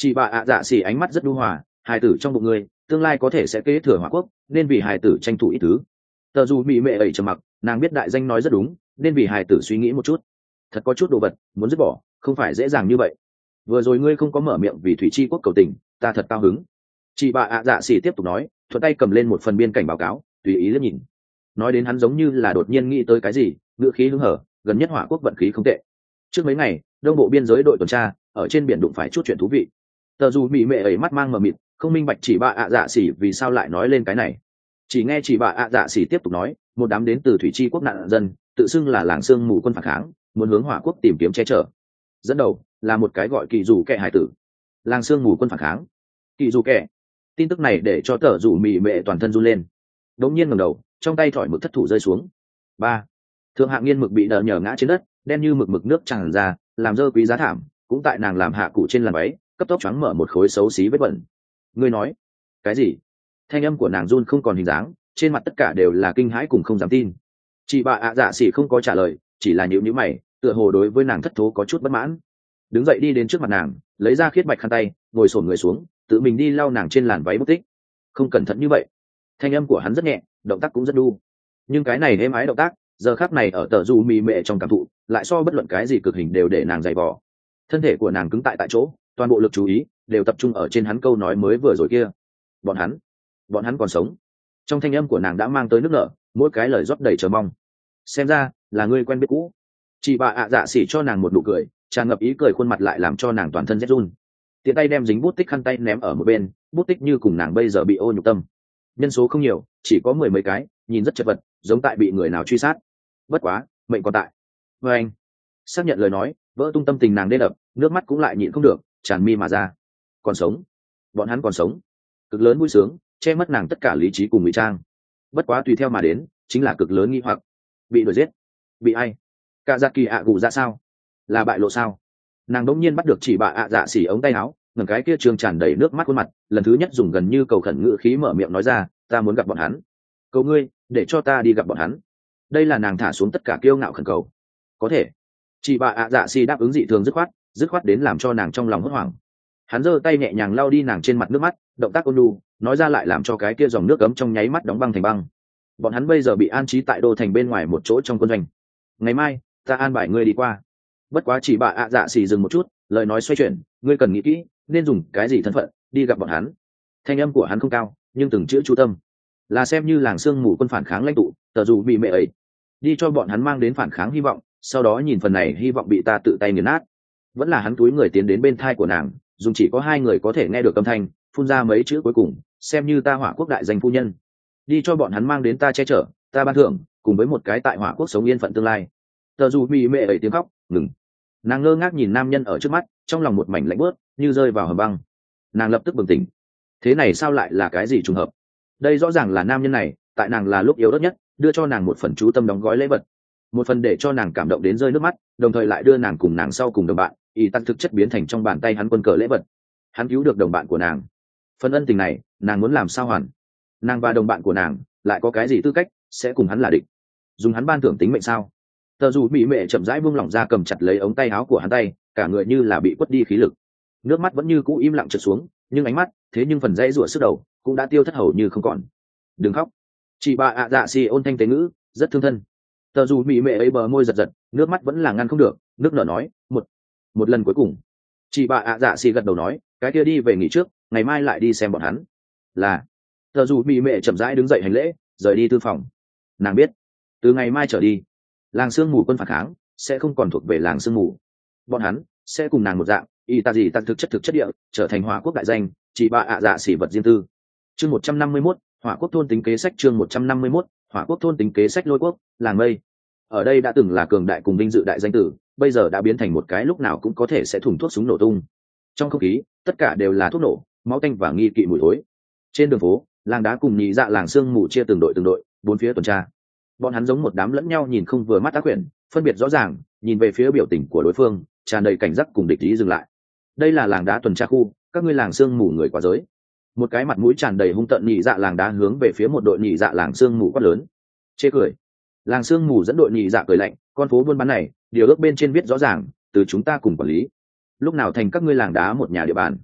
Speaker 1: Chị bà ạ dạ xỉ ánh mắt rất nhu hòa, hài tử trong bụng ngươi tương lai có thể sẽ kế thừa hỏa quốc, nên vì hài tử tranh thủ ít thứ. Tờ dù mỹ mệ ẩy trầm mặc, nàng biết đại danh nói rất đúng, nên vì hài tử suy nghĩ một chút. Thật có chút đồ vật muốn dứt bỏ không phải dễ dàng như vậy. Vừa rồi ngươi không có mở miệng vì thủy chi quốc cầu tình, ta thật cao hứng. Chị bà ạ dạ xỉ tiếp tục nói, thuận tay cầm lên một phần biên cảnh báo cáo, tùy ý liếc nhìn. Nói đến hắn giống như là đột nhiên nghĩ tới cái gì, ngữ khí hứng hở, gần nhất hỏa quốc vận khí không tệ. Trước mấy ngày đông bộ biên giới đội tuần tra ở trên biển đụng phải chút chuyện thú vị. Tờ dù mỹ mệ ấy mắt mang mờ mịt, không minh bạch chỉ bà ạ dạ xỉ vì sao lại nói lên cái này. Chỉ nghe chỉ bà ạ dạ xỉ tiếp tục nói, một đám đến từ thủy chi quốc nạn dân tự xưng là làng sương mù quân phản kháng, muốn hướng hỏa quốc tìm kiếm che chở. Dẫn đầu là một cái gọi kỳ dù kẻ hải tử. Làng sương mù quân phản kháng, kỳ dù kẻ. Tin tức này để cho tờ dù mỹ mệ toàn thân run lên. Đống nhiên ngẩng đầu, trong tay thỏi mực thất thủ rơi xuống. Ba, thượng hạng nghiên mực bị đờ nhờ ngã trên đất, đen như mực mực nước tràn ra, làm dơ quý giá thảm, cũng tại nàng làm hạ cụ trên làn váy cấp tốc choáng mở một khối xấu xí vết bẩn. Ngươi nói cái gì? Thanh âm của nàng run không còn hình dáng, trên mặt tất cả đều là kinh hãi cùng không dám tin. Chị bà ạ dạ xỉ không có trả lời, chỉ là nhíu nhíu mày, tựa hồ đối với nàng thất thố có chút bất mãn. Đứng dậy đi đến trước mặt nàng, lấy ra khiết bạch khăn tay, ngồi xổm người xuống, tự mình đi lau nàng trên làn váy bút tích. Không cẩn thận như vậy. Thanh âm của hắn rất nhẹ, động tác cũng rất đu, nhưng cái này êm ái động tác giờ khắc này ở tờ dù mì mệ trong cảm thụ lại so bất luận cái gì cực hình đều để nàng dày vò. Thân thể của nàng cứng tại tại chỗ, toàn bộ lực chú ý đều tập trung ở trên hắn câu nói mới vừa rồi kia. Bọn hắn bọn hắn còn sống. Trong thanh âm của nàng đã mang tới nước nở, mỗi cái lời rót đầy chờ mong. Xem ra là ngươi quen biết cũ. Chị bà ạ dạ xỉ cho nàng một nụ cười, tràn ngập ý cười, khuôn mặt lại làm cho nàng toàn thân rét run. Tiện tay đem dính bút tích khăn tay ném ở một bên, bút tích như cùng nàng bây giờ bị ô nhục tâm. Nhân số không nhiều, chỉ có mười mấy cái, nhìn rất chật vật, giống tại bị người nào truy sát. Bất quá mệnh còn tại. Và anh xác nhận lời nói, vỡ tung tâm tình nàng đê đập, nước mắt cũng lại nhịn không được tràn mi mà ra. Còn sống, bọn hắn còn sống. Cực lớn vui sướng che mất nàng tất cả lý trí cùng ngụy trang. Bất quá tùy theo mà đến chính là cực lớn nghi hoặc. Bị đuổi giết? Bị ai? Cả dạ kỳ ạ gù ra sao? Là bại lộ sao? Nàng đống nhiên bắt được chỉ bà ạ dạ xỉ ống tay áo, ngẩng cái kia trường tràn đầy nước mắt khuôn mặt, lần thứ nhất dùng gần như cầu khẩn ngữ khí mở miệng nói ra, ta muốn gặp bọn hắn. Cầu ngươi để cho ta đi gặp bọn hắn. Đây là nàng thả xuống tất cả kiêu ngạo khẩn cầu. Có thể. Chị bà ạ dạ xỉ đáp ứng dị thường dứt khoát, dứt khoát đến làm cho nàng trong lòng hốt hoảng. Hắn giơ tay nhẹ nhàng lau đi nàng trên mặt nước mắt, động tác ôn nhu, nói ra lại làm cho cái kia dòng nước ấm trong nháy mắt đóng băng thành băng. Bọn hắn bây giờ bị an trí tại đô thành bên ngoài một chỗ trong quân doanh. Ngày mai ta an bài ngươi đi qua. Bất quá chỉ bà ạ dạ xỉ dừng một chút, lời nói xoay chuyển, ngươi cần nghĩ kỹ nên dùng cái gì thân phận đi gặp bọn hắn. Thanh âm của hắn không cao, nhưng từng chữ chú tâm. Là xem như làng sương mù quân phản kháng lãnh tụ, tờ dù bị mẹ ấy đi cho bọn hắn mang đến phản kháng hy vọng, sau đó nhìn phần này hy vọng bị ta tự tay nghiền nát. Vẫn là hắn túi người tiến đến bên thai của nàng, dùng chỉ có hai người có thể nghe được âm thanh, phun ra mấy chữ cuối cùng, xem như ta hỏa quốc đại danh phu nhân, đi cho bọn hắn mang đến ta che chở, ta ban thưởng, cùng với một cái tại hỏa quốc sống yên phận tương lai. Tờ dù bị mẹ ấy tiếng khóc ngừng. Nàng ngơ ngác nhìn nam nhân ở trước mắt, trong lòng một mảnh lạnh bớt như rơi vào hầm băng. Nàng lập tức bừng tỉnh. Thế này sao lại là cái gì trùng hợp? Đây rõ ràng là nam nhân này tại nàng là lúc yếu ớt nhất đưa cho nàng một phần chú tâm đóng gói lễ vật, một phần để cho nàng cảm động đến rơi nước mắt, đồng thời lại đưa nàng cùng nàng sau cùng đồng bạn y tăng thực chất biến thành trong bàn tay hắn quân cờ lễ vật. Hắn cứu được đồng bạn của nàng, phần ân tình này nàng muốn làm sao hoàn? Nàng và đồng bạn của nàng lại có cái gì tư cách sẽ cùng hắn là địch? Dùng hắn ban thưởng tính mệnh sao? Tờ dù bị mẹ chậm rãi buông lỏng ra, cầm chặt lấy ống tay áo của hắn tay, cả người như là bị quất đi khí lực. Nước mắt vẫn như cũ im lặng trượt xuống, nhưng ánh mắt thế nhưng phần dãy rủa sức đầu cũng đã tiêu thất hầu như không còn. Đừng khóc. Chị bà ạ dạ xì ôn thanh tế ngữ, rất thương thân. Tờ dù bị mẹ ấy bờ môi giật giật, nước mắt vẫn là ngăn không được, nước nở nói, một một lần cuối cùng. Chị bà ạ dạ xì gật đầu nói, cái kia đi về nghỉ trước, ngày mai lại đi xem bọn hắn. Là. Tờ dù bị mẹ chậm rãi đứng dậy hành lễ, rời đi tư phòng. Nàng biết, từ ngày mai trở đi, làng sương mù quân phản kháng sẽ không còn thuộc về làng sương mù. Bọn hắn sẽ cùng nàng một dạng, y ta gì tăng thực chất thực chất địa, trở thành hỏa quốc đại danh, chỉ bà ạ dạ xỉ vật riêng tư. Chương một trăm năm mươi mốt, hỏa quốc thôn tính kế sách. Chương một trăm năm mươi mốt, hỏa quốc thôn tính kế sách. Lôi quốc, làng mây. Ở đây đã từng là cường đại cùng vinh dự đại danh tử, bây giờ đã biến thành một cái lúc nào cũng có thể sẽ thủng thuốc súng nổ tung. Trong không khí tất cả đều là thuốc nổ, máu tanh và nghi kỵ mùi thối. Trên đường phố, làng đá cùng nhị dạ làng sương mù chia từng đội từng đội, bốn phía tuần tra. Bọn hắn giống một đám lẫn nhau nhìn không vừa mắt ác quyển, phân biệt rõ ràng, nhìn về phía biểu tình của đối phương, tràn đầy cảnh giác cùng địch ý dừng lại. Đây là làng đá tuần tra khu, các ngươi làng sương mù người quá giới. Một cái mặt mũi tràn đầy hung tợn nhị dạ làng đá hướng về phía một đội nhị dạ làng sương mù quát lớn. Chê cười. Làng sương mù dẫn đội nhị dạ cười lạnh, con phố buôn bán này, điều ước bên trên viết rõ ràng, từ chúng ta cùng quản lý. Lúc nào thành các ngươi làng đá một nhà địa bàn.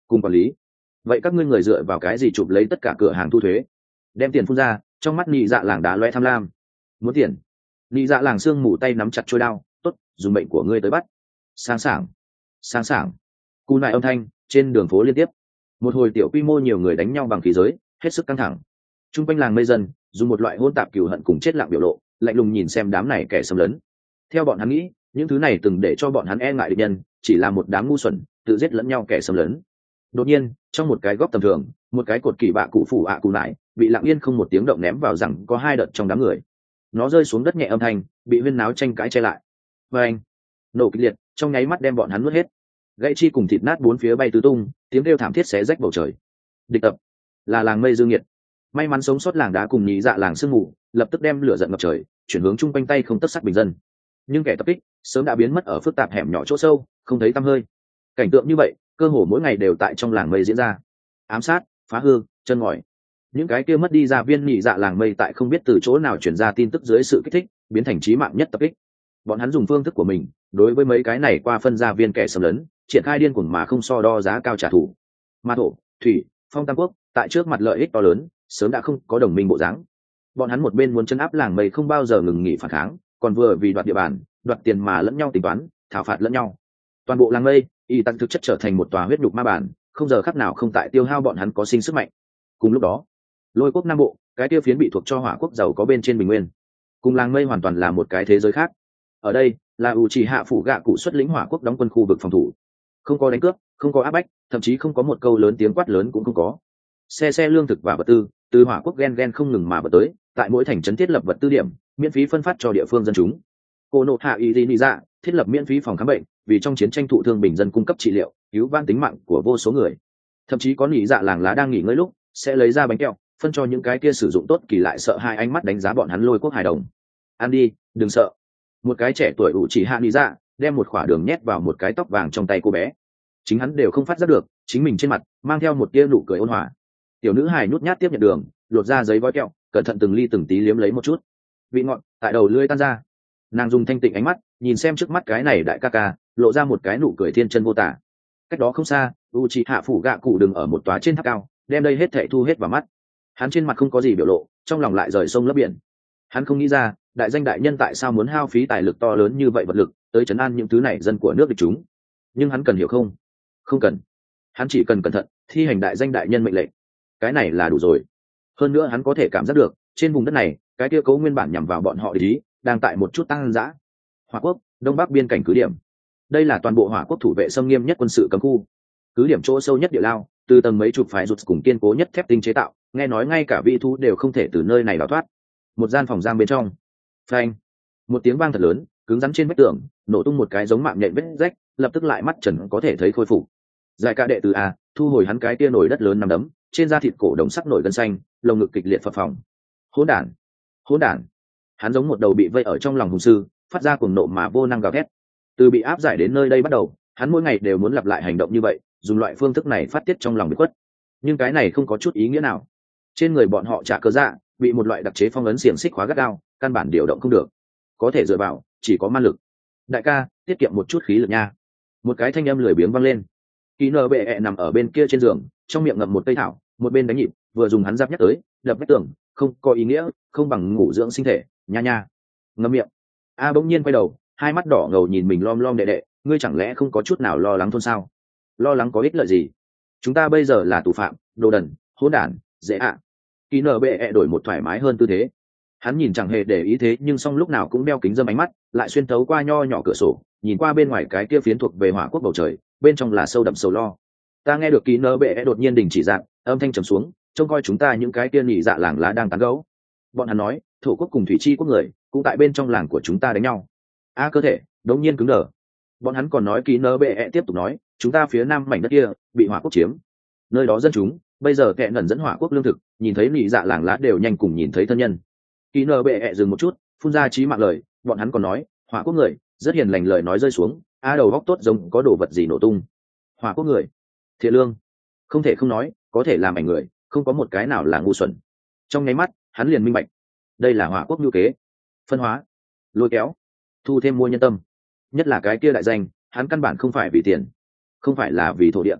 Speaker 1: cùng quản lý. Vậy các ngươi người dựa vào cái gì chụp lấy tất cả cửa hàng thu thuế, đem tiền phun ra? Trong mắt nhị dạ làng đá loe tham lam. Muốn tiền? Nhị dạ làng xương mù tay nắm chặt trôi đao. Tốt, dùng mệnh của ngươi tới bắt. Sáng sảng, sáng sảng. Cú nại âm thanh trên đường phố liên tiếp. Một hồi tiểu quy mô nhiều người đánh nhau bằng khí giới, hết sức căng thẳng. Trung quanh làng mây dân dùng một loại hỗn tạp cừu hận cùng chết lặng biểu lộ, lạnh lùng nhìn xem đám này kẻ xâm lấn. Theo bọn hắn nghĩ, những thứ này từng để cho bọn hắn e ngại địch nhân, chỉ là một đám ngu xuẩn tự giết lẫn nhau kẻ xâm lấn. Đột nhiên, trong một cái góc tầm thường, một cái cột kỳ bạ cụ phủ ạ cụ nải bị lặng yên không một tiếng động ném vào rằng có hai đợt trong đám người. Nó rơi xuống đất nhẹ âm thanh, bị huyên náo tranh cãi che lại. Và anh, nổ kịch liệt, trong nháy mắt đem bọn hắn nuốt hết. Gãy chi cùng thịt nát bốn phía bay tứ tung, tiếng kêu thảm thiết xé rách bầu trời. Địch tập là làng mây dương nhiệt. May mắn sống sót làng đá cùng nhị dạ làng sương mù, lập tức đem lửa giận ngập trời, chuyển hướng chung quanh tay không tất sắc bình dân. Nhưng kẻ tập kích sớm đã biến mất ở phức tạp hẻm nhỏ chỗ sâu, không thấy tăm hơi. Cảnh tượng như vậy, cơ hồ mỗi ngày đều tại trong làng mây diễn ra. Ám sát, phá hư, chân ngòi. Những cái kia mất đi gia viên nhị dạ làng mây tại không biết từ chỗ nào truyền ra tin tức dưới sự kích thích, biến thành chí mạng nhất tập kích. Bọn hắn dùng phương thức của mình, đối với mấy cái này qua phân gia viên kẻ xâm lấn, triển khai điên cuồng mà không so đo giá cao trả thù. Ma thổ, thủy, phong tam quốc, tại trước mặt lợi ích to lớn, sớm đã không có đồng minh bộ dáng. Bọn hắn một bên muốn chấn áp làng mây không bao giờ ngừng nghỉ phản kháng, còn vừa vì đoạt địa bàn, đoạt tiền mà lẫn nhau tính toán, thảo phạt lẫn nhau. Toàn bộ làng mây, y tăng thực chất trở thành một tòa huyết nhục ma bản, không giờ khắc nào không tại tiêu hao bọn hắn có sinh sức mạnh. Cùng lúc đó, Lôi quốc Nam Bộ, cái tiêu phiến bị thuộc cho Hỏa quốc giàu có bên trên bình nguyên, cùng làng mây hoàn toàn là một cái thế giới khác. Ở đây là Uchiha phủ gạ cụ xuất lĩnh Hỏa quốc đóng quân khu vực phòng thủ, không có đánh cướp, không có áp bách, thậm chí không có một câu lớn tiếng quát lớn cũng không có. Xe xe lương thực và vật tư từ Hỏa quốc ghen ghen không ngừng mà vận tới, tại mỗi thành trấn thiết lập vật tư điểm, miễn phí phân phát cho địa phương dân chúng. Konoha Iziniza thiết lập miễn phí phòng khám bệnh, vì trong chiến tranh thụ thương bình dân cung cấp trị liệu, cứu vãn tính mạng của vô số người. Thậm chí có nhị dạ làng lá đang nghỉ ngơi lúc, sẽ lấy ra bánh kẹo, phân cho những cái kia sử dụng tốt kỳ lại sợ hai ánh mắt đánh giá bọn hắn Lôi quốc hài đồng. Ăn đi, đừng sợ. Một cái trẻ tuổi ủ chỉ hạ nhị dạ đem một khỏa đường nhét vào một cái tóc vàng trong tay cô bé. Chính hắn đều không phát giác được, chính mình trên mặt mang theo một tia nụ cười ôn hòa. Tiểu nữ hài nhút nhát tiếp nhận đường, lột ra giấy gói kẹo, cẩn thận từng ly từng tí liếm lấy một chút. Vị ngọt tại đầu lưỡi tan ra. Nàng dùng thanh tịnh ánh mắt nhìn xem trước mắt cái này đại ca ca, lộ ra một cái nụ cười thiên chân vô tả. Cách đó không xa, Uchiha phủ gạ cụ đứng ở một tòa trên tháp cao, đem đây hết thảy thu hết vào mắt. Hắn trên mặt không có gì biểu lộ, trong lòng lại rời sông lấp biển. Hắn không nghĩ ra, đại danh đại nhân tại sao muốn hao phí tài lực to lớn như vậy vật lực tới trấn an những thứ này dân của nước địch chúng. Nhưng hắn cần hiểu không? Không cần. Hắn chỉ cần cẩn thận thi hành đại danh đại nhân mệnh lệnh. Cái này là đủ rồi. Hơn nữa hắn có thể cảm giác được, trên vùng đất này, cái kia cấu nguyên bản nhằm vào bọn họ địch ý, đang tại một chút tăng dã. Hỏa quốc, đông bắc biên cảnh cứ điểm. Đây là toàn bộ Hỏa quốc thủ vệ xâm nghiêm nhất quân sự cấm khu. Cứ điểm chỗ sâu nhất địa lao, từ tầng mấy chục phái rụt cùng kiên cố nhất thép tinh chế tạo, nghe nói ngay cả vị thú đều không thể từ nơi này đào thoát. Một gian phòng giam bên trong, phanh, một tiếng vang thật lớn, cứng rắn trên vách tường nổ tung một cái giống mạng nhện vết rách, lập tức lại mắt trần có thể thấy khôi phục. Giải ca đệ tử a thu hồi hắn cái tia nổi đất lớn nằm đấm, trên da thịt cổ đồng sắc nổi gân xanh, lồng ngực kịch liệt phập phồng. Hỗn đản, hỗn đản! Hắn giống một đầu bị vây ở trong lòng hùng sư, phát ra cuồng nộ mà vô năng gào thét. Từ bị áp giải đến nơi đây bắt đầu, hắn mỗi ngày đều muốn lặp lại hành động như vậy, dùng loại phương thức này phát tiết trong lòng bị khuất. Nhưng cái này không có chút ý nghĩa nào. Trên người bọn họ trả cơ dạ bị một loại đặc chế phong ấn xiềng xích khóa gắt gao, căn bản điều động không được. Có thể dựa vào chỉ có man lực. Đại ca, tiết kiệm một chút khí lực nha. Một cái thanh âm lười biếng vang lên. Kỳ nở bệ ẹ nằm ở bên kia trên giường, trong miệng ngậm một cây thảo, một bên đánh nhịp, vừa dùng hắn giáp nhắc tới, đập vách tường, không có ý nghĩa, không bằng ngủ dưỡng sinh thể, nha nha. Ngậm miệng. A bỗng nhiên quay đầu, hai mắt đỏ ngầu nhìn mình lom lom đệ đệ, ngươi chẳng lẽ không có chút nào lo lắng thôn sao? Lo lắng có ích lợi gì? Chúng ta bây giờ là tù phạm, đồ đần, hỗn đản, dễ ạ. À. Kỳ nở bệ ẹ đổi một thoải mái hơn tư thế. Hắn nhìn chẳng hề để ý thế, nhưng song lúc nào cũng đeo kính dâm ánh mắt, lại xuyên thấu qua nho nhỏ cửa sổ, nhìn qua bên ngoài cái kia phiến thuộc về Hỏa quốc bầu trời, bên trong là sâu đậm sầu lo. Ta nghe được Kỳ nở bệ ẹ đột nhiên đình chỉ dạng, âm thanh trầm xuống, trông coi chúng ta những cái kia nhị dạ làng lá đang tán gẫu. Bọn hắn nói, thổ quốc cùng thủy chi quốc người cũng tại bên trong làng của chúng ta đánh nhau. A cơ thể đột nhiên cứng đờ. Bọn hắn còn nói Kỳ nở bệ ẹ tiếp tục nói, chúng ta phía nam mảnh đất kia bị Hỏa quốc chiếm, nơi đó dân chúng bây giờ kẹn nẩn dẫn Hỏa quốc lương thực, nhìn thấy nhị dạ làng lá đều nhanh cùng nhìn thấy thân nhân. Kỳ nở bệ ẹ dừng một chút, phun ra chí mạng lời, bọn hắn còn nói, Hỏa quốc người rất hiền lành, lời nói rơi xuống, a đầu góc tốt giống có đồ vật gì nổ tung. Hỏa quốc người thiện lương, không thể không nói, có thể làm ảnh người, không có một cái nào là ngu xuẩn. Trong nháy mắt, hắn liền minh bạch, đây là Hỏa quốc nhu kế, phân hóa, lôi kéo, thu thêm mua nhân tâm. Nhất là cái kia đại danh, hắn căn bản không phải vì tiền, không phải là vì thổ địa,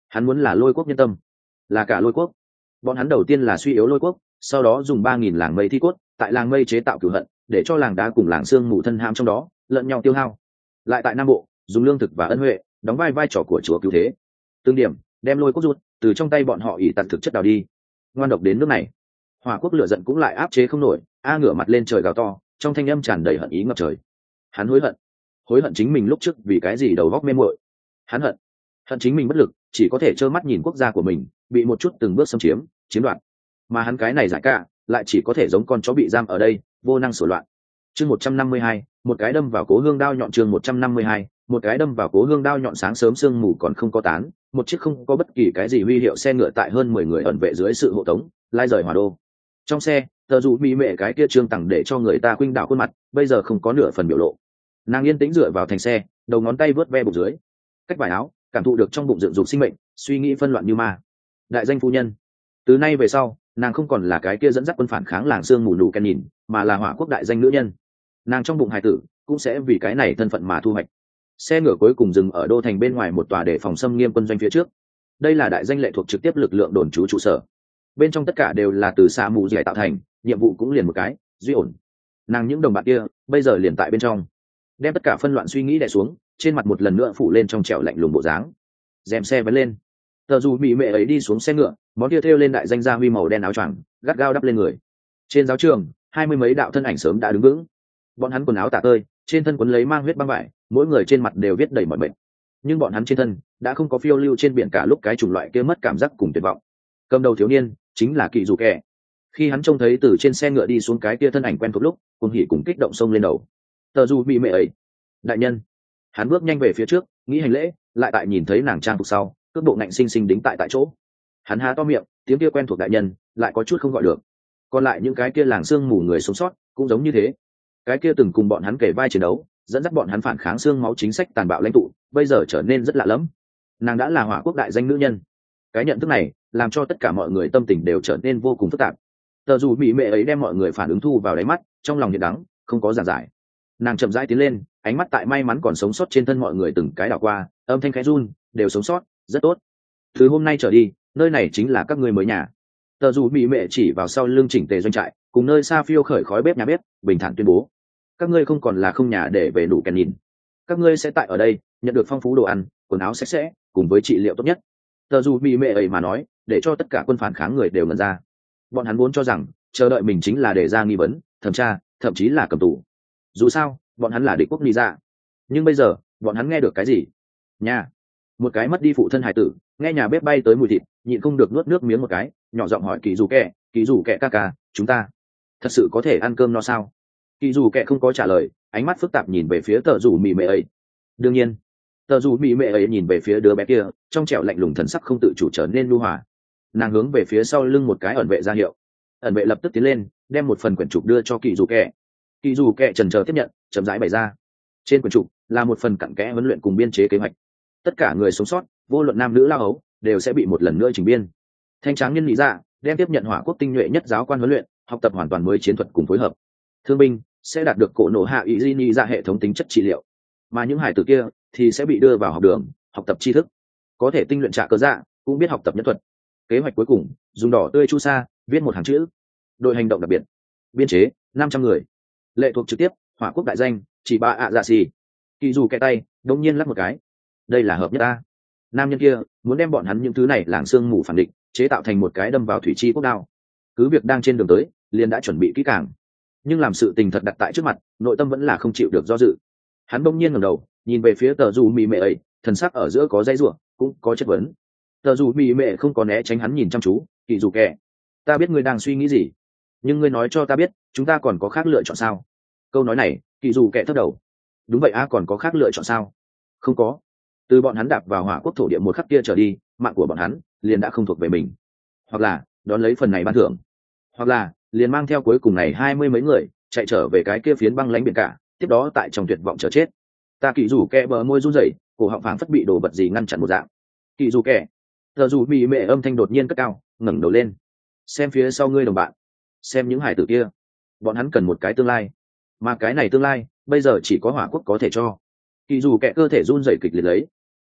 Speaker 1: Hắn muốn là lôi quốc nhân tâm, là cả lôi quốc. Bọn hắn đầu tiên là suy yếu lôi quốc, sau đó dùng ba nghìn làng mây thi cốt tại làng mây chế tạo cửu hận, để cho làng đá cùng làng xương mù thân hãm trong đó, lẫn nhau tiêu hao. Lại tại nam bộ dùng lương thực và ân huệ đóng vai vai trò của chúa cứu thế, tương điểm đem lôi quốc rút từ trong tay bọn họ ỷ tặc thực chất đào đi. Ngoan độc đến nước này, hỏa quốc lửa giận cũng lại áp chế không nổi, a ngửa mặt lên trời gào to, trong thanh âm tràn đầy hận ý ngập trời. Hắn hối hận, hối hận chính mình lúc trước vì cái gì đầu góc mê muội. Hắn hận, hận chính mình bất lực, chỉ có thể trơ mắt nhìn quốc gia của mình bị một chút từng bước xâm chiếm, chiếm đoạt. Mà hắn cái này giải cả, lại chỉ có thể giống con chó bị giam ở đây, vô năng sổ loạn. Chương một trăm năm mươi hai, một cái đâm vào cố hương đao nhọn. Chương một trăm năm mươi hai, một cái đâm vào cố hương đao nhọn. Sáng sớm sương mù còn không có tán, một chiếc không có bất kỳ cái gì huy hiệu xe ngựa tại hơn mười người ẩn vệ dưới sự hộ tống, lai rời Hỏa Đô. Trong xe, tờ dù mỹ mệ cái kia trương tẳng để cho người ta khuynh đảo khuôn mặt, bây giờ không có nửa phần biểu lộ. Nàng yên tĩnh dựa vào thành xe, đầu ngón tay vớt ve bụng dưới, cách vải áo, cảm thụ được trong bụng dựng dục sinh mệnh, suy nghĩ phân loạn như ma. Đại danh phu nhân, từ nay về sau, nàng không còn là cái kia dẫn dắt quân phản kháng làng xương mù nụ ken nhìn, mà là hỏa quốc đại danh nữ nhân. Nàng trong bụng hài tử cũng sẽ vì cái này thân phận mà thu hoạch. Xe ngựa cuối cùng dừng ở đô thành bên ngoài một tòa để phòng xâm nghiêm quân doanh phía trước. Đây là đại danh lệ thuộc trực tiếp lực lượng đồn trú trụ sở, bên trong tất cả đều là từ xa mù dẻ tạo thành, nhiệm vụ cũng liền một cái, duy ổn. Nàng những đồng bạn kia bây giờ liền tại bên trong, đem tất cả phân loạn suy nghĩ đè xuống, trên mặt một lần nữa phủ lên trong trẻo lạnh lùng bộ dáng. Rèm xe vén lên, tờ dù mỹ mệ ấy đi xuống xe ngựa, món kia thêu lên đại danh gia huy màu đen áo choàng gắt gao đắp lên người. Trên giáo trường, hai mươi mấy đạo thân ảnh sớm đã đứng vững, bọn hắn quần áo tả tơi, trên thân quấn lấy mang huyết băng vải, mỗi người trên mặt đều viết đầy mọi bệnh, nhưng bọn hắn trên thân đã không có phiêu lưu trên biển cả lúc cái chủng loại kia mất cảm giác cùng tuyệt vọng. Cầm đầu thiếu niên chính là Kỳ Dù Kẻ. Khi hắn trông thấy từ trên xe ngựa đi xuống cái kia thân ảnh quen thuộc lúc, cùng hỉ cùng kích động xông lên đầu. Tờ dù bị mẹ ấy, đại nhân. Hắn bước nhanh về phía trước, nghĩ hành lễ, lại tại nhìn thấy nàng trang phục sau, cước bộ ngạnh sinh sinh đính tại tại chỗ. Hắn há to miệng, tiếng kia quen thuộc đại nhân lại có chút không gọi được. Còn lại những cái kia làng xương mù người sống sót cũng giống như thế. Cái kia từng cùng bọn hắn kể vai chiến đấu, dẫn dắt bọn hắn phản kháng xương máu chính sách tàn bạo lãnh tụ, bây giờ trở nên rất lạ lẫm. Nàng đã là hỏa quốc đại danh nữ nhân. Cái nhận thức này làm cho tất cả mọi người tâm tình đều trở nên vô cùng phức tạp. Tờ dù mỹ mệ ấy đem mọi người phản ứng thu vào đáy mắt, trong lòng nhiệt đắng không có giảng giải. Nàng chậm rãi tiến lên, ánh mắt tại may mắn còn sống sót trên thân mọi người từng cái đảo qua, âm thanh khẽ run, đều sống sót, rất tốt. Từ hôm nay trở đi, nơi này chính là các ngươi mới nhà. Tờ dù mỹ mệ chỉ vào sau lưng chỉnh tề doanh trại, cùng nơi xa phiêu khởi khói bếp nhà bếp, bình thản tuyên bố: các ngươi không còn là không nhà để về đủ kèn nhìn. Các ngươi sẽ tại ở đây nhận được phong phú đồ ăn, quần áo sạch sẽ, cùng với trị liệu tốt nhất. Tờ dù mỹ mệ ấy mà nói, để cho tất cả quân phản kháng người đều ngẩn ra. Bọn hắn vốn cho rằng chờ đợi mình chính là để ra nghi vấn, thẩm tra, thậm chí là cầm tù. Dù sao bọn hắn là địch quốc lý ra, nhưng bây giờ bọn hắn nghe được cái gì? Nhà, một cái mất đi phụ thân hải tử nghe nhà bếp bay tới mùi thịt, nhịn không được nuốt nước miếng một cái, nhỏ giọng hỏi Kỳ Dù Kẻ, Kỳ Dù Kẻ ca ca, chúng ta thật sự có thể ăn cơm no sao? Kỳ Dù Kẻ không có trả lời, ánh mắt phức tạp nhìn về phía tờ dù mỹ mệ ấy. Đương nhiên, tờ dù mỹ mệ ấy nhìn về phía đứa bé kia, trong trẻo lạnh lùng thần sắc không tự chủ trở nên nhu hòa. Nàng hướng về phía sau lưng một cái ẩn vệ ra hiệu, ẩn vệ lập tức tiến lên, đem một phần quyển trục đưa cho Kỳ Dù Kẻ. Kỳ Dù Kẻ chần chờ tiếp nhận, chậm rãi bày ra. Trên quyển trục là một phần cặn kẽ huấn luyện cùng biên chế kế hoạch. Tất cả người sống sót, vô luận nam nữ lao ấu, đều sẽ bị một lần nữa chỉnh biên. Thanh tráng nhân nghĩ ra, đem tiếp nhận hỏa quốc tinh nhuệ nhất giáo quan huấn luyện, học tập hoàn toàn mới chiến thuật cùng phối hợp. Thương binh sẽ đạt được cổ nổ hạ ý di ni ra hệ thống tính chất trị liệu, mà những hải tử kia thì sẽ bị đưa vào học đường, học tập tri thức, có thể tinh luyện trả cơ dạ, cũng biết học tập nhân thuật. Kế hoạch cuối cùng dùng đỏ tươi chu sa viết một hàng chữ: đội hành động đặc biệt, biên chế năm trăm người, lệ thuộc trực tiếp hỏa quốc đại danh chỉ ba ạ dạ xì. Kỳ Dù Kẻ tay đột nhiên lắc một cái, đây là hợp nhất ta. Nam nhân kia muốn đem bọn hắn những thứ này làng xương mù phản định chế tạo thành một cái đâm vào thủy chi quốc đao, cứ việc đang trên đường tới liền đã chuẩn bị kỹ càng, nhưng làm sự tình thật đặt tại trước mặt, nội tâm vẫn là không chịu được do dự. Hắn bỗng nhiên ngẩng đầu nhìn về phía tờ dù mì mệ ấy, thần sắc ở giữa có dây rủa, cũng có chất vấn. Tờ dù mì mệ không có né tránh hắn nhìn chăm chú. Kỳ Dù Kẻ, ta biết ngươi đang suy nghĩ gì, nhưng ngươi nói cho ta biết, chúng ta còn có khác lựa chọn sao? Câu nói này, Kỳ Dù Kẻ thấp đầu. Đúng vậy a, còn có khác lựa chọn sao? Không có. Từ bọn hắn đạp vào hỏa quốc thổ địa một khắc kia trở đi, mạng của bọn hắn liền đã không thuộc về mình. Hoặc là đón lấy phần này ban thưởng, hoặc là liền mang theo cuối cùng này hai mươi mấy người chạy trở về cái kia phiến băng lãnh biển cả, tiếp đó tại trong tuyệt vọng chờ chết. Ta Kỳ Dù Kẻ bờ môi run rẩy, cổ họng phảng phất bị đồ vật gì ngăn chặn một dạng. Kỳ Dù Kẻ, giờ dù bị mẹ âm thanh đột nhiên cất cao, ngẩng đầu lên, xem phía sau ngươi đồng bạn, xem những hải tử kia, bọn hắn cần một cái tương lai, mà cái này tương lai bây giờ chỉ có hỏa quốc có thể cho. Kỳ Dù Kẻ cơ thể run rẩy kịch liệt lấy,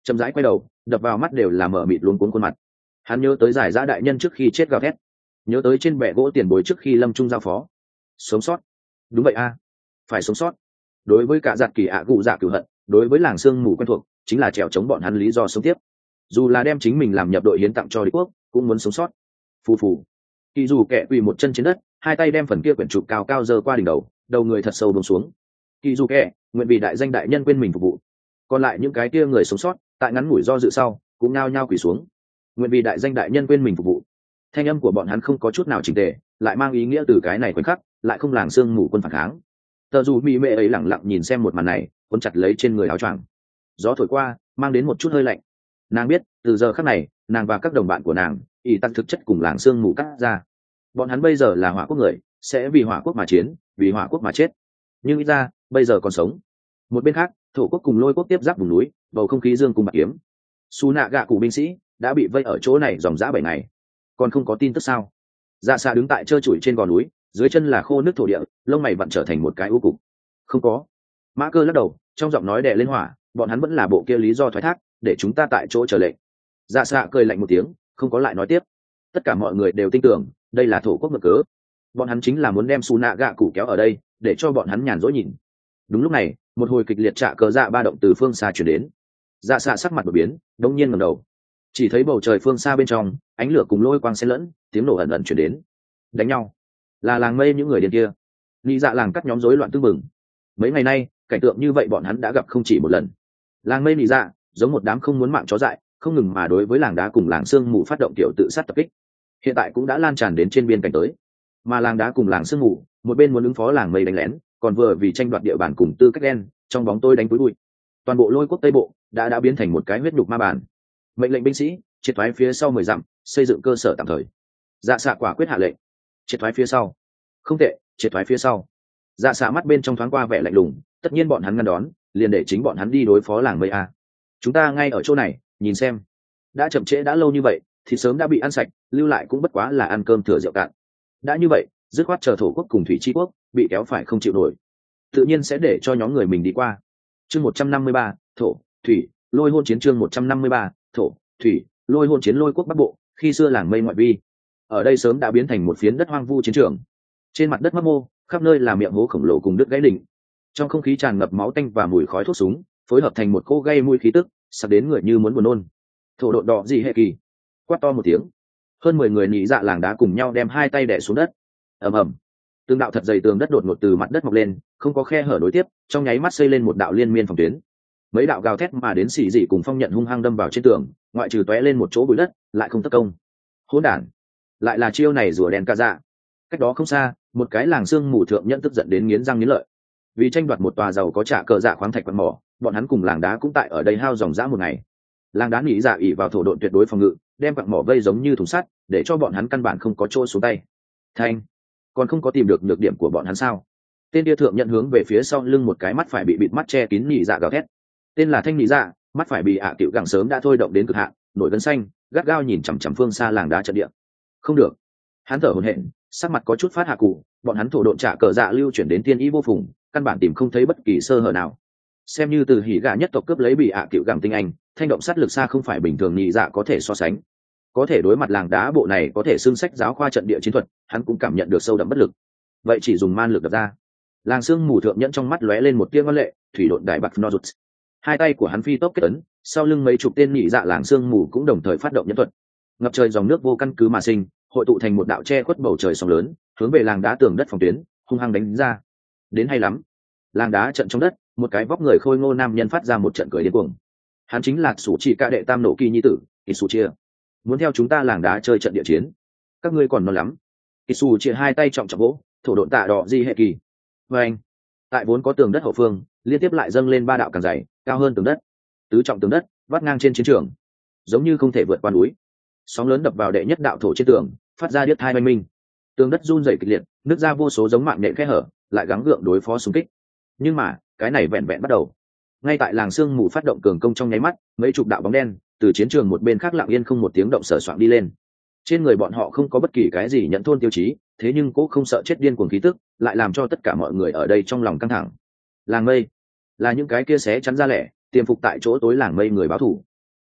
Speaker 1: chậm rãi quay đầu, đập vào mắt đều là mở mịt luống cuống khuôn mặt. Hắn nhớ tới giải giã đại nhân trước khi chết gào thét, nhớ tới trên bệ gỗ tiền bối trước khi lâm trung giao phó. Sống sót. Đúng vậy a, phải sống sót. Đối với cả giặt kỳ ạ cụ dạ cửu hận, đối với làng sương mù quen thuộc, chính là trèo chống bọn hắn lý do sống tiếp. Dù là đem chính mình làm nhập đội hiến tặng cho đế quốc, cũng muốn sống sót. Phù phù. Kỳ dù kẹ quỳ một chân trên đất, hai tay đem phần kia quyển trục cao cao giơ qua đỉnh đầu, đầu người thật sâu buông xuống. Kỳ dù kẹ, nguyện vì đại danh đại nhân quên mình phục vụ. Còn lại những cái kia người sống sót, tại ngắn ngủi do dự sau, cũng nao nhao quỳ xuống. Nguyện vì đại danh đại nhân quên mình phục vụ. Thanh âm của bọn hắn không có chút nào chỉnh tề, lại mang ý nghĩa từ cái này khoảnh khắc, lại không làng sương mù quân phản kháng. Tờ dù mỹ mệ ấy lẳng lặng nhìn xem một màn này, cuốn chặt lấy trên người áo choàng. Gió thổi qua, mang đến một chút hơi lạnh. Nàng biết, từ giờ khắc này, nàng và các đồng bạn của nàng, ỷ tăng thực chất cùng làng sương mù cắt ra. Bọn hắn bây giờ là hỏa quốc người, sẽ vì hỏa quốc mà chiến, vì hỏa quốc mà chết. Nhưng ít ra, bây giờ còn sống. Một bên khác, thổ quốc cùng lôi quốc tiếp giáp vùng núi, bầu không khí dương cùng bạc kiếm. Su nạ gạ cụ binh sĩ đã bị vây ở chỗ này dòng dã bảy ngày, còn không có tin tức sao? Dạ xạ đứng tại trơ trụi trên gò núi, dưới chân là khô nước thổ địa, lông mày vặn trở thành một cái u cục. Không có. Mã Cơ lắc đầu, trong giọng nói đè lên hỏa, bọn hắn vẫn là bộ kia lý do thoái thác, để chúng ta tại chỗ chờ lệnh. Dạ xạ cười lạnh một tiếng, không có lại nói tiếp. Tất cả mọi người đều tin tưởng, đây là thổ quốc mực cớ. Bọn hắn chính là muốn đem Su nạ gạ cụ kéo ở đây, để cho bọn hắn nhàn rỗi nhìn. Đúng lúc này, một hồi kịch liệt trạ cờ dạ ba động từ phương xa chuyển đến. Dạ xạ sắc mặt đột biến, đông nhiên ngẩng đầu, chỉ thấy bầu trời phương xa bên trong ánh lửa cùng lôi quang xen lẫn, tiếng nổ ẩn ẩn chuyển đến. Đánh nhau, là làng mây những người điên kia. Nghĩ dạ làng cắt nhóm rối loạn tương mừng. Mấy ngày nay cảnh tượng như vậy bọn hắn đã gặp không chỉ một lần. Làng mây nghĩ dạ giống một đám không muốn mạng chó dại, không ngừng mà đối với làng đá cùng làng sương mù phát động tiểu tự sát tập kích, hiện tại cũng đã lan tràn đến trên biên cảnh tới. Mà làng đá cùng làng sương mù một bên muốn ứng phó làng mây đánh lén, còn vừa vì tranh đoạt địa bàn cùng tư cách đen trong bóng tôi đánh túi bụi. Toàn bộ lôi quốc tây bộ đã đã biến thành một cái huyết nhục ma bản. Mệnh lệnh binh sĩ triệt thoái phía sau mười dặm, xây dựng cơ sở tạm thời. Dạ xạ quả quyết hạ lệnh, triệt thoái phía sau. Không tệ, triệt thoái phía sau. Dạ xạ mắt bên trong thoáng qua vẻ lạnh lùng, tất nhiên bọn hắn ngăn đón, liền để chính bọn hắn đi đối phó làng mây a. Chúng ta ngay ở chỗ này nhìn xem. Đã chậm trễ đã lâu như vậy thì sớm đã bị ăn sạch, lưu lại cũng bất quá là ăn cơm thừa rượu cạn. Đã như vậy, dứt khoát chờ thổ quốc cùng thủy chi quốc bị kéo phải không chịu nổi, tự nhiên sẽ để cho nhóm người mình đi qua. Chương một trăm năm mươi ba, thổ thủy lôi hôn chiến. Chương một trăm năm mươi ba, thổ thủy lôi hôn chiến. Lôi quốc bắc bộ, khi xưa làng mây ngoại vi, ở đây sớm đã biến thành một phiến đất hoang vu chiến trường. Trên mặt đất mấp mô, khắp nơi là miệng hố khổng lồ cùng đứt gãy đỉnh. Trong không khí tràn ngập máu tanh và mùi khói thuốc súng, phối hợp thành một cỗ gây mùi khí tức, sặc đến người như muốn buồn nôn. Thổ độn đỏ gì hệ kỳ, quát to một tiếng. Hơn mười người nhị dạ làng đá cùng nhau đem hai tay đè xuống đất. Ầm ầm, từng đạo thật dày tường đất đột ngột từ mặt đất mọc lên, không có khe hở nối tiếp, trong nháy mắt xây lên một đạo liên miên phòng tuyến. Mấy đạo gào thét mà đến xì dị cùng phong nhận hung hăng đâm vào trên tường, ngoại trừ tóe lên một chỗ bụi đất, lại không tất công. Hỗn đản, lại là chiêu này rùa đen ca dạ. Cách đó không xa, một cái làng xương mù thượng nhận tức giận đến nghiến răng nghiến lợi. Vì tranh đoạt một tòa giàu có trả cờ dạ khoáng thạch quặng mỏ, bọn hắn cùng làng đá cũng tại ở đây hao dòng dã một ngày. Làng đá nghĩ dạ ỉ vào thổ độn tuyệt đối phòng ngự, đem quặng mỏ vây giống như thùng sắt, để cho bọn hắn căn bản không có chỗ xuống tay. Thanh, còn không có tìm được nhược điểm của bọn hắn sao? Tên kia thượng nhận hướng về phía sau lưng một cái mắt phải bị bịt mắt che kín nhị dạ gào thét. Tên là Thanh nhị dạ, mắt phải bị ạ à tiểu gẳng sớm đã thôi động đến cực hạn, nổi gân xanh, gắt gao nhìn chằm chằm phương xa làng đá trận địa. Không được, hắn thở hổn hển, sắc mặt có chút phát hạ cụ, bọn hắn thổ độn trả cờ dạ lưu chuyển đến tiên ý vô phùng, căn bản tìm không thấy bất kỳ sơ hở nào. Xem như từ hỉ gà nhất tộc cướp lấy bị ạ à tiểu gẳng tinh anh, thanh động sát lực xa không phải bình thường nhị dạ có thể so sánh. Có thể đối mặt làng đá bộ này có thể xưng sách giáo khoa trận địa chiến thuật, hắn cũng cảm nhận được sâu đậm bất lực. Vậy chỉ dùng man lực đập ra. Làng xương mù thượng nhẫn trong mắt lóe lên một tia ngoan lệ, thủy độn đại bạc nozuts. Hai tay của hắn phi tốc kết ấn, sau lưng mấy chục tên nhị dạ làng xương mù cũng đồng thời phát động nhẫn thuật. Ngập trời dòng nước vô căn cứ mà sinh, hội tụ thành một đạo che khuất bầu trời sóng lớn, hướng về làng đá tường đất phòng tuyến, hung hăng đánh ra. Đến hay lắm. Làng đá trận trong đất, một cái vóc người khôi ngô nam nhân phát ra một trận cười điên cuồng. Hắn chính là Sủ Chỉ Ca đệ tam nổ kỳ nhi tử, Isuchia. Muốn theo chúng ta làng đá chơi trận địa chiến, các ngươi còn non lắm. Isuchia hai tay trọng trọng vỗ, thổ độn tạ đỏ di hệ kỳ. Và anh, tại vốn có tường đất hậu phương, liên tiếp lại dâng lên ba đạo càng dày, cao hơn tường đất. Tứ trọng tường đất, vắt ngang trên chiến trường, giống như không thể vượt qua núi. Sóng lớn đập vào đệ nhất đạo thổ trên tường, phát ra điếc thai oanh minh. Tường đất run rẩy kịch liệt, nứt ra vô số giống mạng nhện khe hở, lại gắng gượng đối phó xung kích. Nhưng mà, cái này vẹn vẹn bắt đầu. Ngay tại làng sương mù phát động cường công trong nháy mắt, mấy chục đạo bóng đen từ chiến trường một bên khác lặng yên không một tiếng động sở soạn đi lên. Trên người bọn họ không có bất kỳ cái gì nhận thôn tiêu chí, thế nhưng cũng không sợ chết điên cuồng khí tức, lại làm cho tất cả mọi người ở đây trong lòng căng thẳng. Làng mây là những cái kia xé chắn ra lẻ, tiềm phục tại chỗ tối làng mây người báo thủ,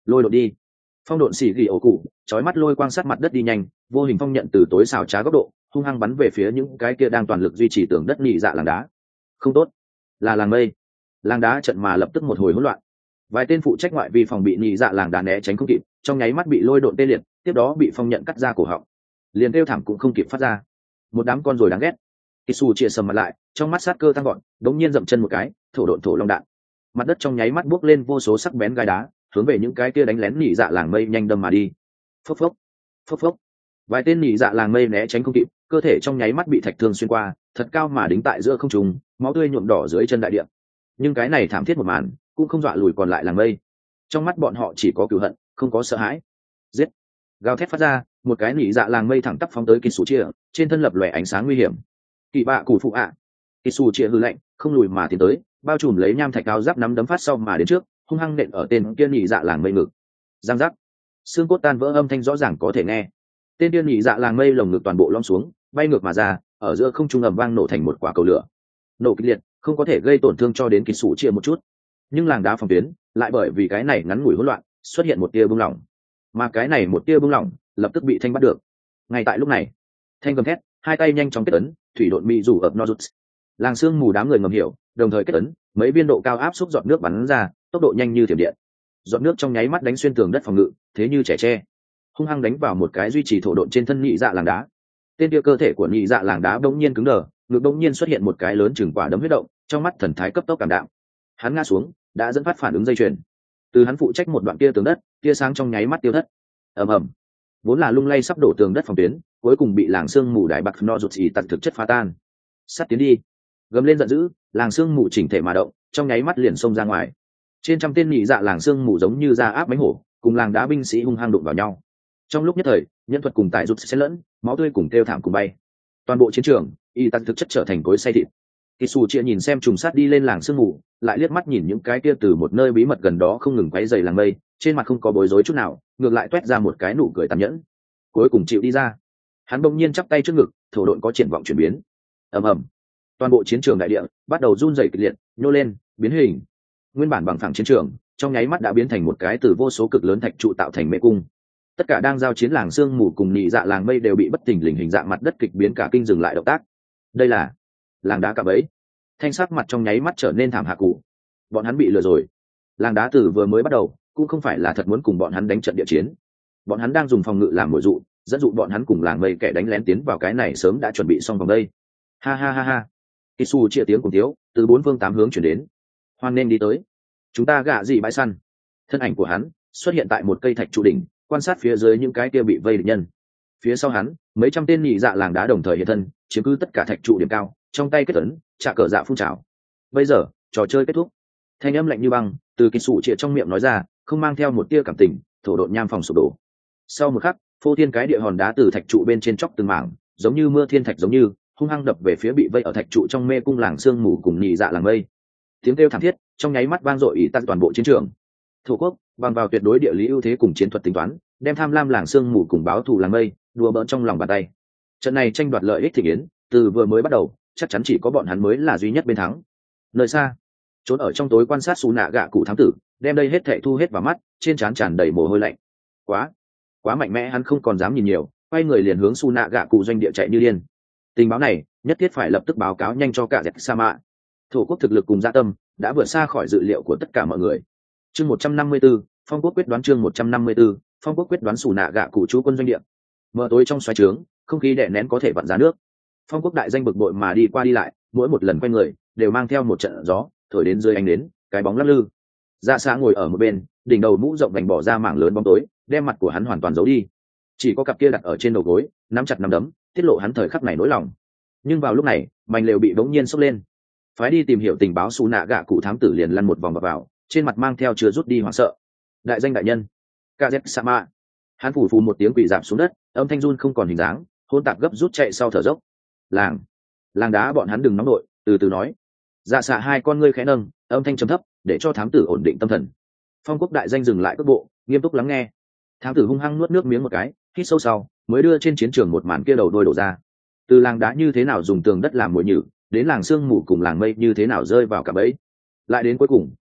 Speaker 1: lôi đột đi. Phong độn xỉ gỉ ổ cụ chói mắt lôi quang sát mặt đất đi nhanh, vô hình phong nhận từ tối xảo trá góc độ hung hăng bắn về phía những cái kia đang toàn lực duy trì tường đất nhị dạ làng đá. Không tốt, là làng mây. Làng đá trận mà lập tức một hồi hỗn loạn. Vài tên phụ trách ngoại vi phòng bị nhị dạ làng đá né tránh không kịp, trong nháy mắt bị lôi độn tê liệt, tiếp đó bị phong nhận cắt ra cổ họng, liền kêu thảm cũng không kịp phát ra. Một đám con rồi đáng ghét. Kisu chia sầm mặt lại, trong mắt sát cơ tăng gọn, đống nhiên dậm chân một cái, thổ độn thổ long đạn. Mặt đất trong nháy mắt buốc lên vô số sắc bén gai đá, hướng về những cái kia đánh lén nhị dạ làng mây nhanh đâm mà đi. Phốc phốc, phốc phốc. Vài tên nhị dạ làng mây né tránh không kịp, cơ thể trong nháy mắt bị thạch thương xuyên qua, thật cao mà đính tại giữa không trung, máu tươi nhuộm đỏ dưới chân đại địa. Nhưng cái này thảm thiết một màn, cũng không dọa lùi còn lại làng mây. Trong mắt bọn họ chỉ có cừu hận, không có sợ hãi. Giết! Gào thét phát ra, một cái nhị dạ làng mây thẳng tắp phóng tới Kisu chia, trên thân lập lòe ánh sáng nguy hiểm. Kỳ bạ củ phụ ạ. À. Kisu chia hư lạnh, không lùi mà tiến tới, bao trùm lấy nham thạch cao giáp nắm đấm phát sau mà đến trước, hung hăng nện ở tên kia nhị dạ làng mây ngực. Giang giác, xương cốt tan vỡ âm thanh rõ ràng có thể nghe. Tên kia nhị dạ làng mây lồng ngực toàn bộ lõm xuống, bay ngược mà ra, ở giữa không trung ầm vang nổ thành một quả cầu lửa. Nổ kịch liệt, không có thể gây tổn thương cho đến Kisu chia một chút, nhưng làng đá phòng tuyến lại bởi vì cái này ngắn ngủi hỗn loạn, xuất hiện một tia bung lỏng, mà cái này một tia bung lỏng lập tức bị Thanh bắt được. Ngay tại lúc này, Thanh gầm thét, hai tay nhanh chóng kết ấn, thủy độn mi rủ ập nozuts. Làng sương mù đám người ngầm hiểu, đồng thời kết ấn, mấy viên độ cao áp xúc giọt nước bắn ra, tốc độ nhanh như thiểm điện. Giọt nước trong nháy mắt đánh xuyên tường đất phòng ngự, thế như trẻ tre, hung hăng đánh vào một cái duy trì thổ độn trên thân nhị dạ làng đá. Tên kia cơ thể của nhị dạ làng đá bỗng nhiên cứng đờ, ngực bỗng nhiên xuất hiện một cái lớn chừng quả đấm huyết động, trong mắt thần thái cấp tốc cảm đạm. Hắn ngã xuống, đã dẫn phát phản ứng dây chuyền. Từ hắn phụ trách một đoạn kia tường đất, tia sáng trong nháy mắt tiêu thất. Ầm ầm, vốn là lung lay sắp đổ tường đất phòng tuyến, cuối cùng bị làng sương mù đại bạc no rụt xì tật thực chất phá tan. Sát tiến đi, gầm lên giận dữ, làng sương mù chỉnh thể mà động, trong nháy mắt liền xông ra ngoài. Trên trăm tên nhị dạ làng sương mù giống như da áp bánh hổ, cùng làng đá binh sĩ hung hăng đụng vào nhau. Trong lúc nhất thời, nhân thuật cùng tài rụt xen lẫn, máu tươi cùng kêu thảm cùng bay. Toàn bộ chiến trường, y tật thực chất trở thành cối xay thịt. Kisu chia nhìn xem trùng sát đi lên làng sương mù, lại liếc mắt nhìn những cái kia từ một nơi bí mật gần đó không ngừng quấy rầy làng mây, trên mặt không có bối rối chút nào, ngược lại toét ra một cái nụ cười tàn nhẫn. Cuối cùng chịu đi ra. Hắn bỗng nhiên chắp tay trước ngực, thổ độn có triển vọng chuyển biến. Ầm ầm, toàn bộ chiến trường đại địa bắt đầu run rẩy kịch liệt, nhô lên, biến hình. Nguyên bản bằng phẳng chiến trường, trong nháy mắt đã biến thành một cái từ vô số cực lớn thạch trụ tạo thành mê cung. Tất cả đang giao chiến làng sương mù cùng nhị dạ làng mây đều bị bất thình lình hình dạng mặt đất kịch biến cả kinh dừng lại động tác. Đây là làng đá cạm bẫy. Thanh sắc mặt trong nháy mắt trở nên thảm hạ cụ. Bọn hắn bị lừa rồi. Làng đá từ vừa mới bắt đầu cũng không phải là thật muốn cùng bọn hắn đánh trận địa chiến. Bọn hắn đang dùng phòng ngự làm mồi dụ, dẫn dụ bọn hắn cùng làng mây kẻ đánh lén tiến vào cái này sớm đã chuẩn bị xong vòng đây. Ha ha ha ha. Kisu chia tiếng cùng tiếu từ bốn phương tám hướng chuyển đến. Hoan nên đi tới. Chúng ta gạ gì bãi săn. Thân ảnh của hắn xuất hiện tại một cây thạch trụ đỉnh, quan sát phía dưới những cái kia bị vây địch nhân. Phía sau hắn, mấy trăm tên nhị dạ làng đá đồng thời hiện thân, chiếm cứ tất cả thạch trụ điểm cao, trong tay kết ấn, trả cờ dạ phun trào. Bây giờ, trò chơi kết thúc. Thanh âm lạnh như băng từ Kisu chia trong miệng nói ra, không mang theo một tia cảm tình, thổ độn nham phòng sụp đổ. Sau một khắc, phô thiên cái địa hòn đá từ thạch trụ bên trên chóc từng mảng, giống như mưa thiên thạch giống như hung hăng đập về phía bị vây ở thạch trụ trong mê cung làng sương mù cùng nhị dạ làng mây. Tiếng kêu thảm thiết trong nháy mắt vang dội ỉ tan toàn bộ chiến trường. Thổ quốc bằng vào tuyệt đối địa lý ưu thế cùng chiến thuật tính toán, đem tham lam làng sương mù cùng báo thù làng mây đùa bỡn trong lòng bàn tay. Trận này tranh đoạt lợi ích thịnh yến, từ vừa mới bắt đầu chắc chắn chỉ có bọn hắn mới là duy nhất bên thắng. Nơi xa, trốn ở trong tối quan sát xù nạ gạ cụ thám tử, đem đây hết thệ thu hết vào mắt, trên trán tràn đầy mồ hôi lạnh. Quá, quá mạnh mẽ, hắn không còn dám nhìn nhiều, quay người liền hướng xù nạ gạ cụ doanh địa chạy như điên. Tình báo này nhất thiết phải lập tức báo cáo nhanh cho cả dẹp sa mạ. Thổ quốc thực lực cùng dạ tâm đã vượt xa khỏi dự liệu của tất cả mọi người. Chương một trăm năm mươi 154, Phong quốc quyết đoán chương một trăm năm mươi 154, Phong quốc quyết đoán xù nạ gạ cụ chú quân doanh địa. Mở tối trong xoáy trướng, không khí đè nén có thể vặn ra nước. Phong quốc đại danh bực bội mà đi qua đi lại, mỗi một lần quay người đều mang theo một trận gió thổi đến dưới ánh nến, cái bóng lắc lư. Dạ xã ngồi ở một bên, đỉnh đầu mũ rộng vành bỏ ra mảng lớn bóng tối, đem mặt của hắn hoàn toàn giấu đi. Chỉ có cặp kia đặt ở trên đầu gối, nắm chặt nắm đấm, tiết lộ hắn thời khắc này nỗi lòng. Nhưng vào lúc này, mảnh lều bị bỗng nhiên sốc lên. Phái đi tìm hiểu tình báo xù nạ gạ cụ thám tử liền lăn một vòng vào, vào trên mặt mang theo chưa rút đi hoảng sợ. Đại danh đại nhân kz sama. Hắn phủ phù một tiếng quỳ dạp xuống đất, âm thanh run không còn hình dáng, hôn tạp gấp rút chạy sau thở dốc. Làng làng đá bọn hắn đừng nóng nội, từ từ nói. Dạ xạ hai con ngươi khẽ nâng, âm thanh trầm thấp để cho thám tử ổn định tâm thần. Phong quốc đại danh dừng lại cước bộ, nghiêm túc lắng nghe. Thám tử hung hăng nuốt nước miếng một cái, hít sâu sau mới đưa trên chiến trường một màn kia đầu đôi đổ ra. Từ làng đá như thế nào dùng tường đất làm mồi nhử, đến làng sương mù cùng làng mây như thế nào rơi vào cả bẫy, lại đến cuối cùng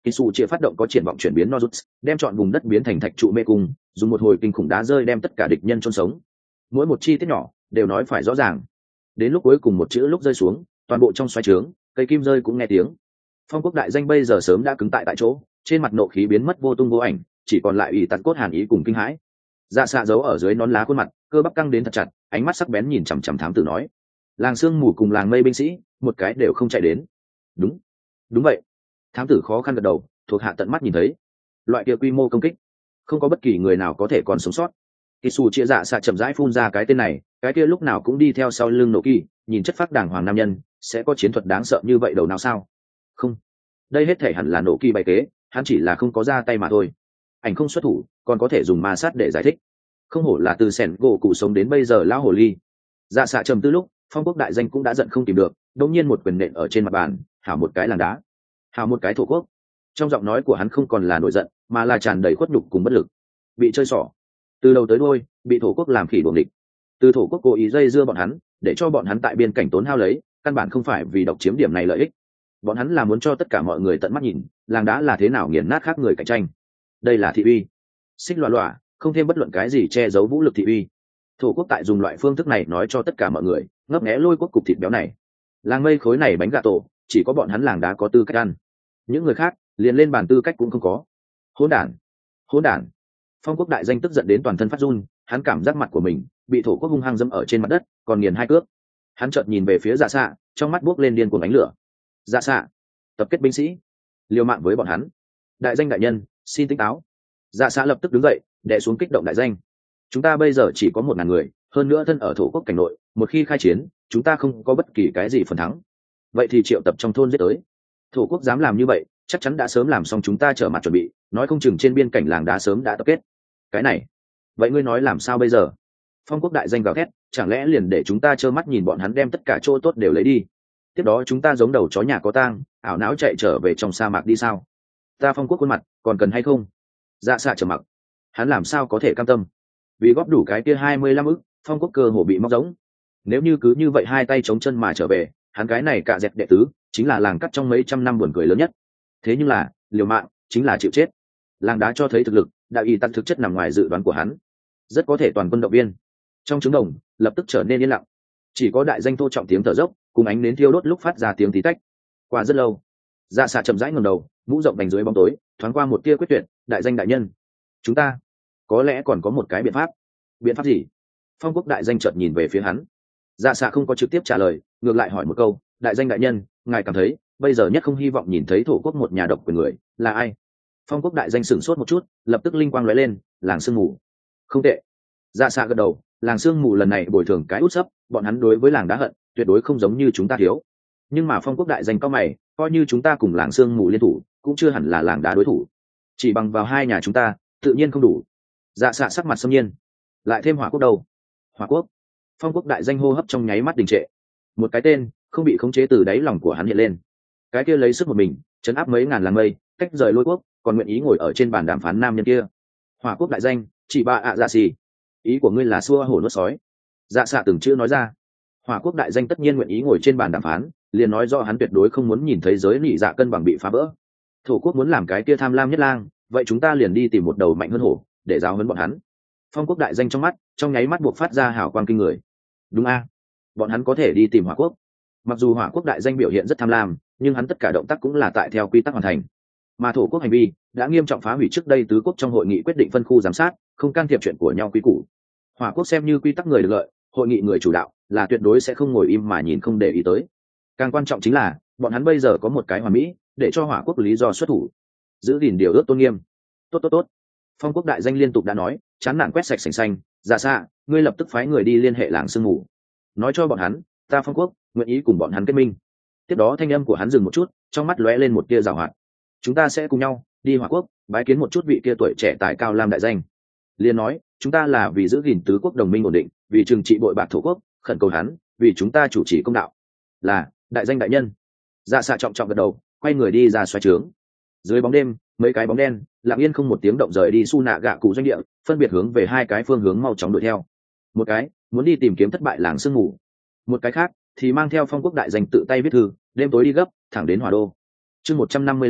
Speaker 1: kỳ sủ chia phát động có triển vọng chuyển biến Nozuts, đem chọn vùng đất biến thành thạch trụ mê cung, dùng một hồi kinh khủng đá rơi đem tất cả địch nhân chôn sống. Mỗi một chi tiết nhỏ đều nói phải rõ ràng. Đến lúc cuối cùng một chữ lúc rơi xuống, toàn bộ trong xoáy trướng, cây kim rơi cũng nghe tiếng. Phong quốc đại danh bây giờ sớm đã cứng tại tại chỗ, trên mặt nộ khí biến mất vô tung vô ảnh, chỉ còn lại ủy tật cốt hàn ý cùng kinh hãi. Dạ xạ giấu ở dưới nón lá khuôn mặt, cơ bắp căng đến thật chặt, ánh mắt sắc bén nhìn chằm chằm thám tử nói: làng sương mù cùng làng mây binh sĩ, một cái đều không chạy đến. Đúng, đúng vậy. Thám tử khó khăn gật đầu, thuộc hạ tận mắt nhìn thấy, loại kia quy mô công kích, không có bất kỳ người nào có thể còn sống sót. Kỳ Sủ chia dạ xạ chậm rãi phun ra cái tên này, cái kia lúc nào cũng đi theo sau lưng nổ kỳ, nhìn chất phác đàng hoàng nam nhân, sẽ có chiến thuật đáng sợ như vậy đầu nào sao? Không, đây hết thể hẳn là nổ kỳ bày kế, hắn chỉ là không có ra tay mà thôi. Ảnh không xuất thủ, còn có thể dùng ma sát để giải thích. Không hổ là từ sẻn gỗ cụ sống đến bây giờ lão hồ ly. Dạ xạ trầm tư lúc, Phong quốc đại danh cũng đã giận không tìm được, đột nhiên một quyền nện ở trên mặt bàn, hảo một cái làng đá, hảo một cái thổ quốc. Trong giọng nói của hắn không còn là nổi giận, mà là tràn đầy khuất nhục cùng bất lực. Bị chơi xỏ, từ đầu tới đuôi, bị thổ quốc làm khỉ đuồng địch. Từ thổ quốc cố ý dây dưa bọn hắn, để cho bọn hắn tại biên cảnh tốn hao lấy, căn bản không phải vì độc chiếm điểm này lợi ích. Bọn hắn là muốn cho tất cả mọi người tận mắt nhìn, làng đá là thế nào nghiền nát khác người cạnh tranh. Đây là thị uy, xích loa loa, không thêm bất luận cái gì che giấu vũ lực thị uy. Thổ quốc tại dùng loại phương thức này nói cho tất cả mọi người, ngấp nghé lôi quốc cục thịt béo này. Làng mây khối này bánh gà tổ, chỉ có bọn hắn làng đá có tư cách ăn, những người khác liền lên bàn tư cách cũng không có. Hỗn đản, hỗn đản. Phong quốc đại danh tức giận đến toàn thân phát run, hắn cảm giác mặt của mình bị thổ quốc hung hăng dẫm ở trên mặt đất, còn nghiền hai cước. Hắn chợt nhìn về phía dạ xạ, trong mắt buốc lên điên cuồng ánh lửa. Dạ xạ, tập kết binh sĩ, liều mạng với bọn hắn. Đại danh đại nhân, xin tỉnh táo. Dạ xạ lập tức đứng dậy, đè xuống kích động đại danh. Chúng ta bây giờ chỉ có một ngàn người, hơn nữa thân ở thổ quốc cảnh nội, một khi khai chiến, chúng ta không có bất kỳ cái gì phần thắng. Vậy thì triệu tập trong thôn giết tới. Thổ quốc dám làm như vậy, chắc chắn đã sớm làm xong chúng ta trở mặt chuẩn bị, nói không chừng trên biên cảnh làng đá sớm đã tập kết. Cái này, vậy ngươi nói làm sao bây giờ? Phong quốc đại danh gào thét, chẳng lẽ liền để chúng ta trơ mắt nhìn bọn hắn đem tất cả chỗ tốt đều lấy đi? Tiếp đó chúng ta giống đầu chó nhà có tang, ảo não chạy trở về trong sa mạc đi sao? Ta Phong quốc khuôn mặt, còn cần hay không? Dạ xạ trầm mặc. Hắn làm sao có thể cam tâm? Vì góp đủ cái kia hai mươi lăm ức, Phong quốc cơ hồ bị móc giống. Nếu như cứ như vậy hai tay chống chân mà trở về, hắn cái này cả dẹp đệ tứ, chính là làng cắt trong mấy trăm năm buồn cười lớn nhất. Thế nhưng là, liều mạng, chính là chịu chết. Làng đá cho thấy thực lực, đạo y tăng thực chất nằm ngoài dự đoán của hắn, rất có thể toàn quân động viên. Trong trứng đồng lập tức trở nên yên lặng, chỉ có đại danh thô trọng tiếng thở dốc cùng ánh nến thiêu đốt lúc phát ra tiếng tí tách. Qua rất lâu, dạ xạ chậm rãi ngẩng đầu, mũ rộng vành dưới bóng tối thoáng qua một tia quyết tuyệt. Đại danh đại nhân, chúng ta có lẽ còn có một cái biện pháp. Biện pháp gì? Phong quốc đại danh chợt nhìn về phía hắn. Dạ xạ không có trực tiếp trả lời, ngược lại hỏi một câu. Đại danh đại nhân, ngài cảm thấy bây giờ nhất không hy vọng nhìn thấy thổ quốc một nhà độc quyền người là ai? Phong quốc đại danh sửng sốt một chút, lập tức linh quang lóe lên. Làng sương mù. Không tệ. Dạ xạ gật đầu. Làng sương mù lần này bồi thường cái út sấp, bọn hắn đối với làng đá hận tuyệt đối không giống như chúng ta thiếu. Nhưng mà Phong quốc đại danh cao mày, coi như chúng ta cùng làng sương mù liên thủ, cũng chưa hẳn là làng đá đối thủ. Chỉ bằng vào hai nhà chúng ta, tự nhiên không đủ. Dạ xạ sắc mặt xâm nhiên. Lại thêm hỏa quốc đâu? Hỏa quốc. Phong quốc đại danh hô hấp trong nháy mắt đình trệ. Một cái tên không bị khống chế từ đáy lòng của hắn hiện lên. Cái kia lấy sức một mình chấn áp mấy ngàn làng mây, cách rời lôi quốc, còn nguyện ý ngồi ở trên bàn đàm phán nam nhân kia. Hỏa quốc đại danh, chỉ ba ạ dạ xì. Ý của ngươi là xua hổ nuốt sói? Dạ xạ từng chữ nói ra. Hỏa quốc đại danh tất nhiên nguyện ý ngồi trên bàn đàm phán, liền nói rõ hắn tuyệt đối không muốn nhìn thấy giới nị dạ cân bằng bị phá vỡ. Thổ quốc muốn làm cái kia tham lam nhất lang, vậy chúng ta liền đi tìm một đầu mạnh hơn hổ để giáo huấn bọn hắn. Phong quốc đại danh trong mắt trong nháy mắt buộc phát ra hào quang kinh người. Đúng a, bọn hắn có thể đi tìm hỏa quốc. Mặc dù hỏa quốc đại danh biểu hiện rất tham lam, nhưng hắn tất cả động tác cũng là tại theo quy tắc hoàn thành. Mà thổ quốc hành vi đã nghiêm trọng phá hủy trước đây tứ quốc trong hội nghị quyết định phân khu giám sát, không can thiệp chuyện của nhau quý củ. Hỏa quốc xem như quy tắc người được lợi, hội nghị người chủ đạo, là tuyệt đối sẽ không ngồi im mà nhìn không để ý tới. Càng quan trọng chính là bọn hắn bây giờ có một cái hoàn mỹ để cho hỏa quốc lý do xuất thủ, giữ gìn điều ước tôn nghiêm. Tốt tốt tốt. Phong quốc đại danh liên tục đã nói, chán nản quét sạch sành xanh. Dạ xạ, ngươi lập tức phái người đi liên hệ làng sương mù, nói cho bọn hắn ta Phong quốc nguyện ý cùng bọn hắn kết minh. Tiếp đó thanh âm của hắn dừng một chút, trong mắt lóe lên một tia giảo hoạt. Chúng ta sẽ cùng nhau đi hỏa quốc bái kiến một chút vị kia tuổi trẻ tài cao lam đại danh. Liên nói chúng ta là vì giữ gìn tứ quốc đồng minh ổn định, vì trừng trị bội bạc thổ quốc, khẩn cầu hắn vì chúng ta chủ trì công đạo. Là đại danh đại nhân. Dạ xạ trọng trọng gật đầu, quay người đi ra xoáy trướng. Dưới bóng đêm, mấy cái bóng đen lặng yên không một tiếng động rời đi su nạ gạ cụ doanh địa, phân biệt hướng về hai cái phương hướng mau chóng đuổi theo. Một cái muốn đi tìm kiếm thất bại làng sương mù, một cái khác thì mang theo Phong quốc đại danh tự tay viết thư, đêm tối đi gấp thẳng đến hỏa đô. Chương một trăm năm mươi lăm,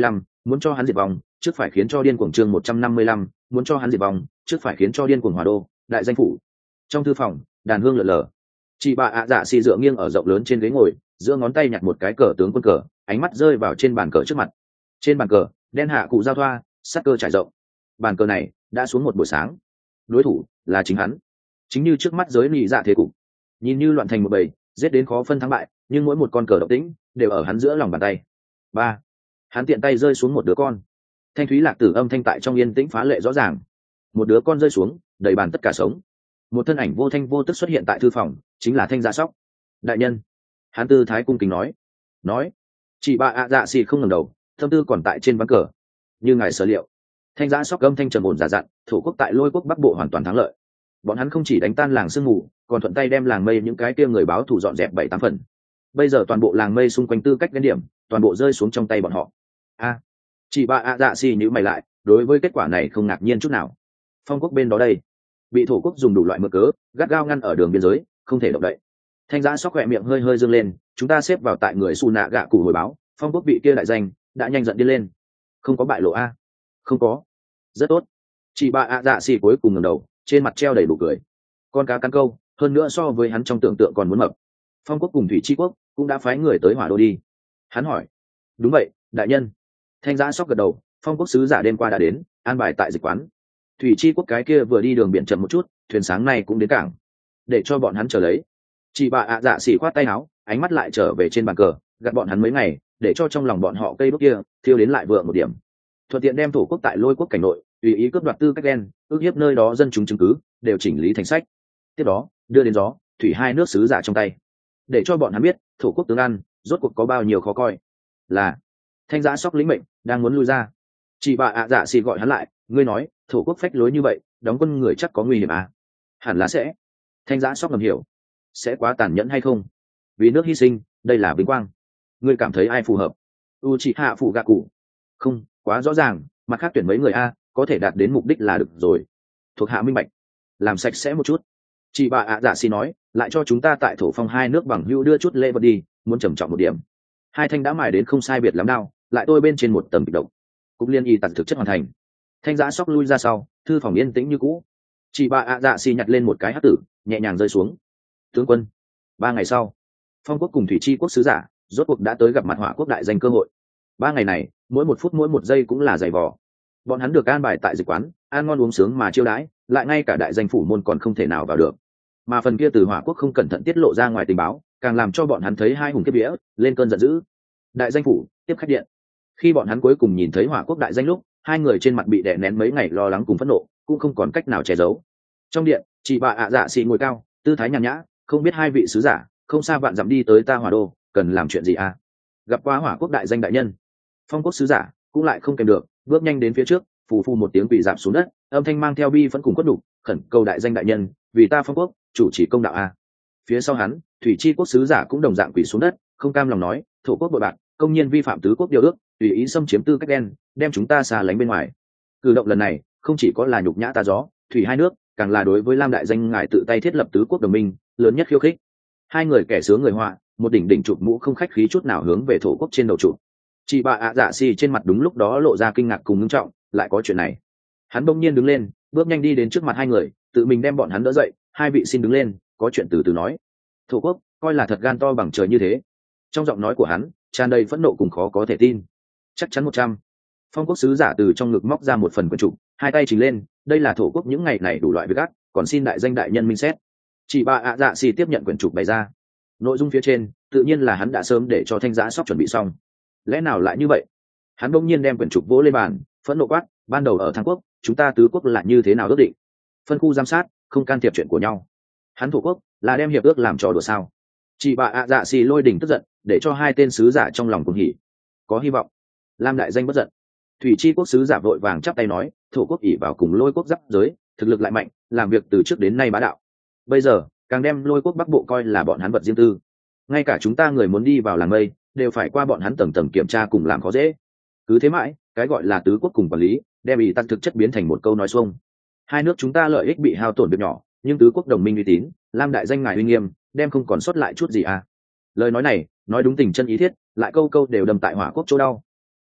Speaker 1: muốn cho hắn diệt vong trước phải khiến cho điên cuồng chương một trăm năm mươi lăm, muốn cho hắn diệt vong trước phải khiến cho điên cuồng hỏa đô đại danh phủ. Trong thư phòng đàn hương lượn lờ, chị bà ạ dạ xì dựa nghiêng ở rộng lớn trên ghế ngồi, giữa ngón tay nhặt một cái cờ tướng quân cờ, ánh mắt rơi vào trên bàn cờ trước mặt. Trên bàn cờ đen hạ cụ giao thoa, sắc cơ trải rộng. Bàn cờ này đã xuống một buổi sáng, đối thủ là chính hắn, chính như trước mắt giới lì dạ thế cục, nhìn như loạn thành một bầy, giết đến khó phân thắng bại, nhưng mỗi một con cờ động tĩnh đều ở hắn giữa lòng bàn tay. Ba, hắn tiện tay rơi xuống một đứa con, thanh thúy lạc tử âm thanh tại trong yên tĩnh phá lệ rõ ràng. Một đứa con rơi xuống, đầy bàn tất cả sống. Một thân ảnh vô thanh vô tức xuất hiện tại thư phòng, chính là Thanh Giá Sóc. Đại nhân, hắn tư thái cung kính nói. Nói, chị bà ạ dạ xì không ngẩng đầu, tâm tư còn tại trên ván cờ. Như ngài sở liệu, Thanh Giá Sóc âm thanh trầm ổn giả dặn, thủ quốc tại Lôi quốc Bắc Bộ hoàn toàn thắng lợi. Bọn hắn không chỉ đánh tan làng sương mù, còn thuận tay đem làng mây những cái kia người báo thủ dọn dẹp bảy tám phần. Bây giờ toàn bộ làng mây xung quanh tư cách đến điểm, toàn bộ rơi xuống trong tay bọn họ. A, chị bà ạ dạ xì nhíu mày lại, đối với kết quả này không ngạc nhiên chút nào. Phong quốc bên đó đây, bị thổ quốc dùng đủ loại mực cớ gắt gao ngăn ở đường biên giới, không thể động đậy. Thanh Giá Sóc khỏe miệng hơi hơi dương lên, chúng ta xếp vào tại người xù nạ gạ cụ hồi báo, phong quốc bị kia đại danh đã nhanh giận đi lên, không có bại lộ a? Không có. Rất tốt. Chị bà ạ dạ xì cuối cùng ngẩng đầu, trên mặt treo đầy đủ cười. Con cá cắn câu, hơn nữa so với hắn trong tưởng tượng còn muốn mập. Phong quốc cùng thủy chi quốc cũng đã phái người tới hỏa đô đi. Hắn hỏi. Đúng vậy, đại nhân. Thanh Giá Sóc gật đầu, phong quốc sứ giả đêm qua đã đến, an bài tại dịch quán. Thủy chi quốc cái kia vừa đi đường biển chậm một chút, thuyền sáng nay cũng đến cảng, để cho bọn hắn chờ lấy. Chị bà ạ dạ xỉ khoát tay áo, ánh mắt lại trở về trên bàn cờ, gạt bọn hắn mấy ngày, để cho trong lòng bọn họ cây đốt kia thiêu đến lại vượng một điểm. Thuận tiện đem thổ quốc tại Lôi quốc cảnh nội tùy ý cướp đoạt tư cách đen, ước hiếp nơi đó dân chúng chứng cứ đều chỉnh lý thành sách. Tiếp đó đưa đến gió thủy hai nước sứ giả trong tay, để cho bọn hắn biết thổ quốc tướng ăn rốt cuộc có bao nhiêu khó coi. Là Thanh Giá Sóc lĩnh mệnh đang muốn lui ra, chị bà ạ dạ xỉ gọi hắn lại, ngươi nói thổ quốc phách lối như vậy, đóng quân người chắc có nguy hiểm à? Hẳn là sẽ. Thanh Giá Sóc ngầm hiểu. Sẽ quá tàn nhẫn hay không? Vì nước hy sinh, đây là vinh quang. Ngươi cảm thấy ai phù hợp? Uchiha phụ gạ cụ. Không, quá rõ ràng, mặt khác tuyển mấy người a, có thể đạt đến mục đích là được rồi. Thuộc hạ minh bạch. Làm sạch sẽ một chút. Chị bà ạ dạ xì nói, lại cho chúng ta tại thổ phong hai nước bằng hữu đưa chút lễ vật đi, muốn trầm trọng một điểm. Hai thanh đã mài đến không sai biệt lắm đau, lại tôi bên trên một tầng kịch độc. Cục liên y tận thực chất hoàn thành. Thanh Giá Sóc lui ra sau, thư phòng yên tĩnh như cũ. Chị bà ạ dạ xì nhặt lên một cái hắc tử, nhẹ nhàng rơi xuống. Tướng quân. Ba ngày sau, phong quốc cùng thủy chi quốc sứ giả rốt cuộc đã tới gặp mặt hỏa quốc đại danh cơ hội. Ba ngày này, mỗi một phút mỗi một giây cũng là dày vò. Bọn hắn được an bài tại dịch quán, ăn ngon uống sướng mà chiêu đãi, lại ngay cả đại danh phủ môn còn không thể nào vào được. Mà phần kia từ hỏa quốc không cẩn thận tiết lộ ra ngoài tình báo, càng làm cho bọn hắn thấy hai hùng kiếp vía, lên cơn giận dữ. Đại danh phủ tiếp khách điện. Khi bọn hắn cuối cùng nhìn thấy hỏa quốc đại danh lúc, hai người trên mặt bị đè nén mấy ngày lo lắng cùng phẫn nộ, cũng không còn cách nào che giấu. Trong điện, chị bà ạ dạ xì ngồi cao, tư thái nhàn nhã, không biết hai vị sứ giả không xa vạn dặm đi tới ta hỏa đô, cần làm chuyện gì à? Gặp qua hỏa quốc đại danh đại nhân. Phong quốc sứ giả cũng lại không kèm được, bước nhanh đến phía trước, phù phù một tiếng quỳ dạp xuống đất, âm thanh mang theo bi vẫn cùng quất đủ, khẩn cầu đại danh đại nhân, vì ta phong quốc chủ trì công đạo a. Phía sau hắn, thủy chi quốc sứ giả cũng đồng dạng quỳ xuống đất, không cam lòng nói, thổ quốc bội bạc, công nhiên vi phạm tứ quốc điều ước, tùy ý xâm chiếm tư cách đen, đem chúng ta xa lánh bên ngoài. Cử động lần này không chỉ có là nhục nhã ta gió thủy hai nước, càng là đối với lam đại danh ngài tự tay thiết lập tứ quốc đồng minh lớn nhất khiêu khích. Hai người kẻ sướng người họa, một đỉnh đỉnh chụp mũ không khách khí chút nào hướng về thổ quốc trên đầu trụ. Chị bà ạ dạ xì trên mặt đúng lúc đó lộ ra kinh ngạc cùng ngưng trọng, lại có chuyện này. Hắn bỗng nhiên đứng lên, bước nhanh đi đến trước mặt hai người, tự mình đem bọn hắn đỡ dậy, hai vị xin đứng lên, có chuyện từ từ nói. Thổ quốc coi là thật gan to bằng trời như thế. Trong giọng nói của hắn tràn đầy phẫn nộ cùng khó có thể tin. Chắc chắn một trăm. Phong quốc sứ giả từ trong ngực móc ra một phần quyển trục, hai tay trình lên, đây là thổ quốc những ngày này đủ loại việc gắt, còn xin đại danh đại nhân minh xét. Chị bà ạ dạ xì tiếp nhận quyển trục bày ra. Nội dung phía trên tự nhiên là hắn đã sớm để cho Thanh Giá Sóc chuẩn bị xong. Lẽ nào lại như vậy? Hắn bỗng nhiên đem quyển trục vỗ lên bàn, phẫn nộ quát, ban đầu ở Thang quốc chúng ta tứ quốc là như thế nào ước định? Phân khu giám sát, không can thiệp chuyện của nhau. Hắn thổ quốc là đem hiệp ước làm trò đùa sao? Chị bà ạ dạ xì lôi đỉnh tức giận, để cho hai tên sứ giả trong lòng cuồng hỉ. Có hy vọng. Lam đại danh bất giận. Thủy chi quốc sứ giả vội vàng chắp tay nói, thổ quốc ỷ vào cùng Lôi quốc giáp giới, thực lực lại mạnh, làm việc từ trước đến nay bá đạo. Bây giờ càng đem Lôi quốc bắc bộ coi là bọn hắn vật riêng tư, ngay cả chúng ta người muốn đi vào làng mây đều phải qua bọn hắn tầng tầng kiểm tra cùng làm khó dễ. Cứ thế mãi, cái gọi là tứ quốc cùng quản lý đem bị tăng thực chất biến thành một câu nói xuông. Hai nước chúng ta lợi ích bị hao tổn việc nhỏ, nhưng tứ quốc đồng minh uy tín, Lam đại danh ngài uy nghiêm, đem không còn sót lại chút gì à? Lời nói này nói đúng tình chân ý thiết, lại câu câu đều đâm tại hỏa quốc chỗ đau.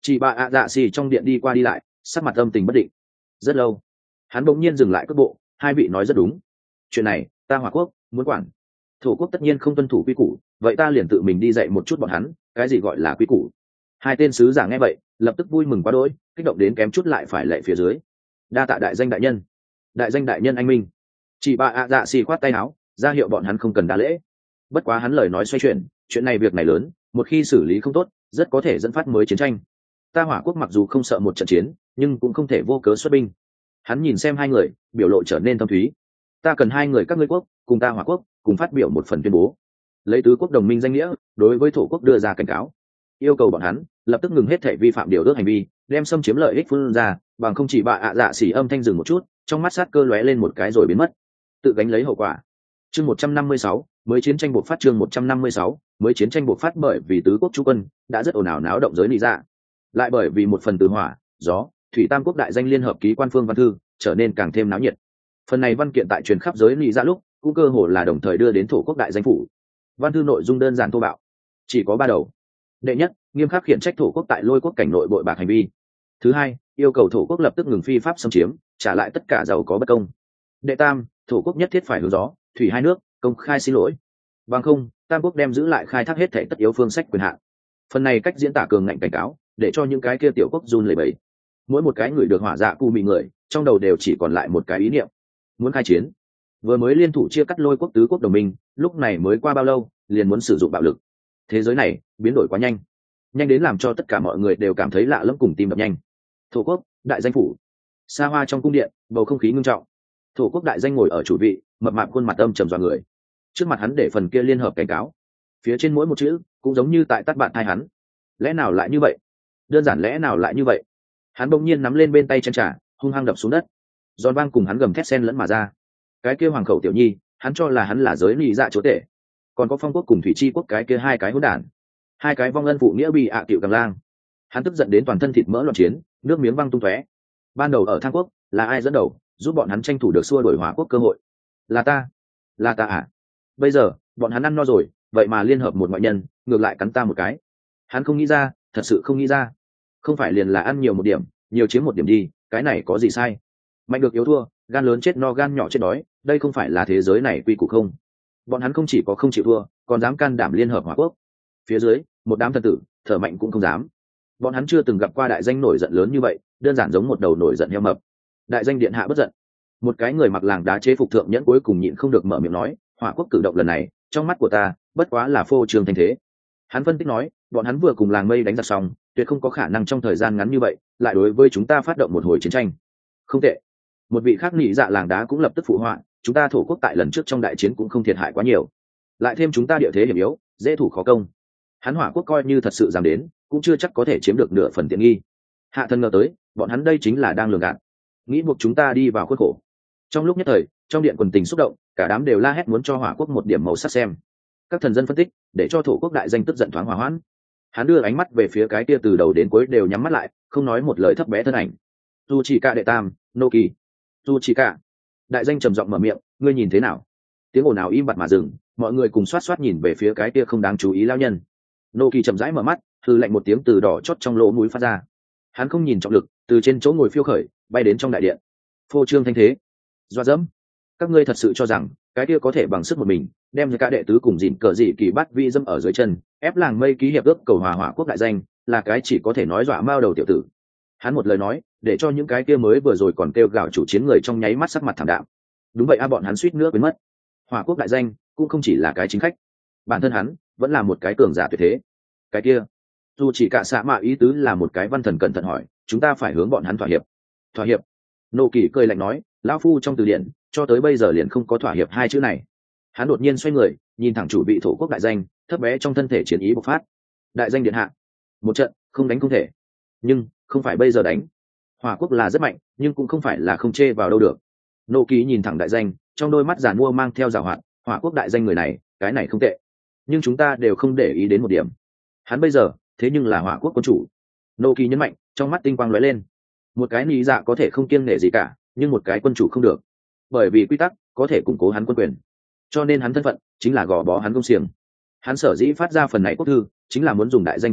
Speaker 1: Chị bà ạ dạ xì trong điện đi qua đi lại, sắc mặt âm tình bất định. Rất lâu hắn bỗng nhiên dừng lại cước bộ. Hai vị nói rất đúng, chuyện này ta Hỏa Quốc muốn quản. Thổ quốc tất nhiên không tuân thủ quy củ, vậy ta liền tự mình đi dạy một chút bọn hắn cái gì gọi là quy củ. Hai tên sứ giả nghe vậy lập tức vui mừng quá đỗi, kích động đến kém chút lại phải lệ phía dưới. Đa tạ đại danh đại nhân. Đại danh đại nhân anh minh. Chị bà ạ dạ xì khoát tay áo ra hiệu bọn hắn không cần đa lễ. Bất quá hắn lời nói xoay chuyển, chuyện này việc này lớn, một khi xử lý không tốt rất có thể dẫn phát mới chiến tranh. Ta Hỏa Quốc mặc dù không sợ một trận chiến, nhưng cũng không thể vô cớ xuất binh. Hắn nhìn xem hai người, biểu lộ trở nên thâm thúy. Ta cần hai người các ngươi quốc cùng ta Hỏa Quốc cùng phát biểu một phần tuyên bố, lấy tứ quốc đồng minh danh nghĩa đối với thổ quốc đưa ra cảnh cáo, yêu cầu bọn hắn lập tức ngừng hết thể vi phạm điều ước hành vi, đem xâm chiếm lợi ích phương ra, bằng không chỉ bạ ạ dạ xỉ âm thanh dừng một chút, trong mắt sát cơ lóe lên một cái rồi biến mất. Tự gánh lấy hậu quả. Chương một trăm năm mươi sáu, mới chiến tranh buộc phát. Chương một trăm năm mươi sáu, mới chiến tranh buộc phát bởi vì tứ quốc chú quân đã rất ồn ào náo động giới lý dạ, lại bởi vì một phần từ hỏa, gió, thủy tam quốc đại danh liên hợp ký quan phương văn thư trở nên càng thêm náo nhiệt. Phần này văn kiện tại truyền khắp giới lý dạ lúc cũng cơ hồ là đồng thời đưa đến thổ quốc đại danh phủ. Văn thư nội dung đơn giản thô bạo, chỉ có ba đầu. Đệ nhất, nghiêm khắc khiển trách thổ quốc tại lôi quốc cảnh nội bội bạc hành vi. Thứ hai, yêu cầu thổ quốc lập tức ngừng phi pháp xâm chiếm, trả lại tất cả giàu có bất công. Đệ tam, thổ quốc nhất thiết phải hướng gió, thủy hai nước công khai xin lỗi, bằng không tam quốc đem giữ lại khai thác hết thể tất yếu phương sách quyền hạn. Phần này cách diễn tả cường ngạnh cảnh cáo, để cho những cái kia tiểu quốc run lẩy bẩy. Mỗi một cái người được hỏa dạ cu mị người trong đầu đều chỉ còn lại một cái ý niệm, muốn khai chiến. Vừa mới liên thủ chia cắt lôi quốc tứ quốc đồng minh, lúc này mới qua bao lâu liền muốn sử dụng bạo lực. Thế giới này biến đổi quá nhanh, nhanh đến làm cho tất cả mọi người đều cảm thấy lạ lẫm cùng tim đập nhanh. Thổ quốc đại danh phủ, xa hoa trong cung điện, bầu không khí ngưng trọng. Thổ quốc đại danh ngồi ở chủ vị, mập mạp khuôn mặt âm trầm dọa người. Trước mặt hắn để phần kia liên hợp cảnh cáo, phía trên mỗi một chữ cũng giống như tại tắt bạn thai hắn. Lẽ nào lại như vậy? Đơn giản lẽ nào lại như vậy? Hắn bỗng nhiên nắm lên bên tay chân trà, hung hăng đập xuống đất. Giòn vang cùng hắn gầm thét sen lẫn mà ra. Cái kia hoàng khẩu tiểu nhi, hắn cho là hắn là giới nị dạ chúa tể, còn có phong quốc cùng thủy chi quốc cái kia hai cái hỗn đản, hai cái vong ân phụ nghĩa bị ạ à cựu cầm lang. Hắn tức giận đến toàn thân thịt mỡ loạn chiến, nước miếng văng tung tóe. Ban đầu ở Thang quốc là ai dẫn đầu giúp bọn hắn tranh thủ được xua đuổi Hỏa Quốc cơ hội? Là ta, là ta à? Bây giờ bọn hắn ăn no rồi, vậy mà liên hợp một ngoại nhân ngược lại cắn ta một cái. Hắn không nghĩ ra, thật sự không nghĩ ra. Không phải liền là ăn nhiều một điểm, nhiều chiếm một điểm đi, cái này có gì sai? Mạnh được yếu thua, gan lớn chết no gan nhỏ chết đói, đây không phải là thế giới này quy củ không? Bọn hắn không chỉ có không chịu thua, còn dám can đảm liên hợp Hỏa Quốc. Phía dưới một đám thần tử thở mạnh cũng không dám. Bọn hắn chưa từng gặp qua đại danh nổi giận lớn như vậy, đơn giản giống một đầu nổi giận heo mập. Đại danh điện hạ bất giận. Một cái người mặc làng đá chế phục thượng nhẫn cuối cùng nhịn không được mở miệng nói, Hỏa Quốc cử động lần này trong mắt của ta bất quá là phô trương thanh thế. Hắn phân tích nói, bọn hắn vừa cùng làng mây đánh giặc xong, tuyệt không có khả năng trong thời gian ngắn như vậy lại đối với chúng ta phát động một hồi chiến tranh. Không tệ. Một vị khác nhị dạ làng đá cũng lập tức phụ họa, chúng ta thổ quốc tại lần trước trong đại chiến cũng không thiệt hại quá nhiều, lại thêm chúng ta địa thế hiểm yếu, dễ thủ khó công. Hắn Hỏa Quốc coi như thật sự dám đến, cũng chưa chắc có thể chiếm được nửa phần tiện nghi. Hạ thân ngờ tới, bọn hắn đây chính là đang lường gạt, nghĩ buộc chúng ta đi vào khuất khổ. Trong lúc nhất thời, trong điện quần tình xúc động, cả đám đều la hét muốn cho Hỏa Quốc một điểm màu sắc xem. Các thần dân phân tích, để cho thổ quốc đại danh tức giận thoáng hòa hoãn. Hắn đưa ánh mắt về phía cái kia từ đầu đến cuối đều nhắm mắt lại, không nói một lời thấp bé thân ảnh. Du chỉ cả đệ tam, Noki. Du chỉ cả. Đại danh trầm giọng mở miệng, ngươi nhìn thế nào? Tiếng ồn ào im bặt mà dừng, mọi người cùng xoát xoát nhìn về phía cái kia không đáng chú ý lao nhân. Noki chậm rãi mở mắt, hừ lạnh một tiếng từ đỏ chót trong lỗ mũi phát ra. Hắn không nhìn trọng lực, từ trên chỗ ngồi phiêu khởi, bay đến trong đại điện. Phô trương thanh thế, doa dẫm. Các ngươi thật sự cho rằng cái kia có thể bằng sức một mình đem cả đệ tứ cùng dịn cờ dị kỳ bắt vi dâm ở dưới chân, ép làng mây ký hiệp ước cầu hòa Hỏa Quốc đại danh, là cái chỉ có thể nói dọa mao đầu tiểu tử. Hắn một lời nói, để cho những cái kia mới vừa rồi còn kêu gào chủ chiến người trong nháy mắt sắc mặt thảm đạm. Đúng vậy a, bọn hắn suýt nữa quên mất, Hỏa Quốc đại danh cũng không chỉ là cái chính khách, bản thân hắn vẫn là một cái cường giả tuyệt thế. Cái kia, dù chỉ cả xạ mạ ý tứ là một cái văn thần cẩn thận hỏi, chúng ta phải hướng bọn hắn thỏa hiệp. Thỏa hiệp? Nô Kỳ cười lạnh nói, lão phu trong từ điển cho tới bây giờ liền không có thỏa hiệp hai chữ này. Hắn đột nhiên xoay người, nhìn thẳng chủ vị thổ quốc đại danh, thấp bé trong thân thể chiến ý bộc phát. Đại danh điện hạ, một trận không đánh không thể, nhưng không phải bây giờ đánh. Hỏa Quốc là rất mạnh, nhưng cũng không phải là không chê vào đâu được. Nô Kỳ nhìn thẳng đại danh, trong đôi mắt giàn mua mang theo giảo hoạt. Hỏa Quốc đại danh người này, cái này không tệ, nhưng chúng ta đều không để ý đến một điểm, hắn bây giờ thế nhưng là Hỏa Quốc quân chủ. Nô Kỳ nhấn mạnh, trong mắt tinh quang lóe lên. Một cái lý dạ có thể không kiêng nể gì cả, nhưng một cái quân chủ không được, bởi vì quy tắc có thể củng cố hắn quân quyền, cho nên hắn thân phận chính là gò bó hắn công xiềng. Hắn sở dĩ phát ra phần này quốc thư chính là muốn dùng đại danh thân phận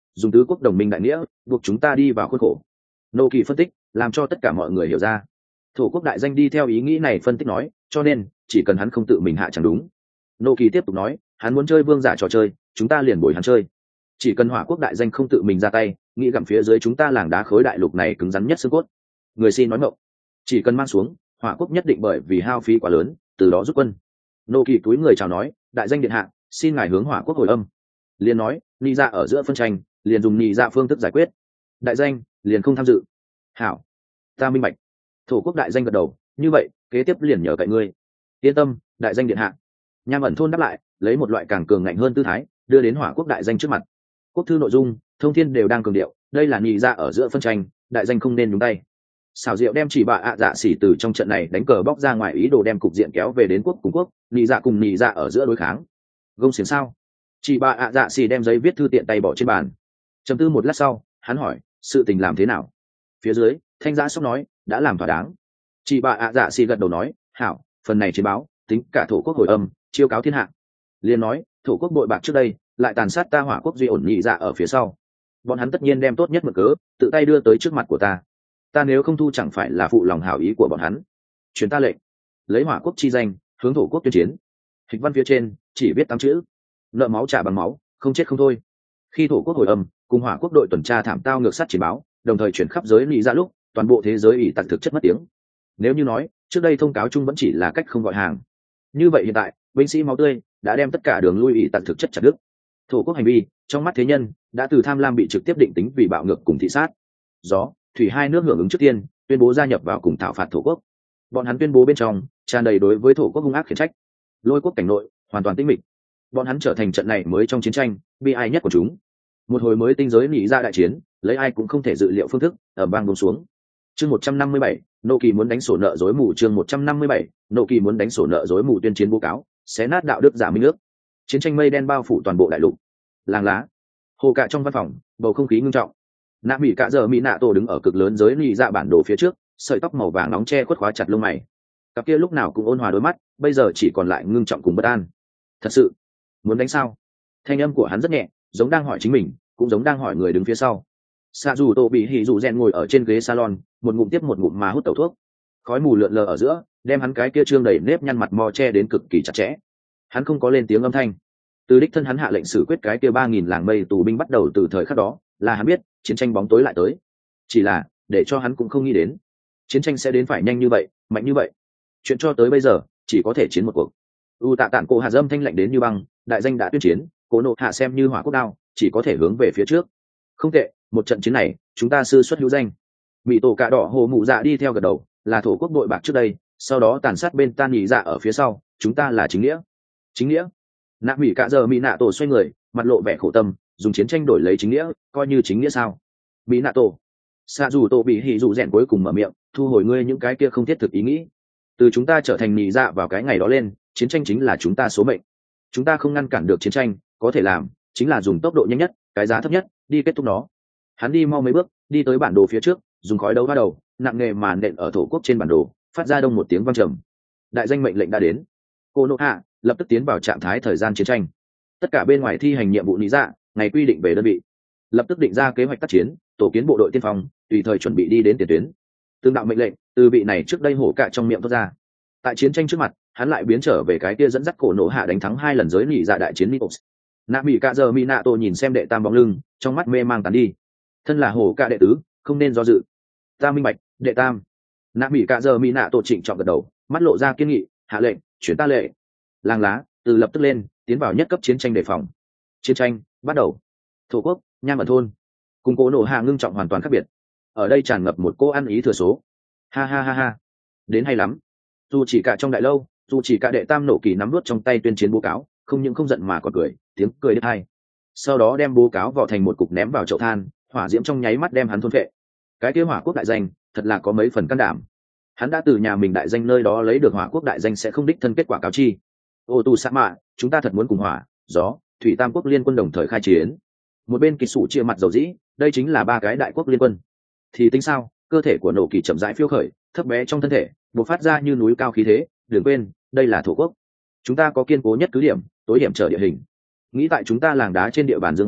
Speaker 1: dùng tứ quốc đồng minh đại nghĩa buộc chúng ta đi vào khuôn khổ. Nô Kỳ phân tích làm cho tất cả mọi người hiểu ra. Thổ quốc đại danh đi theo ý nghĩ này phân tích nói, cho nên chỉ cần hắn không tự mình hạ chẳng đúng. Nô Kỳ tiếp tục nói, hắn muốn chơi vương giả trò chơi, chúng ta liền bồi hắn chơi. Chỉ cần hỏa quốc đại danh không tự mình ra tay, nghĩ gặm phía dưới chúng ta làng đá khối đại lục này cứng rắn nhất xương cốt. Người xin nói ngộng, chỉ cần mang xuống, hỏa quốc nhất định bởi vì hao phí quá lớn, từ đó rút quân. Nô Kỳ túi người chào nói, đại danh điện hạ, xin ngài hướng hỏa quốc hồi âm. Liền nói, ni ra ở giữa phân tranh, liền dùng ni ra phương thức giải quyết. Đại danh liền không tham dự. Hảo, ta minh bạch. Thổ quốc đại danh gật đầu, như vậy kế tiếp liền nhờ cậy ngươi. Yên tâm, đại danh điện hạ. Nham ẩn thôn đáp lại, lấy một loại càng cường ngạnh hơn tư thái đưa đến hỏa quốc đại danh trước mặt. Quốc thư nội dung thông thiên đều đang cường điệu, đây là nhị ra ở giữa phân tranh, đại danh không nên nhúng tay. Xảo diệu đem chỉ bạ ạ dạ xỉ từ trong trận này đánh cờ bóc ra ngoài, ý đồ đem cục diện kéo về đến quốc cùng quốc, nhị dạ cùng nhị dạ ở giữa đối kháng. Gông xiềng sao? Chỉ bạ ạ dạ xỉ đem giấy viết thư tiện tay bỏ trên bàn. Trầm tư một lát sau, hắn hỏi, sự tình làm thế nào? Phía dưới thanh giã sóc nói, đã làm thỏa đáng. Chỉ bạ ạ dạ xỉ gật đầu nói, hảo, phần này chiến báo tính cả thổ quốc hồi âm, chiêu cáo thiên hạ. Liên nói, thổ quốc bội bạc trước đây lại tàn sát ta hỏa quốc duy ổn nhị dạ ở phía sau, bọn hắn tất nhiên đem tốt nhất mực cớ tự tay đưa tới trước mặt của ta. Ta nếu không thu chẳng phải là phụ lòng hảo ý của bọn hắn. Truyền ta lệnh, lấy hỏa quốc chi danh hướng thổ quốc tuyên chiến. Hịch văn phía trên chỉ viết tám chữ, nợ máu trả bằng máu, không chết không thôi. Khi thổ quốc hồi âm cùng hỏa quốc đội tuần tra thảm tao ngược sát chiến báo đồng thời chuyển khắp giới lý ra lúc, toàn bộ thế giới ỷ tặc thực chất mất tiếng. Nếu như nói trước đây thông cáo chung vẫn chỉ là cách không gọi hàng, như vậy hiện tại binh sĩ máu tươi đã đem tất cả đường lui ỷ tặc thực chất chặt đứt. Thổ quốc hành vi trong mắt thế nhân đã từ tham lam bị trực tiếp định tính vì bạo ngược cùng thị sát. Gió thủy hai nước hưởng ứng trước tiên tuyên bố gia nhập vào cùng thảo phạt thổ quốc. Bọn hắn tuyên bố bên trong tràn đầy đối với thổ quốc hung ác khiển trách. Lôi quốc cảnh nội hoàn toàn tĩnh mịch, bọn hắn trở thành trận này mới trong chiến tranh bi ai nhất của chúng. Một hồi mới tinh giới nghĩ ra đại chiến, lấy ai cũng không thể dự liệu phương thức ở bang bông xuống. Chương một trăm năm mươi bảy, Nô Kỳ muốn đánh sổ nợ dối mù. Chương một trăm năm mươi bảy, Nô Kỳ muốn đánh sổ nợ dối mù. Tuyên chiến bố cáo xé nát đạo đức giả minh nước. Chiến tranh mây đen bao phủ toàn bộ đại lục. Làng lá hồ cạ trong văn phòng, bầu không khí ngưng trọng. Nạ mỹ cạ giờ mỹ nạ tổ đứng ở cực lớn giới lì dạ bản đồ phía trước, sợi tóc màu vàng nóng che khuất khóa chặt lông mày. Cặp kia lúc nào cũng ôn hòa đôi mắt bây giờ chỉ còn lại ngưng trọng cùng bất an. Thật sự muốn đánh sao? Thanh âm của hắn rất nhẹ, giống đang hỏi chính mình, cũng giống đang hỏi người đứng phía sau. Sa dù tô bị hỉ dù rèn ngồi ở trên ghế salon, một ngụm tiếp một ngụm mà hút tẩu thuốc. Khói mù lượn lờ ở giữa, đem hắn cái kia trương đầy nếp nhăn mặt mò che đến cực kỳ chặt chẽ. Hắn không có lên tiếng âm thanh. Từ đích thân hắn hạ lệnh xử quyết cái kia ba nghìn làng mây tù binh bắt đầu từ thời khắc đó, là hắn biết chiến tranh bóng tối lại tới. Chỉ là để cho hắn cũng không nghĩ đến chiến tranh sẽ đến phải nhanh như vậy, mạnh như vậy. Chuyện cho tới bây giờ chỉ có thể chiến một cuộc. U tạ tản cổ hạ dâm thanh lạnh đến như băng, đại danh đã tuyên chiến, cố nộ hạ xem như hỏa quốc đao, chỉ có thể hướng về phía trước. Không tệ, một trận chiến này chúng ta sư xuất hữu danh. Mỹ tổ cạ đỏ hồ mụ dạ đi theo gật đầu, là thổ quốc đội bạc trước đây, sau đó tàn sát bên tan nhị dạ ở phía sau, chúng ta là chính nghĩa. Chính nghĩa? Nạ mỹ cạ giờ mỹ nạ tổ xoay người, mặt lộ vẻ khổ tâm, dùng chiến tranh đổi lấy chính nghĩa, coi như chính nghĩa sao? Mỹ nạ tổ xạ dù tổ bị hỉ dù rèn cuối cùng mở miệng, thu hồi ngươi những cái kia không thiết thực ý nghĩ. Từ chúng ta trở thành nhị dạ vào cái ngày đó lên, chiến tranh chính là chúng ta số mệnh. Chúng ta không ngăn cản được chiến tranh, có thể làm chính là dùng tốc độ nhanh nhất, cái giá thấp nhất đi kết thúc nó. Hắn đi mau mấy bước, đi tới bản đồ phía trước, dùng khói đấu va đầu nặng nề mà nện ở thổ quốc trên bản đồ, phát ra đông một tiếng vang trầm. Đại danh mệnh lệnh đã đến. Cô nộ hạ lập tức tiến vào trạng thái thời gian chiến tranh. Tất cả bên ngoài thi hành nhiệm vụ lý dạ, ngày quy định về đơn vị, lập tức định ra kế hoạch tác chiến, tổ kiến bộ đội tiên phong, tùy thời chuẩn bị đi đến tiền tuyến. Tương đạo mệnh lệnh từ vị này trước đây hổ cạ trong miệng thoát ra. Tại chiến tranh trước mặt, hắn lại biến trở về cái kia dẫn dắt cổ nộ hạ đánh thắng hai lần giới lì dạ đại chiến Mitos. Nạ mỹ cạ giờ mỹ nạ tổ nhìn xem đệ tam bóng lưng, trong mắt mê mang tàn đi. Thân là hổ cạ đệ tứ, không nên do dự. Ta minh bạch, đệ tam. Nạ mỹ cạ giờ mỹ nạ tổ trịnh trọng gật đầu, mắt lộ ra kiên nghị, hạ lệnh chuyển ta lệ. Làng lá từ lập tức lên, tiến vào nhất cấp chiến tranh đề phòng. Chiến tranh bắt đầu. Thổ quốc Nham ẩn thôn cùng cổ nộ hạ ngưng trọng hoàn toàn khác biệt. Ở đây tràn ngập một cô ăn ý thừa số. Ha ha ha ha, đến hay lắm. Dù chỉ cả trong đại lâu, dù chỉ cả đệ tam nổ kỳ nắm vút trong tay tuyên chiến bố cáo, không những không giận mà còn cười, tiếng cười đứt hai. Sau đó đem bố cáo vò thành một cục ném vào chậu than, hỏa diễm trong nháy mắt đem hắn thôn phệ. Cái kia hỏa quốc đại danh thật là có mấy phần can đảm. Hắn đã từ nhà mình đại danh nơi đó lấy được hỏa quốc đại danh sẽ không đích thân kết quả cáo chi. Ô tu sa mạ, chúng ta thật muốn cùng hỏa, gió, thủy tam quốc liên quân đồng thời khai chiến. Một bên kỳ sủ chia mặt dầu dĩ, đây chính là ba cái đại quốc liên quân. Thì tính sao? Cơ thể của nổ kỳ chậm rãi phiêu khởi, thấp bé trong thân thể bộc phát ra như núi cao khí thế. Đừng quên, đây là thổ quốc, chúng ta có kiên cố nhất cứ điểm, tối hiểm trở địa hình. Nghĩ tại chúng ta làng đá trên địa bàn dương oai,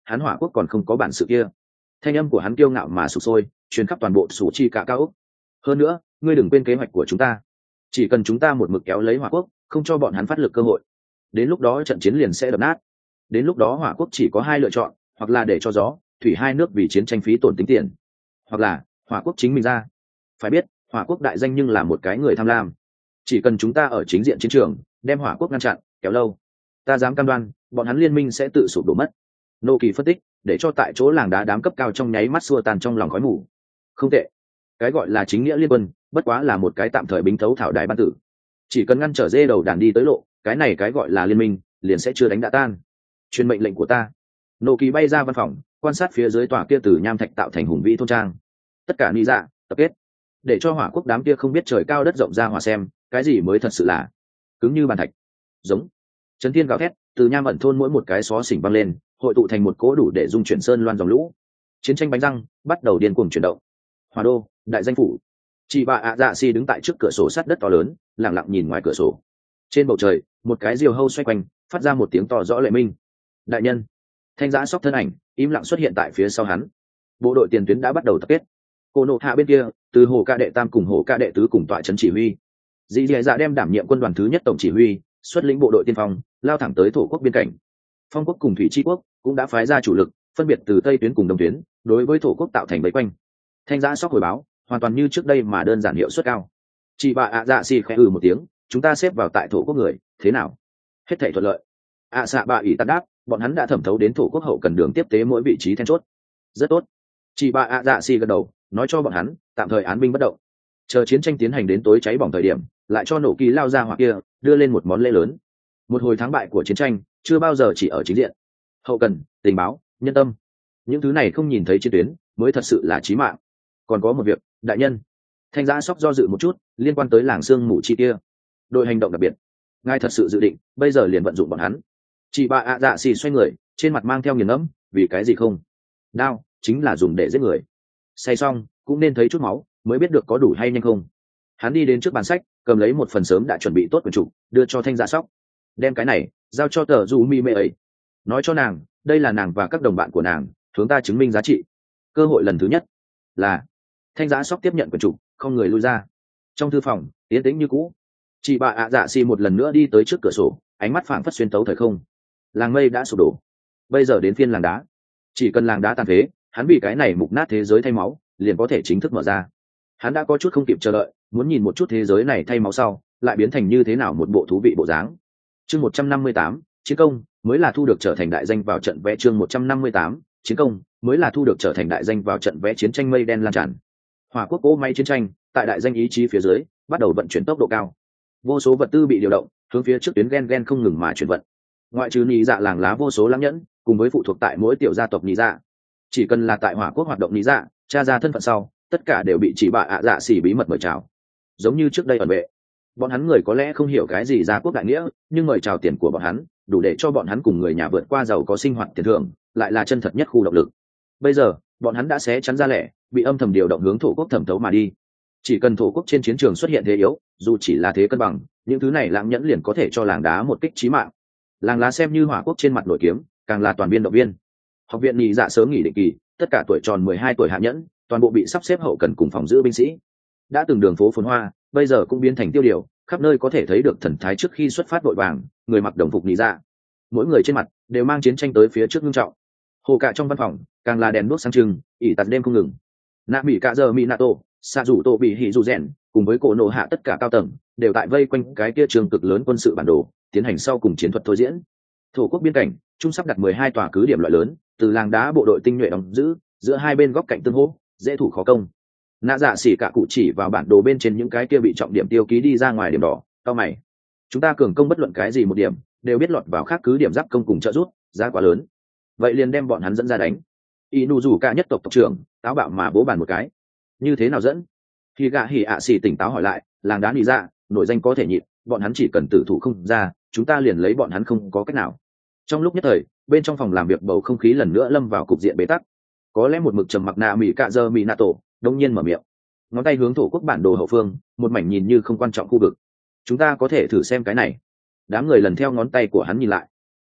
Speaker 1: hắn hỏa quốc còn không có bản sự kia. Thanh âm của hắn kiêu ngạo mà sụp sôi, truyền khắp toàn bộ sủ chi cả cao ốc. Hơn nữa, ngươi đừng quên kế hoạch của chúng ta, chỉ cần chúng ta một mực kéo lấy hỏa quốc, không cho bọn hắn phát lực cơ hội, đến lúc đó trận chiến liền sẽ đập nát. Đến lúc đó hỏa quốc chỉ có hai lựa chọn, hoặc là để cho gió thủy hai nước vì chiến tranh phí tổn tính tiền, hoặc là hỏa quốc chính mình ra. Phải biết hỏa quốc đại danh nhưng là một cái người tham lam, chỉ cần chúng ta ở chính diện chiến trường đem hỏa quốc ngăn chặn kéo lâu, ta dám cam đoan bọn hắn liên minh sẽ tự sụp đổ mất. Nô Kỳ phân tích, để cho tại chỗ làng đá đám cấp cao trong nháy mắt xua tan trong lòng khói mù. Không tệ, cái gọi là chính nghĩa liên quân bất quá là một cái tạm thời bính thấu thảo đài ban tử, chỉ cần ngăn trở dê đầu đàn đi tới lộ, cái này cái gọi là liên minh liền sẽ chưa đánh đã tan. Truyền mệnh lệnh của ta. Nô Kỳ bay ra văn phòng, quan sát phía dưới tòa kia từ nham thạch tạo thành hùng vĩ thôn trang. Tất cả ni dạ tập kết, để cho hỏa quốc đám kia không biết trời cao đất rộng ra hỏa xem cái gì mới thật sự là cứng như bàn thạch. Giống chấn thiên gào thét từ nham ẩn thôn mỗi một cái xó xỉnh băng lên, hội tụ thành một cỗ đủ để dung chuyển sơn loan dòng lũ. Chiến tranh bánh răng bắt đầu điên cuồng chuyển động. Hỏa đô đại danh phủ, chị bà ạ dạ si đứng tại trước cửa sổ sắt đất to lớn, lặng lặng nhìn ngoài cửa sổ. Trên bầu trời một cái diều hâu xoay quanh, phát ra một tiếng to rõ lệ minh. Đại nhân. Thanh giã sóc thân ảnh im lặng xuất hiện tại phía sau hắn. Bộ đội tiền tuyến đã bắt đầu tập kết. Cô nộ hạ bên kia, từ hồ ca đệ tam cùng hồ ca đệ tứ cùng tọa trấn chỉ huy. Dì dì dạ đem đảm nhiệm quân đoàn thứ nhất tổng chỉ huy, xuất lĩnh bộ đội tiên phong lao thẳng tới thổ quốc biên cảnh. Phong quốc cùng thủy tri quốc cũng đã phái ra chủ lực, phân biệt từ tây tuyến cùng đông tuyến, đối với thổ quốc tạo thành vây quanh. Thanh giã sóc hồi báo hoàn toàn như trước đây mà đơn giản hiệu suất cao. Chị bà ạ dạ xì khẽ ừ một tiếng, chúng ta xếp vào tại thổ quốc người thế nào? Hết thảy thuận lợi. ạ xạ bà ỷ tắt đáp, bọn hắn đã thẩm thấu đến thổ quốc hậu cần đường tiếp tế mỗi vị trí then chốt. Rất tốt. Chị bà ạ dạ xì gật đầu, nói cho bọn hắn tạm thời án binh bất động, chờ chiến tranh tiến hành đến tối cháy bỏng thời điểm lại cho nổ kỳ lao ra hoặc kia đưa lên một món lễ lớn. Một hồi thắng bại của chiến tranh chưa bao giờ chỉ ở chính diện, hậu cần, tình báo, nhân tâm, những thứ này không nhìn thấy chiến tuyến mới thật sự là chí mạng. Còn có một việc, đại nhân. Thanh giã sóc do dự một chút, liên quan tới làng sương mù chi kia, đội hành động đặc biệt, ngài thật sự dự định bây giờ liền vận dụng bọn hắn? Chị bà ạ dạ xì xoay người, trên mặt mang theo nghiền ngẫm, vì cái gì không? Đao chính là dùng để giết người, say xong cũng nên thấy chút máu mới biết được có đủ hay nhanh không. Hắn đi đến trước bàn sách, cầm lấy một phần sớm đã chuẩn bị tốt quyển trục, đưa cho thanh giã sóc. Đem cái này giao cho tờ du mi mê ấy, nói cho nàng đây là nàng và các đồng bạn của nàng hướng ta chứng minh giá trị. Cơ hội lần thứ nhất là. Thanh giã sóc tiếp nhận quyển trục, không người lui ra. Trong thư phòng yên tĩnh như cũ. Chị bà ạ dạ xì một lần nữa đi tới trước cửa sổ, ánh mắt phảng phất xuyên tấu thời không. Làng mây đã sụp đổ, bây giờ đến phiên làng đá. Chỉ cần làng đá tàn phế, hắn vì cái này mục nát thế giới thay máu liền có thể chính thức mở ra. Hắn đã có chút không kịp chờ đợi, muốn nhìn một chút thế giới này thay máu sau lại biến thành như thế nào một bộ thú vị bộ dáng. Chương một trăm năm mươi tám, chiến công mới là thu được trở thành đại danh vào trận vẽ. Chương một trăm năm mươi tám, chiến công mới là thu được trở thành đại danh vào trận vẽ. Chiến tranh mây đen lan tràn. Hỏa quốc cỗ máy chiến tranh tại đại danh ý chí phía dưới bắt đầu vận chuyển tốc độ cao. Vô số vật tư bị điều động, hướng phía trước tuyến gen gen không ngừng mà chuyển vận. Ngoại trừ nhị dạ làng lá vô số lãng nhẫn, cùng với phụ thuộc tại mỗi tiểu gia tộc nhị dạ, chỉ cần là tại hỏa quốc hoạt động nhị dạ, tra ra thân phận sau, tất cả đều bị chỉ bà ạ dạ xỉ bí mật mời chào. Giống như trước đây ẩn vệ, bọn hắn người có lẽ không hiểu cái gì gia quốc đại nghĩa, nhưng mời chào tiền của bọn hắn đủ để cho bọn hắn cùng người nhà vượt qua giàu có sinh hoạt tiền thưởng, lại là chân thật nhất khu động lực. Bây giờ bọn hắn đã xé chắn ra lẻ, bị âm thầm điều động hướng thổ quốc thẩm thấu mà đi. Chỉ cần thổ quốc trên chiến trường xuất hiện thế yếu, dù chỉ là thế cân bằng, những thứ này lãng nhẫn liền có thể cho làng đá một kích chí mạng. Làng lá xem như hỏa quốc trên mặt nổi kiếm, càng là toàn viên động viên. Học viện nhị dạ sớm nghỉ định kỳ, tất cả tuổi tròn mười hai tuổi hạ nhẫn toàn bộ bị sắp xếp hậu cần cùng phòng giữ binh sĩ. Đã từng đường phố phồn hoa, bây giờ cũng biến thành tiêu điều, khắp nơi có thể thấy được thần thái trước khi xuất phát vội vàng, người mặc đồng phục nhị dạ, mỗi người trên mặt đều mang chiến tranh tới phía trước nghiêm trọng. Hồ cả trong văn phòng càng là đèn đuốc sáng trưng, ỉ tạt đêm không ngừng. Nạ mỹ cả giờ mỹ nato, xạ rủ tổ bị hỉ dù rèn, cùng với cổ nổ hạ tất cả cao tầng đều tại vây quanh cái kia trường cực lớn quân sự bản đồ, tiến hành sau cùng chiến thuật thôi diễn. Thổ quốc biên cảnh trung sắp đặt mười hai tòa cứ điểm loại lớn, từ làng đá bộ đội tinh nhuệ đóng giữ, giữa hai bên góc cạnh tương hỗ, dễ thủ khó công. Nạ dạ xỉ cả cụ chỉ vào bản đồ bên trên những cái kia bị trọng điểm tiêu ký đi ra ngoài điểm đỏ, cao mày. Chúng ta cường công bất luận cái gì một điểm, đều biết lọt vào khác cứ điểm giáp công cùng trợ rút, giá quá lớn. Vậy liền đem bọn hắn dẫn ra đánh. Inu rủ cả nhất tộc tộc trưởng táo bạo mà bố bàn một cái. Như thế nào dẫn? Khi gạ hỉ ạ xỉ tỉnh táo hỏi lại, làng đá đi ra, nội danh có thể nhịn, bọn hắn chỉ cần tử thủ không ra, chúng ta liền lấy bọn hắn không có cách nào. Trong lúc nhất thời, bên trong phòng làm việc bầu không khí lần nữa lâm vào cục diện bế tắc. Có lẽ một mực trầm mặc nạ mỹ cạ dơ mỹ nato đông nhiên mở miệng, ngón tay hướng thổ quốc bản đồ hậu phương, một mảnh nhìn như không quan trọng khu vực. Chúng ta có thể thử xem cái này. Đám người lần theo ngón tay của hắn nhìn lại.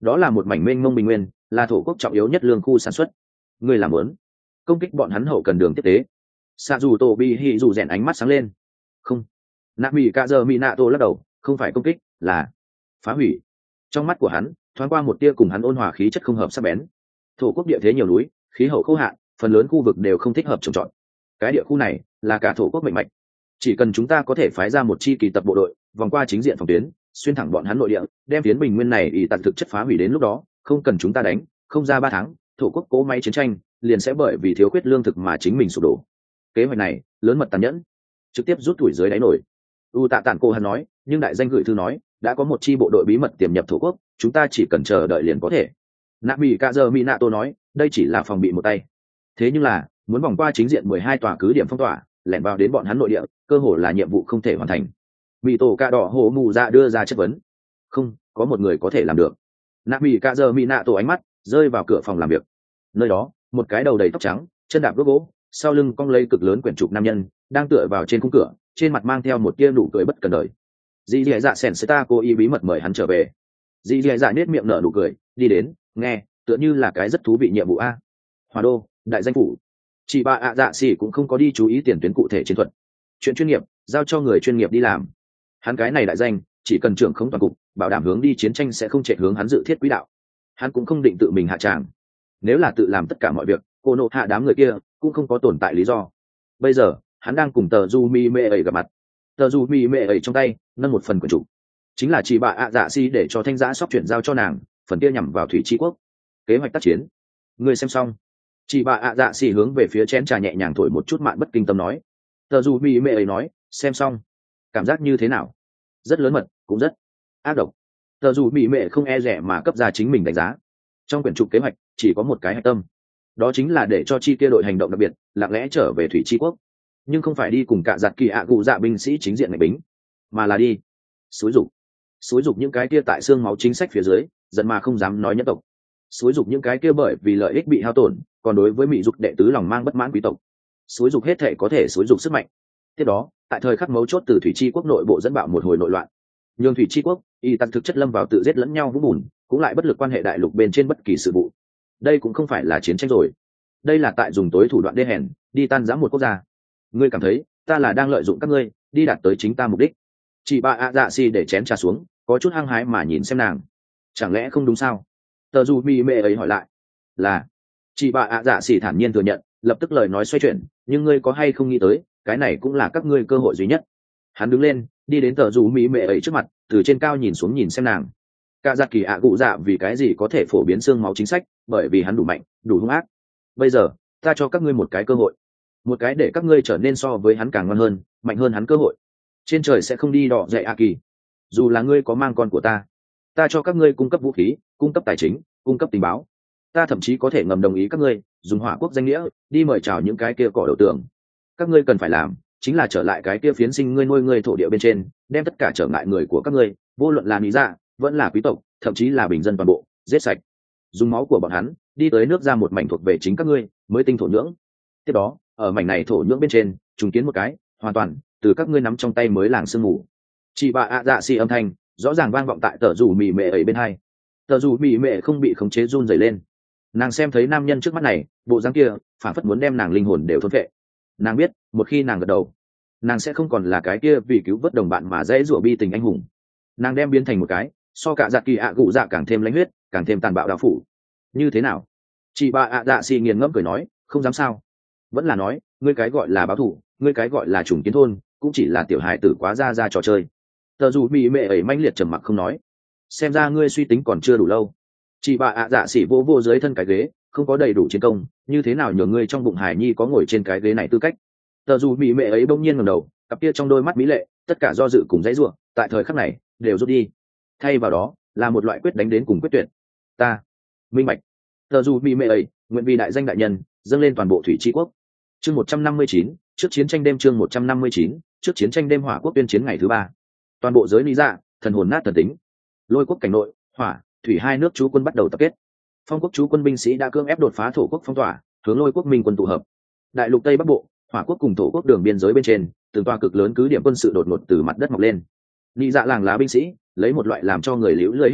Speaker 1: đó là một mảnh mênh mông bình nguyên, là thổ quốc trọng yếu nhất lương khu sản xuất. Ngươi làm muốn công kích bọn hắn hậu cần đường tiếp tế. Sa dù Tô Bi Hỉ dù rèn ánh mắt sáng lên. Không. Nạ Mỹ Cạ Giờ Mỹ Nạ Tô lắc đầu, không phải công kích, là phá hủy. Trong mắt của hắn thoáng qua một tia cùng hắn ôn hòa khí chất không hợp sắc bén. Thổ quốc địa thế nhiều núi, khí hậu khô hạn, phần lớn khu vực đều không thích hợp trồng trọt. Cái địa khu này là cả thổ quốc mạnh mạnh, chỉ cần chúng ta có thể phái ra một chi kỳ tập bộ đội vòng qua chính diện phòng tuyến, xuyên thẳng bọn hắn nội địa, đem phiến bình nguyên này ỷ tận thực chất phá hủy, đến lúc đó không cần chúng ta đánh, không ra ba tháng thổ quốc cố máy chiến tranh liền sẽ bởi vì thiếu khuyết lương thực mà chính mình sụp đổ. Kế hoạch này lớn mật tàn nhẫn, trực tiếp rút tuổi dưới đáy nổi. U Tạ Tản Cô hắn nói, nhưng đại danh gửi thư nói đã có một chi bộ đội bí mật tiềm nhập thổ quốc, chúng ta chỉ cần chờ đợi liền có thể. Nạ Mỹ Cạ Giờ Mỹ Nạ Tô nói, đây chỉ là phòng bị một tay, thế nhưng là muốn vòng qua chính diện mười hai tòa cứ điểm phong tỏa, lẻn vào đến bọn hắn nội địa, cơ hồ là nhiệm vụ không thể hoàn thành. Mỹ Tổ Cạ Đỏ Hổ Mù Dạ đưa ra chất vấn. Không có một người có thể làm được. Nạ Mỹ Cạ Giờ Mỹ Nạ Tô ánh mắt rơi vào cửa phòng làm việc. Nơi đó một cái đầu đầy tóc trắng, chân đạp gốc gỗ, sau lưng cong lấy cực lớn quyển trục nam nhân đang tựa vào trên khung cửa, trên mặt mang theo một tia nụ cười bất cần đời. Dì dì dạ sèn sẽ ta cố ý bí mật mời hắn trở về. Dì dì dạ nết miệng nở nụ cười, đi đến, nghe tựa như là cái rất thú vị nhiệm vụ a. Hòa đô đại danh phủ. Chị bà ạ dạ xỉ cũng không có đi chú ý tiền tuyến cụ thể chiến thuật, chuyện chuyên nghiệp giao cho người chuyên nghiệp đi làm. Hắn cái này đại danh chỉ cần trưởng không toàn cục, bảo đảm hướng đi chiến tranh sẽ không chạy hướng hắn dự thiết quỹ đạo. Hắn cũng không định tự mình hạ tràng, nếu là tự làm tất cả mọi việc, cô nộ hạ đám người kia cũng không có tồn tại lý do. Bây giờ hắn đang cùng tờ du mi mê ấy gặp mặt. Tờ du mi mê ấy trong tay nâng một phần quyển trục, chính là chị bà ạ dạ xỉ để cho thanh giã sóc chuyển giao cho nàng, phần kia nhằm vào thủy tri quốc kế hoạch tác chiến. Người xem xong. Chị bà ạ dạ xỉ hướng về phía chén trà nhẹ nhàng thổi một chút mạn bất kinh tâm nói. Tờ dù mỹ mẹ ấy nói, xem xong cảm giác như thế nào? Rất lớn mật, cũng rất ác độc. Tờ dù mỹ mẹ không e rẻ mà cấp ra chính mình đánh giá. Trong quyển trục kế hoạch chỉ có một cái hạch tâm, đó chính là để cho chi kia đội hành động đặc biệt lặng lẽ trở về thủy tri quốc, nhưng không phải đi cùng cả giặt kỳ ạ cụ dạ binh sĩ chính diện ngạch bính, mà là đi xúi dục xúi dục những cái kia tại xương máu chính sách phía dưới giận mà không dám nói nhân tộc, xúi dục những cái kia bởi vì lợi ích bị hao tổn còn đối với mỹ dục đệ tứ lòng mang bất mãn quý tộc, xúi dục hết thể có thể xúi dục sức mạnh. Tiếp đó tại thời khắc mấu chốt từ thủy tri quốc nội bộ dẫn bạo một hồi nội loạn, nhường thủy tri quốc y tăng thực chất lâm vào tự giết lẫn nhau vũng bùn, cũng lại bất lực quan hệ đại lục bên trên bất kỳ sự vụ. Đây cũng không phải là chiến tranh rồi, đây là tại dùng tối thủ đoạn đê hèn đi tan rã một quốc gia. Ngươi cảm thấy ta là đang lợi dụng các ngươi đi đạt tới chính ta mục đích? Chị bà ạ dạ xì để chén trà xuống, có chút hăng hái mà nhìn xem nàng. Chẳng lẽ không đúng sao? Tờ dù mi mê ấy hỏi lại. Là. Chị bà ạ dạ xì thản nhiên thừa nhận, lập tức lời nói xoay chuyển, nhưng ngươi có hay không nghĩ tới cái này cũng là các ngươi cơ hội duy nhất. Hắn đứng lên đi đến tờ dù mi mê ấy trước mặt, từ trên cao nhìn xuống nhìn xem nàng. Cả giặc kỳ ạ cụ dạ vì cái gì có thể phổ biến xương máu chính sách? Bởi vì hắn đủ mạnh, đủ hung ác. Bây giờ ta cho các ngươi một cái cơ hội, một cái để các ngươi trở nên so với hắn càng ngon hơn, mạnh hơn hắn cơ hội. Trên trời sẽ không đi đọ dạy a kỳ, dù là ngươi có mang con của ta. Ta cho các ngươi cung cấp vũ khí, cung cấp tài chính, cung cấp tình báo. Ta thậm chí có thể ngầm đồng ý các ngươi dùng hỏa quốc danh nghĩa đi mời chào những cái kia cỏ đầu tường. Các ngươi cần phải làm chính là trở lại cái kia phiến sinh ngươi nuôi ngươi thổ địa bên trên, đem tất cả trở ngại người của các ngươi, vô luận là lý dạ vẫn là quý tộc, thậm chí là bình dân toàn bộ giết sạch, dùng máu của bọn hắn đi tới nước ra một mảnh thuộc về chính các ngươi mới tinh thổ nhưỡng. Tiếp đó ở mảnh này thổ nhưỡng bên trên trùng kiến một cái hoàn toàn từ các ngươi nắm trong tay mới làng sương mù. Chị bà ạ dạ xì âm thanh rõ ràng vang vọng tại tờ rủ mì mệ ấy bên hai. Tờ rủ mì mệ không bị khống chế run rẩy lên. Nàng xem thấy nam nhân trước mắt này, bộ dáng kia phản phất muốn đem nàng linh hồn đều thôn phệ. Nàng biết một khi nàng gật đầu, nàng sẽ không còn là cái kia vì cứu vớt đồng bạn mà dễ dụa bi tình anh hùng. Nàng đem biến thành một cái so cả giặc kỳ ạ cụ dạ càng thêm lãnh huyết, càng thêm tàn bạo đạo phủ. Như thế nào? Chị bà ạ dạ xì nghiền ngẫm cười nói, không dám sao? Vẫn là nói ngươi cái gọi là báo thủ, ngươi cái gọi là trùng kiến thôn, cũng chỉ là tiểu hài tử quá ra ra trò chơi. Tờ dù bị mẹ ấy manh liệt trầm mặc không nói. Xem ra ngươi suy tính còn chưa đủ lâu. Chị bà ạ dạ xỉ vô vô dưới thân cái ghế, không có đầy đủ chiến công, như thế nào nhường ngươi trong bụng hải nhi có ngồi trên cái ghế này tư cách? Tờ dù bị mẹ ấy bỗng nhiên ngẩng đầu, cặp kia trong đôi mắt mỹ lệ, tất cả do dự cùng dãy rủa, tại thời khắc này đều rút đi. Thay vào đó là một loại quyết đánh đến cùng quyết tuyệt. Ta minh bạch. Tờ dù bị mẹ ấy nguyện vì đại danh đại nhân dâng lên toàn bộ thủy tri quốc. Chương một trăm năm mươi chín, trước chiến tranh đêm. Chương một trăm năm mươi chín, trước chiến tranh đêm. Hỏa quốc tuyên chiến ngày thứ ba. Toàn bộ giới lý dạ thần hồn nát thần tính. Lôi quốc cảnh nội, hỏa thủy hai nước chú quân bắt đầu tập kết. Phong quốc chú quân binh sĩ đã cưỡng ép đột phá thổ quốc phong tỏa, hướng lôi quốc minh quân tụ hợp. Đại lục tây bắc bộ, hỏa quốc cùng thổ quốc đường biên giới bên trên, từng tòa cực lớn cứ điểm quân sự đột ngột từ mặt đất mọc lên. Lý dạ làng lá binh sĩ lấy một loại làm cho người liễu lơi hiệu suất,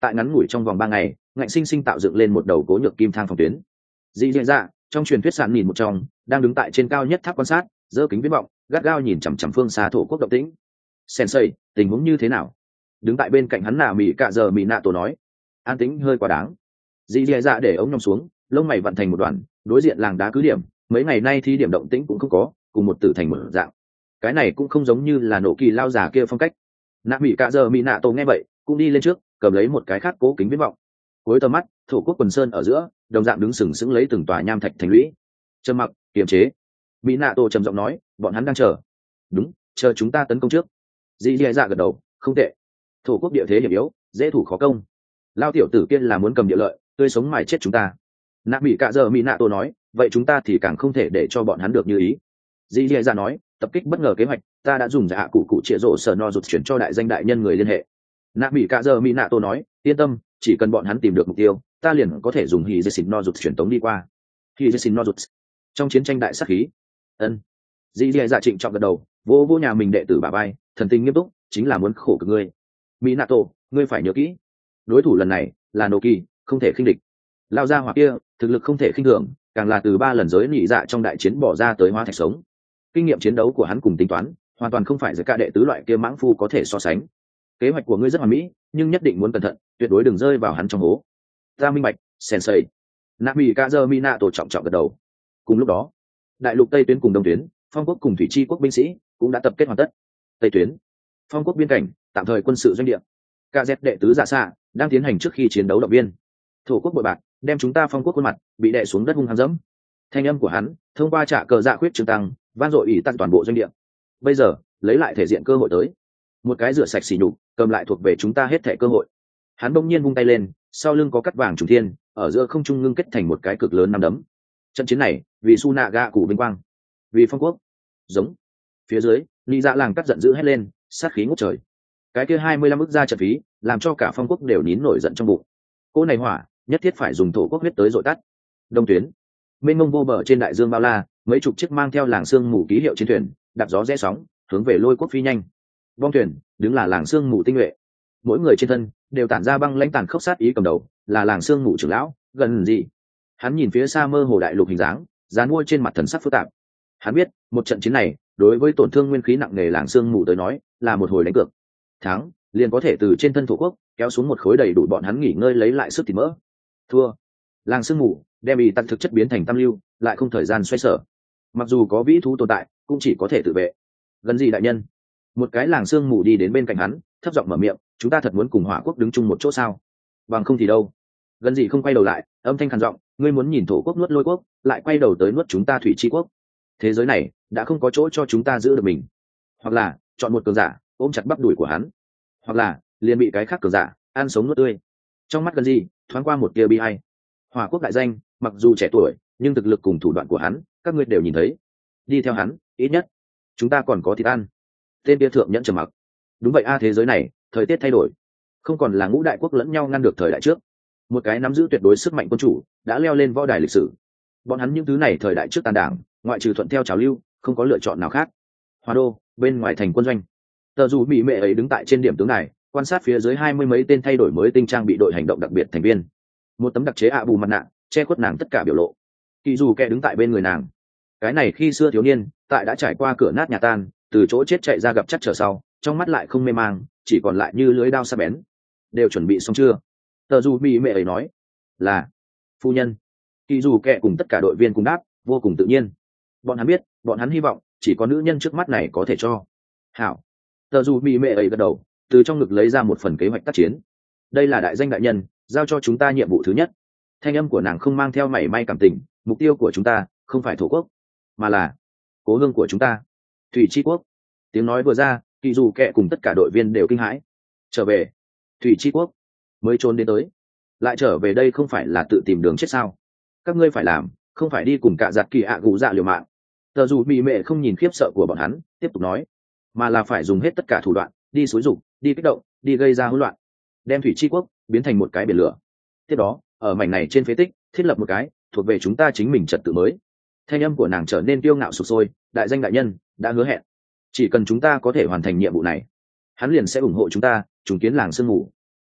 Speaker 1: tại ngắn ngủi trong vòng ba ngày ngạnh sinh sinh tạo dựng lên một đầu cố nhược kim thang phòng tuyến. Dị dạ dạ trong truyền thuyết sản nhìn một trong đang đứng tại trên cao nhất tháp quan sát, giơ kính viễn vọng gắt gao nhìn chằm chằm phương xa thổ quốc động tĩnh. Sensei, tình huống như thế nào? Đứng tại bên cạnh hắn là mỹ cạ giờ mỹ nạ tổ nói. An tĩnh hơi quá đáng. Dị dạ dạ để ống nhòm xuống, lông mày vặn thành một đoàn, đối diện làng đá cứ điểm, mấy ngày nay thi điểm động tĩnh cũng không có, cùng một tử thành một dạng. Cái này cũng không giống như là nổ kỳ lao già kia phong cách. Nạ mỹ cạ giờ mỹ nạ tổ nghe vậy cũng đi lên trước, cầm lấy một cái khác cố kính viễn vọng. Cuối tầm mắt, thổ quốc quần sơn ở giữa đồng dạng đứng sừng sững lấy từng tòa nham thạch thành lũy. Trầm mặc kiềm chế. Mỹ nạ tổ trầm giọng nói, bọn hắn đang chờ. Đúng, chờ chúng ta tấn công trước. Dị dạ dạ gật đầu, không tệ. Thổ quốc địa thế hiểm yếu, dễ thủ khó công. Lao tiểu tử kia là muốn cầm địa lợi, tươi sống mài chết chúng ta. Nạ mỹ cạ giờ mỹ nạ tổ nói, vậy chúng ta thì càng không thể để cho bọn hắn được như ý. Dị dạ dạ nói, tập kích bất ngờ kế hoạch ta đã dùng dạ cụ cụ trịa rổ sở no rụt chuyển cho đại danh đại nhân người liên hệ. Nạ mỹ cạ giờ mỹ nạ tổ nói, yên tâm, chỉ cần bọn hắn tìm được mục tiêu ta liền có thể dùng hì dê xin no rụt chuyển tống đi qua. Hì dê xin no rụt trong chiến tranh đại sắc khí. Ân. Dì dì dạ trịnh trọng gật đầu, vô vô nhà mình đệ tử bà bay, thần tình nghiêm túc, chính là muốn khổ cực ngươi. Mỹ nạ tổ, ngươi phải nhớ kỹ, đối thủ lần này là nô kỳ, không thể khinh địch. Lao ra hoặc kia thực lực không thể khinh thường, càng là từ ba lần giới nị dạ trong đại chiến bỏ ra tới hóa thạch sống. Kinh nghiệm chiến đấu của hắn cùng tính toán hoàn toàn không phải giữa cả đệ tứ loại kia mãng phu có thể so sánh. Kế hoạch của ngươi rất hoàn mỹ, nhưng nhất định muốn cẩn thận, tuyệt đối đừng rơi vào hắn trong hố. Ta minh bạch, sensei. Nami Kazuo Minato trọng trọng gật đầu. Cùng lúc đó, đại lục tây tuyến cùng đông tuyến, phong quốc cùng thủy chi quốc binh sĩ cũng đã tập kết hoàn tất. Tây tuyến, phong quốc biên cảnh, tạm thời quân sự doanh địa. Ca dép đệ tứ giả xạ đang tiến hành trước khi chiến đấu động viên. Thổ quốc bội bạc đem chúng ta phong quốc khuôn mặt bị đè xuống đất hung hăng dẫm. Thanh âm của hắn thông qua trả cờ dạ khuyết trường tăng, van dội ủy tăng toàn bộ doanh địa. Bây giờ lấy lại thể diện cơ hội tới, một cái rửa sạch xỉ nhục, cầm lại thuộc về chúng ta hết thảy cơ hội. Hắn bỗng nhiên vung tay lên, sau lưng có cắt vàng trùng thiên, ở giữa không trung ngưng kết thành một cái cực lớn năm đấm. Trận chiến này vì su nạ gạ cụ vinh quang, vì phong quốc. Giống. Phía dưới lý dạ làng cắt giận dữ hét lên, sát khí ngút trời. Cái kia hai mươi lăm ức ra trận phí làm cho cả phong quốc đều nín nổi giận trong bụng. Cô này hỏa nhất thiết phải dùng thổ quốc huyết tới dội tắt. Đông tuyến, mênh mông vô bờ trên đại dương bao la, mấy chục chiếc mang theo làng sương mù ký hiệu chiến thuyền đạp gió rẽ sóng hướng về lôi quốc phi nhanh. Bong thuyền đứng là làng sương mù tinh nhuệ, mỗi người trên thân đều tản ra băng lãnh tàn khốc sát ý, cầm đầu là làng sương mù trưởng lão gần gì. Hắn nhìn phía xa mơ hồ đại lục hình dáng dán mua trên mặt thần sắc phức tạp. Hắn biết một trận chiến này đối với tổn thương nguyên khí nặng nề làng sương mù tới nói là một hồi đánh cược. Thắng liền có thể từ trên thân thổ quốc kéo xuống một khối đầy đủ bọn hắn nghỉ ngơi lấy lại sức thịt mỡ. Thua, làng sương mù đem y tăng thực chất biến thành tam lưu, lại không thời gian xoay sở. Mặc dù có vĩ thú tồn tại cũng chỉ có thể tự vệ. Gần gì đại nhân? Một cái làng sương mù đi đến bên cạnh hắn, thấp giọng mở miệng, chúng ta thật muốn cùng hỏa quốc đứng chung một chỗ sao? Bằng không thì đâu. Gần gì không quay đầu lại, âm thanh khàn giọng, ngươi muốn nhìn thổ quốc nuốt lôi quốc, lại quay đầu tới nuốt chúng ta thủy chi quốc. Thế giới này đã không có chỗ cho chúng ta giữ được mình. Hoặc là chọn một cường giả ôm chặt bắp đùi của hắn, hoặc là liền bị cái khác cường giả ăn sống nuốt tươi. Trong mắt gần gì thoáng qua một tia bi ai. Hỏa quốc đại danh, mặc dù trẻ tuổi nhưng thực lực cùng thủ đoạn của hắn các ngươi đều nhìn thấy. Đi theo hắn ít nhất chúng ta còn có thịt ăn. Tên kia thượng nhẫn trầm mặc. Đúng vậy a, thế giới này thời tiết thay đổi, không còn là ngũ đại quốc lẫn nhau ngăn được thời đại trước. Một cái nắm giữ tuyệt đối sức mạnh quân chủ đã leo lên võ đài lịch sử. Bọn hắn những thứ này thời đại trước tàn đảng, ngoại trừ thuận theo trào lưu không có lựa chọn nào khác. Hoa đô bên ngoài thành quân doanh, tờ dù mỹ mệ ấy đứng tại trên điểm tướng này quan sát phía dưới hai mươi mấy tên thay đổi mới tinh trang bị đội hành động đặc biệt thành viên. Một tấm đặc chế ạ bù mặt nạ che khuất nàng tất cả biểu lộ. Kỳ dù kẻ đứng tại bên người nàng. Cái này khi xưa thiếu niên tại đã trải qua cửa nát nhà tan, từ chỗ chết chạy ra gặp chắc trở sau, trong mắt lại không mê mang, chỉ còn lại như lưới đao sắc bén. Đều chuẩn bị xong chưa? Tờ dù mỹ mệ ấy nói. Là phu nhân. Kỳ dù kẻ cùng tất cả đội viên cùng đáp vô cùng tự nhiên. Bọn hắn biết, bọn hắn hy vọng chỉ có nữ nhân trước mắt này có thể cho. Hảo. Tờ dù mỹ mệ ấy gật đầu, từ trong ngực lấy ra một phần kế hoạch tác chiến. Đây là đại danh đại nhân giao cho chúng ta nhiệm vụ thứ nhất. Thanh âm của nàng không mang theo mảy may cảm tình. Mục tiêu của chúng ta không phải thổ quốc, mà là cố hương của chúng ta, thủy chi quốc. Tiếng nói vừa ra, kỳ dù kẹ cùng tất cả đội viên đều kinh hãi. Trở về thủy chi quốc mới trốn đến tới, lại trở về đây không phải là tự tìm đường chết sao? Các ngươi phải làm không phải đi cùng cả giặt kỳ ạ gù dạ liều mạng. Tờ dù bị mẹ không nhìn khiếp sợ của bọn hắn, tiếp tục nói, mà là phải dùng hết tất cả thủ đoạn, đi xúi dục, đi kích động, đi gây ra hỗn loạn, đem thủy chi quốc biến thành một cái biển lửa. Tiếp đó ở mảnh này trên phế tích thiết lập một cái thuộc về chúng ta chính mình trật tự mới. Thanh âm của nàng trở nên kiêu ngạo sục sôi. Đại danh đại nhân đã hứa hẹn, chỉ cần chúng ta có thể hoàn thành nhiệm vụ này, hắn liền sẽ ủng hộ chúng ta trùng kiến làng sương mù.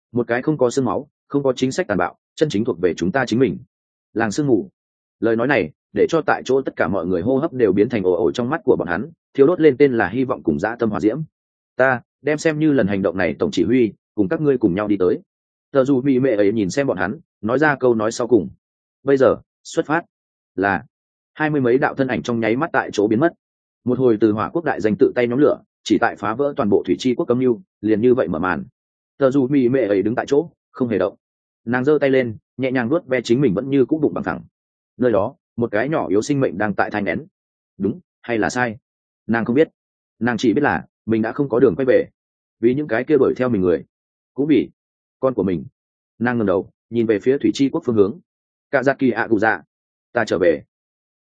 Speaker 1: một cái không có xương máu, không có chính sách tàn bạo, chân chính thuộc về chúng ta chính mình. Làng sương mù. Lời nói này để cho tại chỗ tất cả mọi người hô hấp đều biến thành ồ ồ trong mắt của bọn hắn, thiếu đốt lên tên là hy vọng cùng dã tâm hỏa diễm. Ta đem xem như lần hành động này tổng chỉ huy cùng các ngươi cùng nhau đi tới. Tờ dù mỹ mệ ấy nhìn xem bọn hắn, nói ra câu nói sau cùng. Bây giờ xuất phát. Là. Hai mươi mấy đạo thân ảnh trong nháy mắt tại chỗ biến mất. Một hồi từ hỏa quốc đại danh tự tay nhóm lửa chỉ tại phá vỡ toàn bộ thủy chi quốc cấm lưu, liền như vậy mở màn. Tờ dù mỹ mệ ấy đứng tại chỗ không hề động, nàng giơ tay lên nhẹ nhàng nuốt ve chính mình vẫn như cũ bụng bằng thẳng. Nơi đó một cái nhỏ yếu sinh mệnh đang tại thai nén. Đúng hay là sai nàng không biết, nàng chỉ biết là mình đã không có đường quay về, vì những cái kia đuổi theo mình người, cũng vì con của mình. Nàng ngẩng đầu nhìn về phía thủy chi quốc phương hướng. Cả giặc kỳ ạ cụ dạ, ta trở về.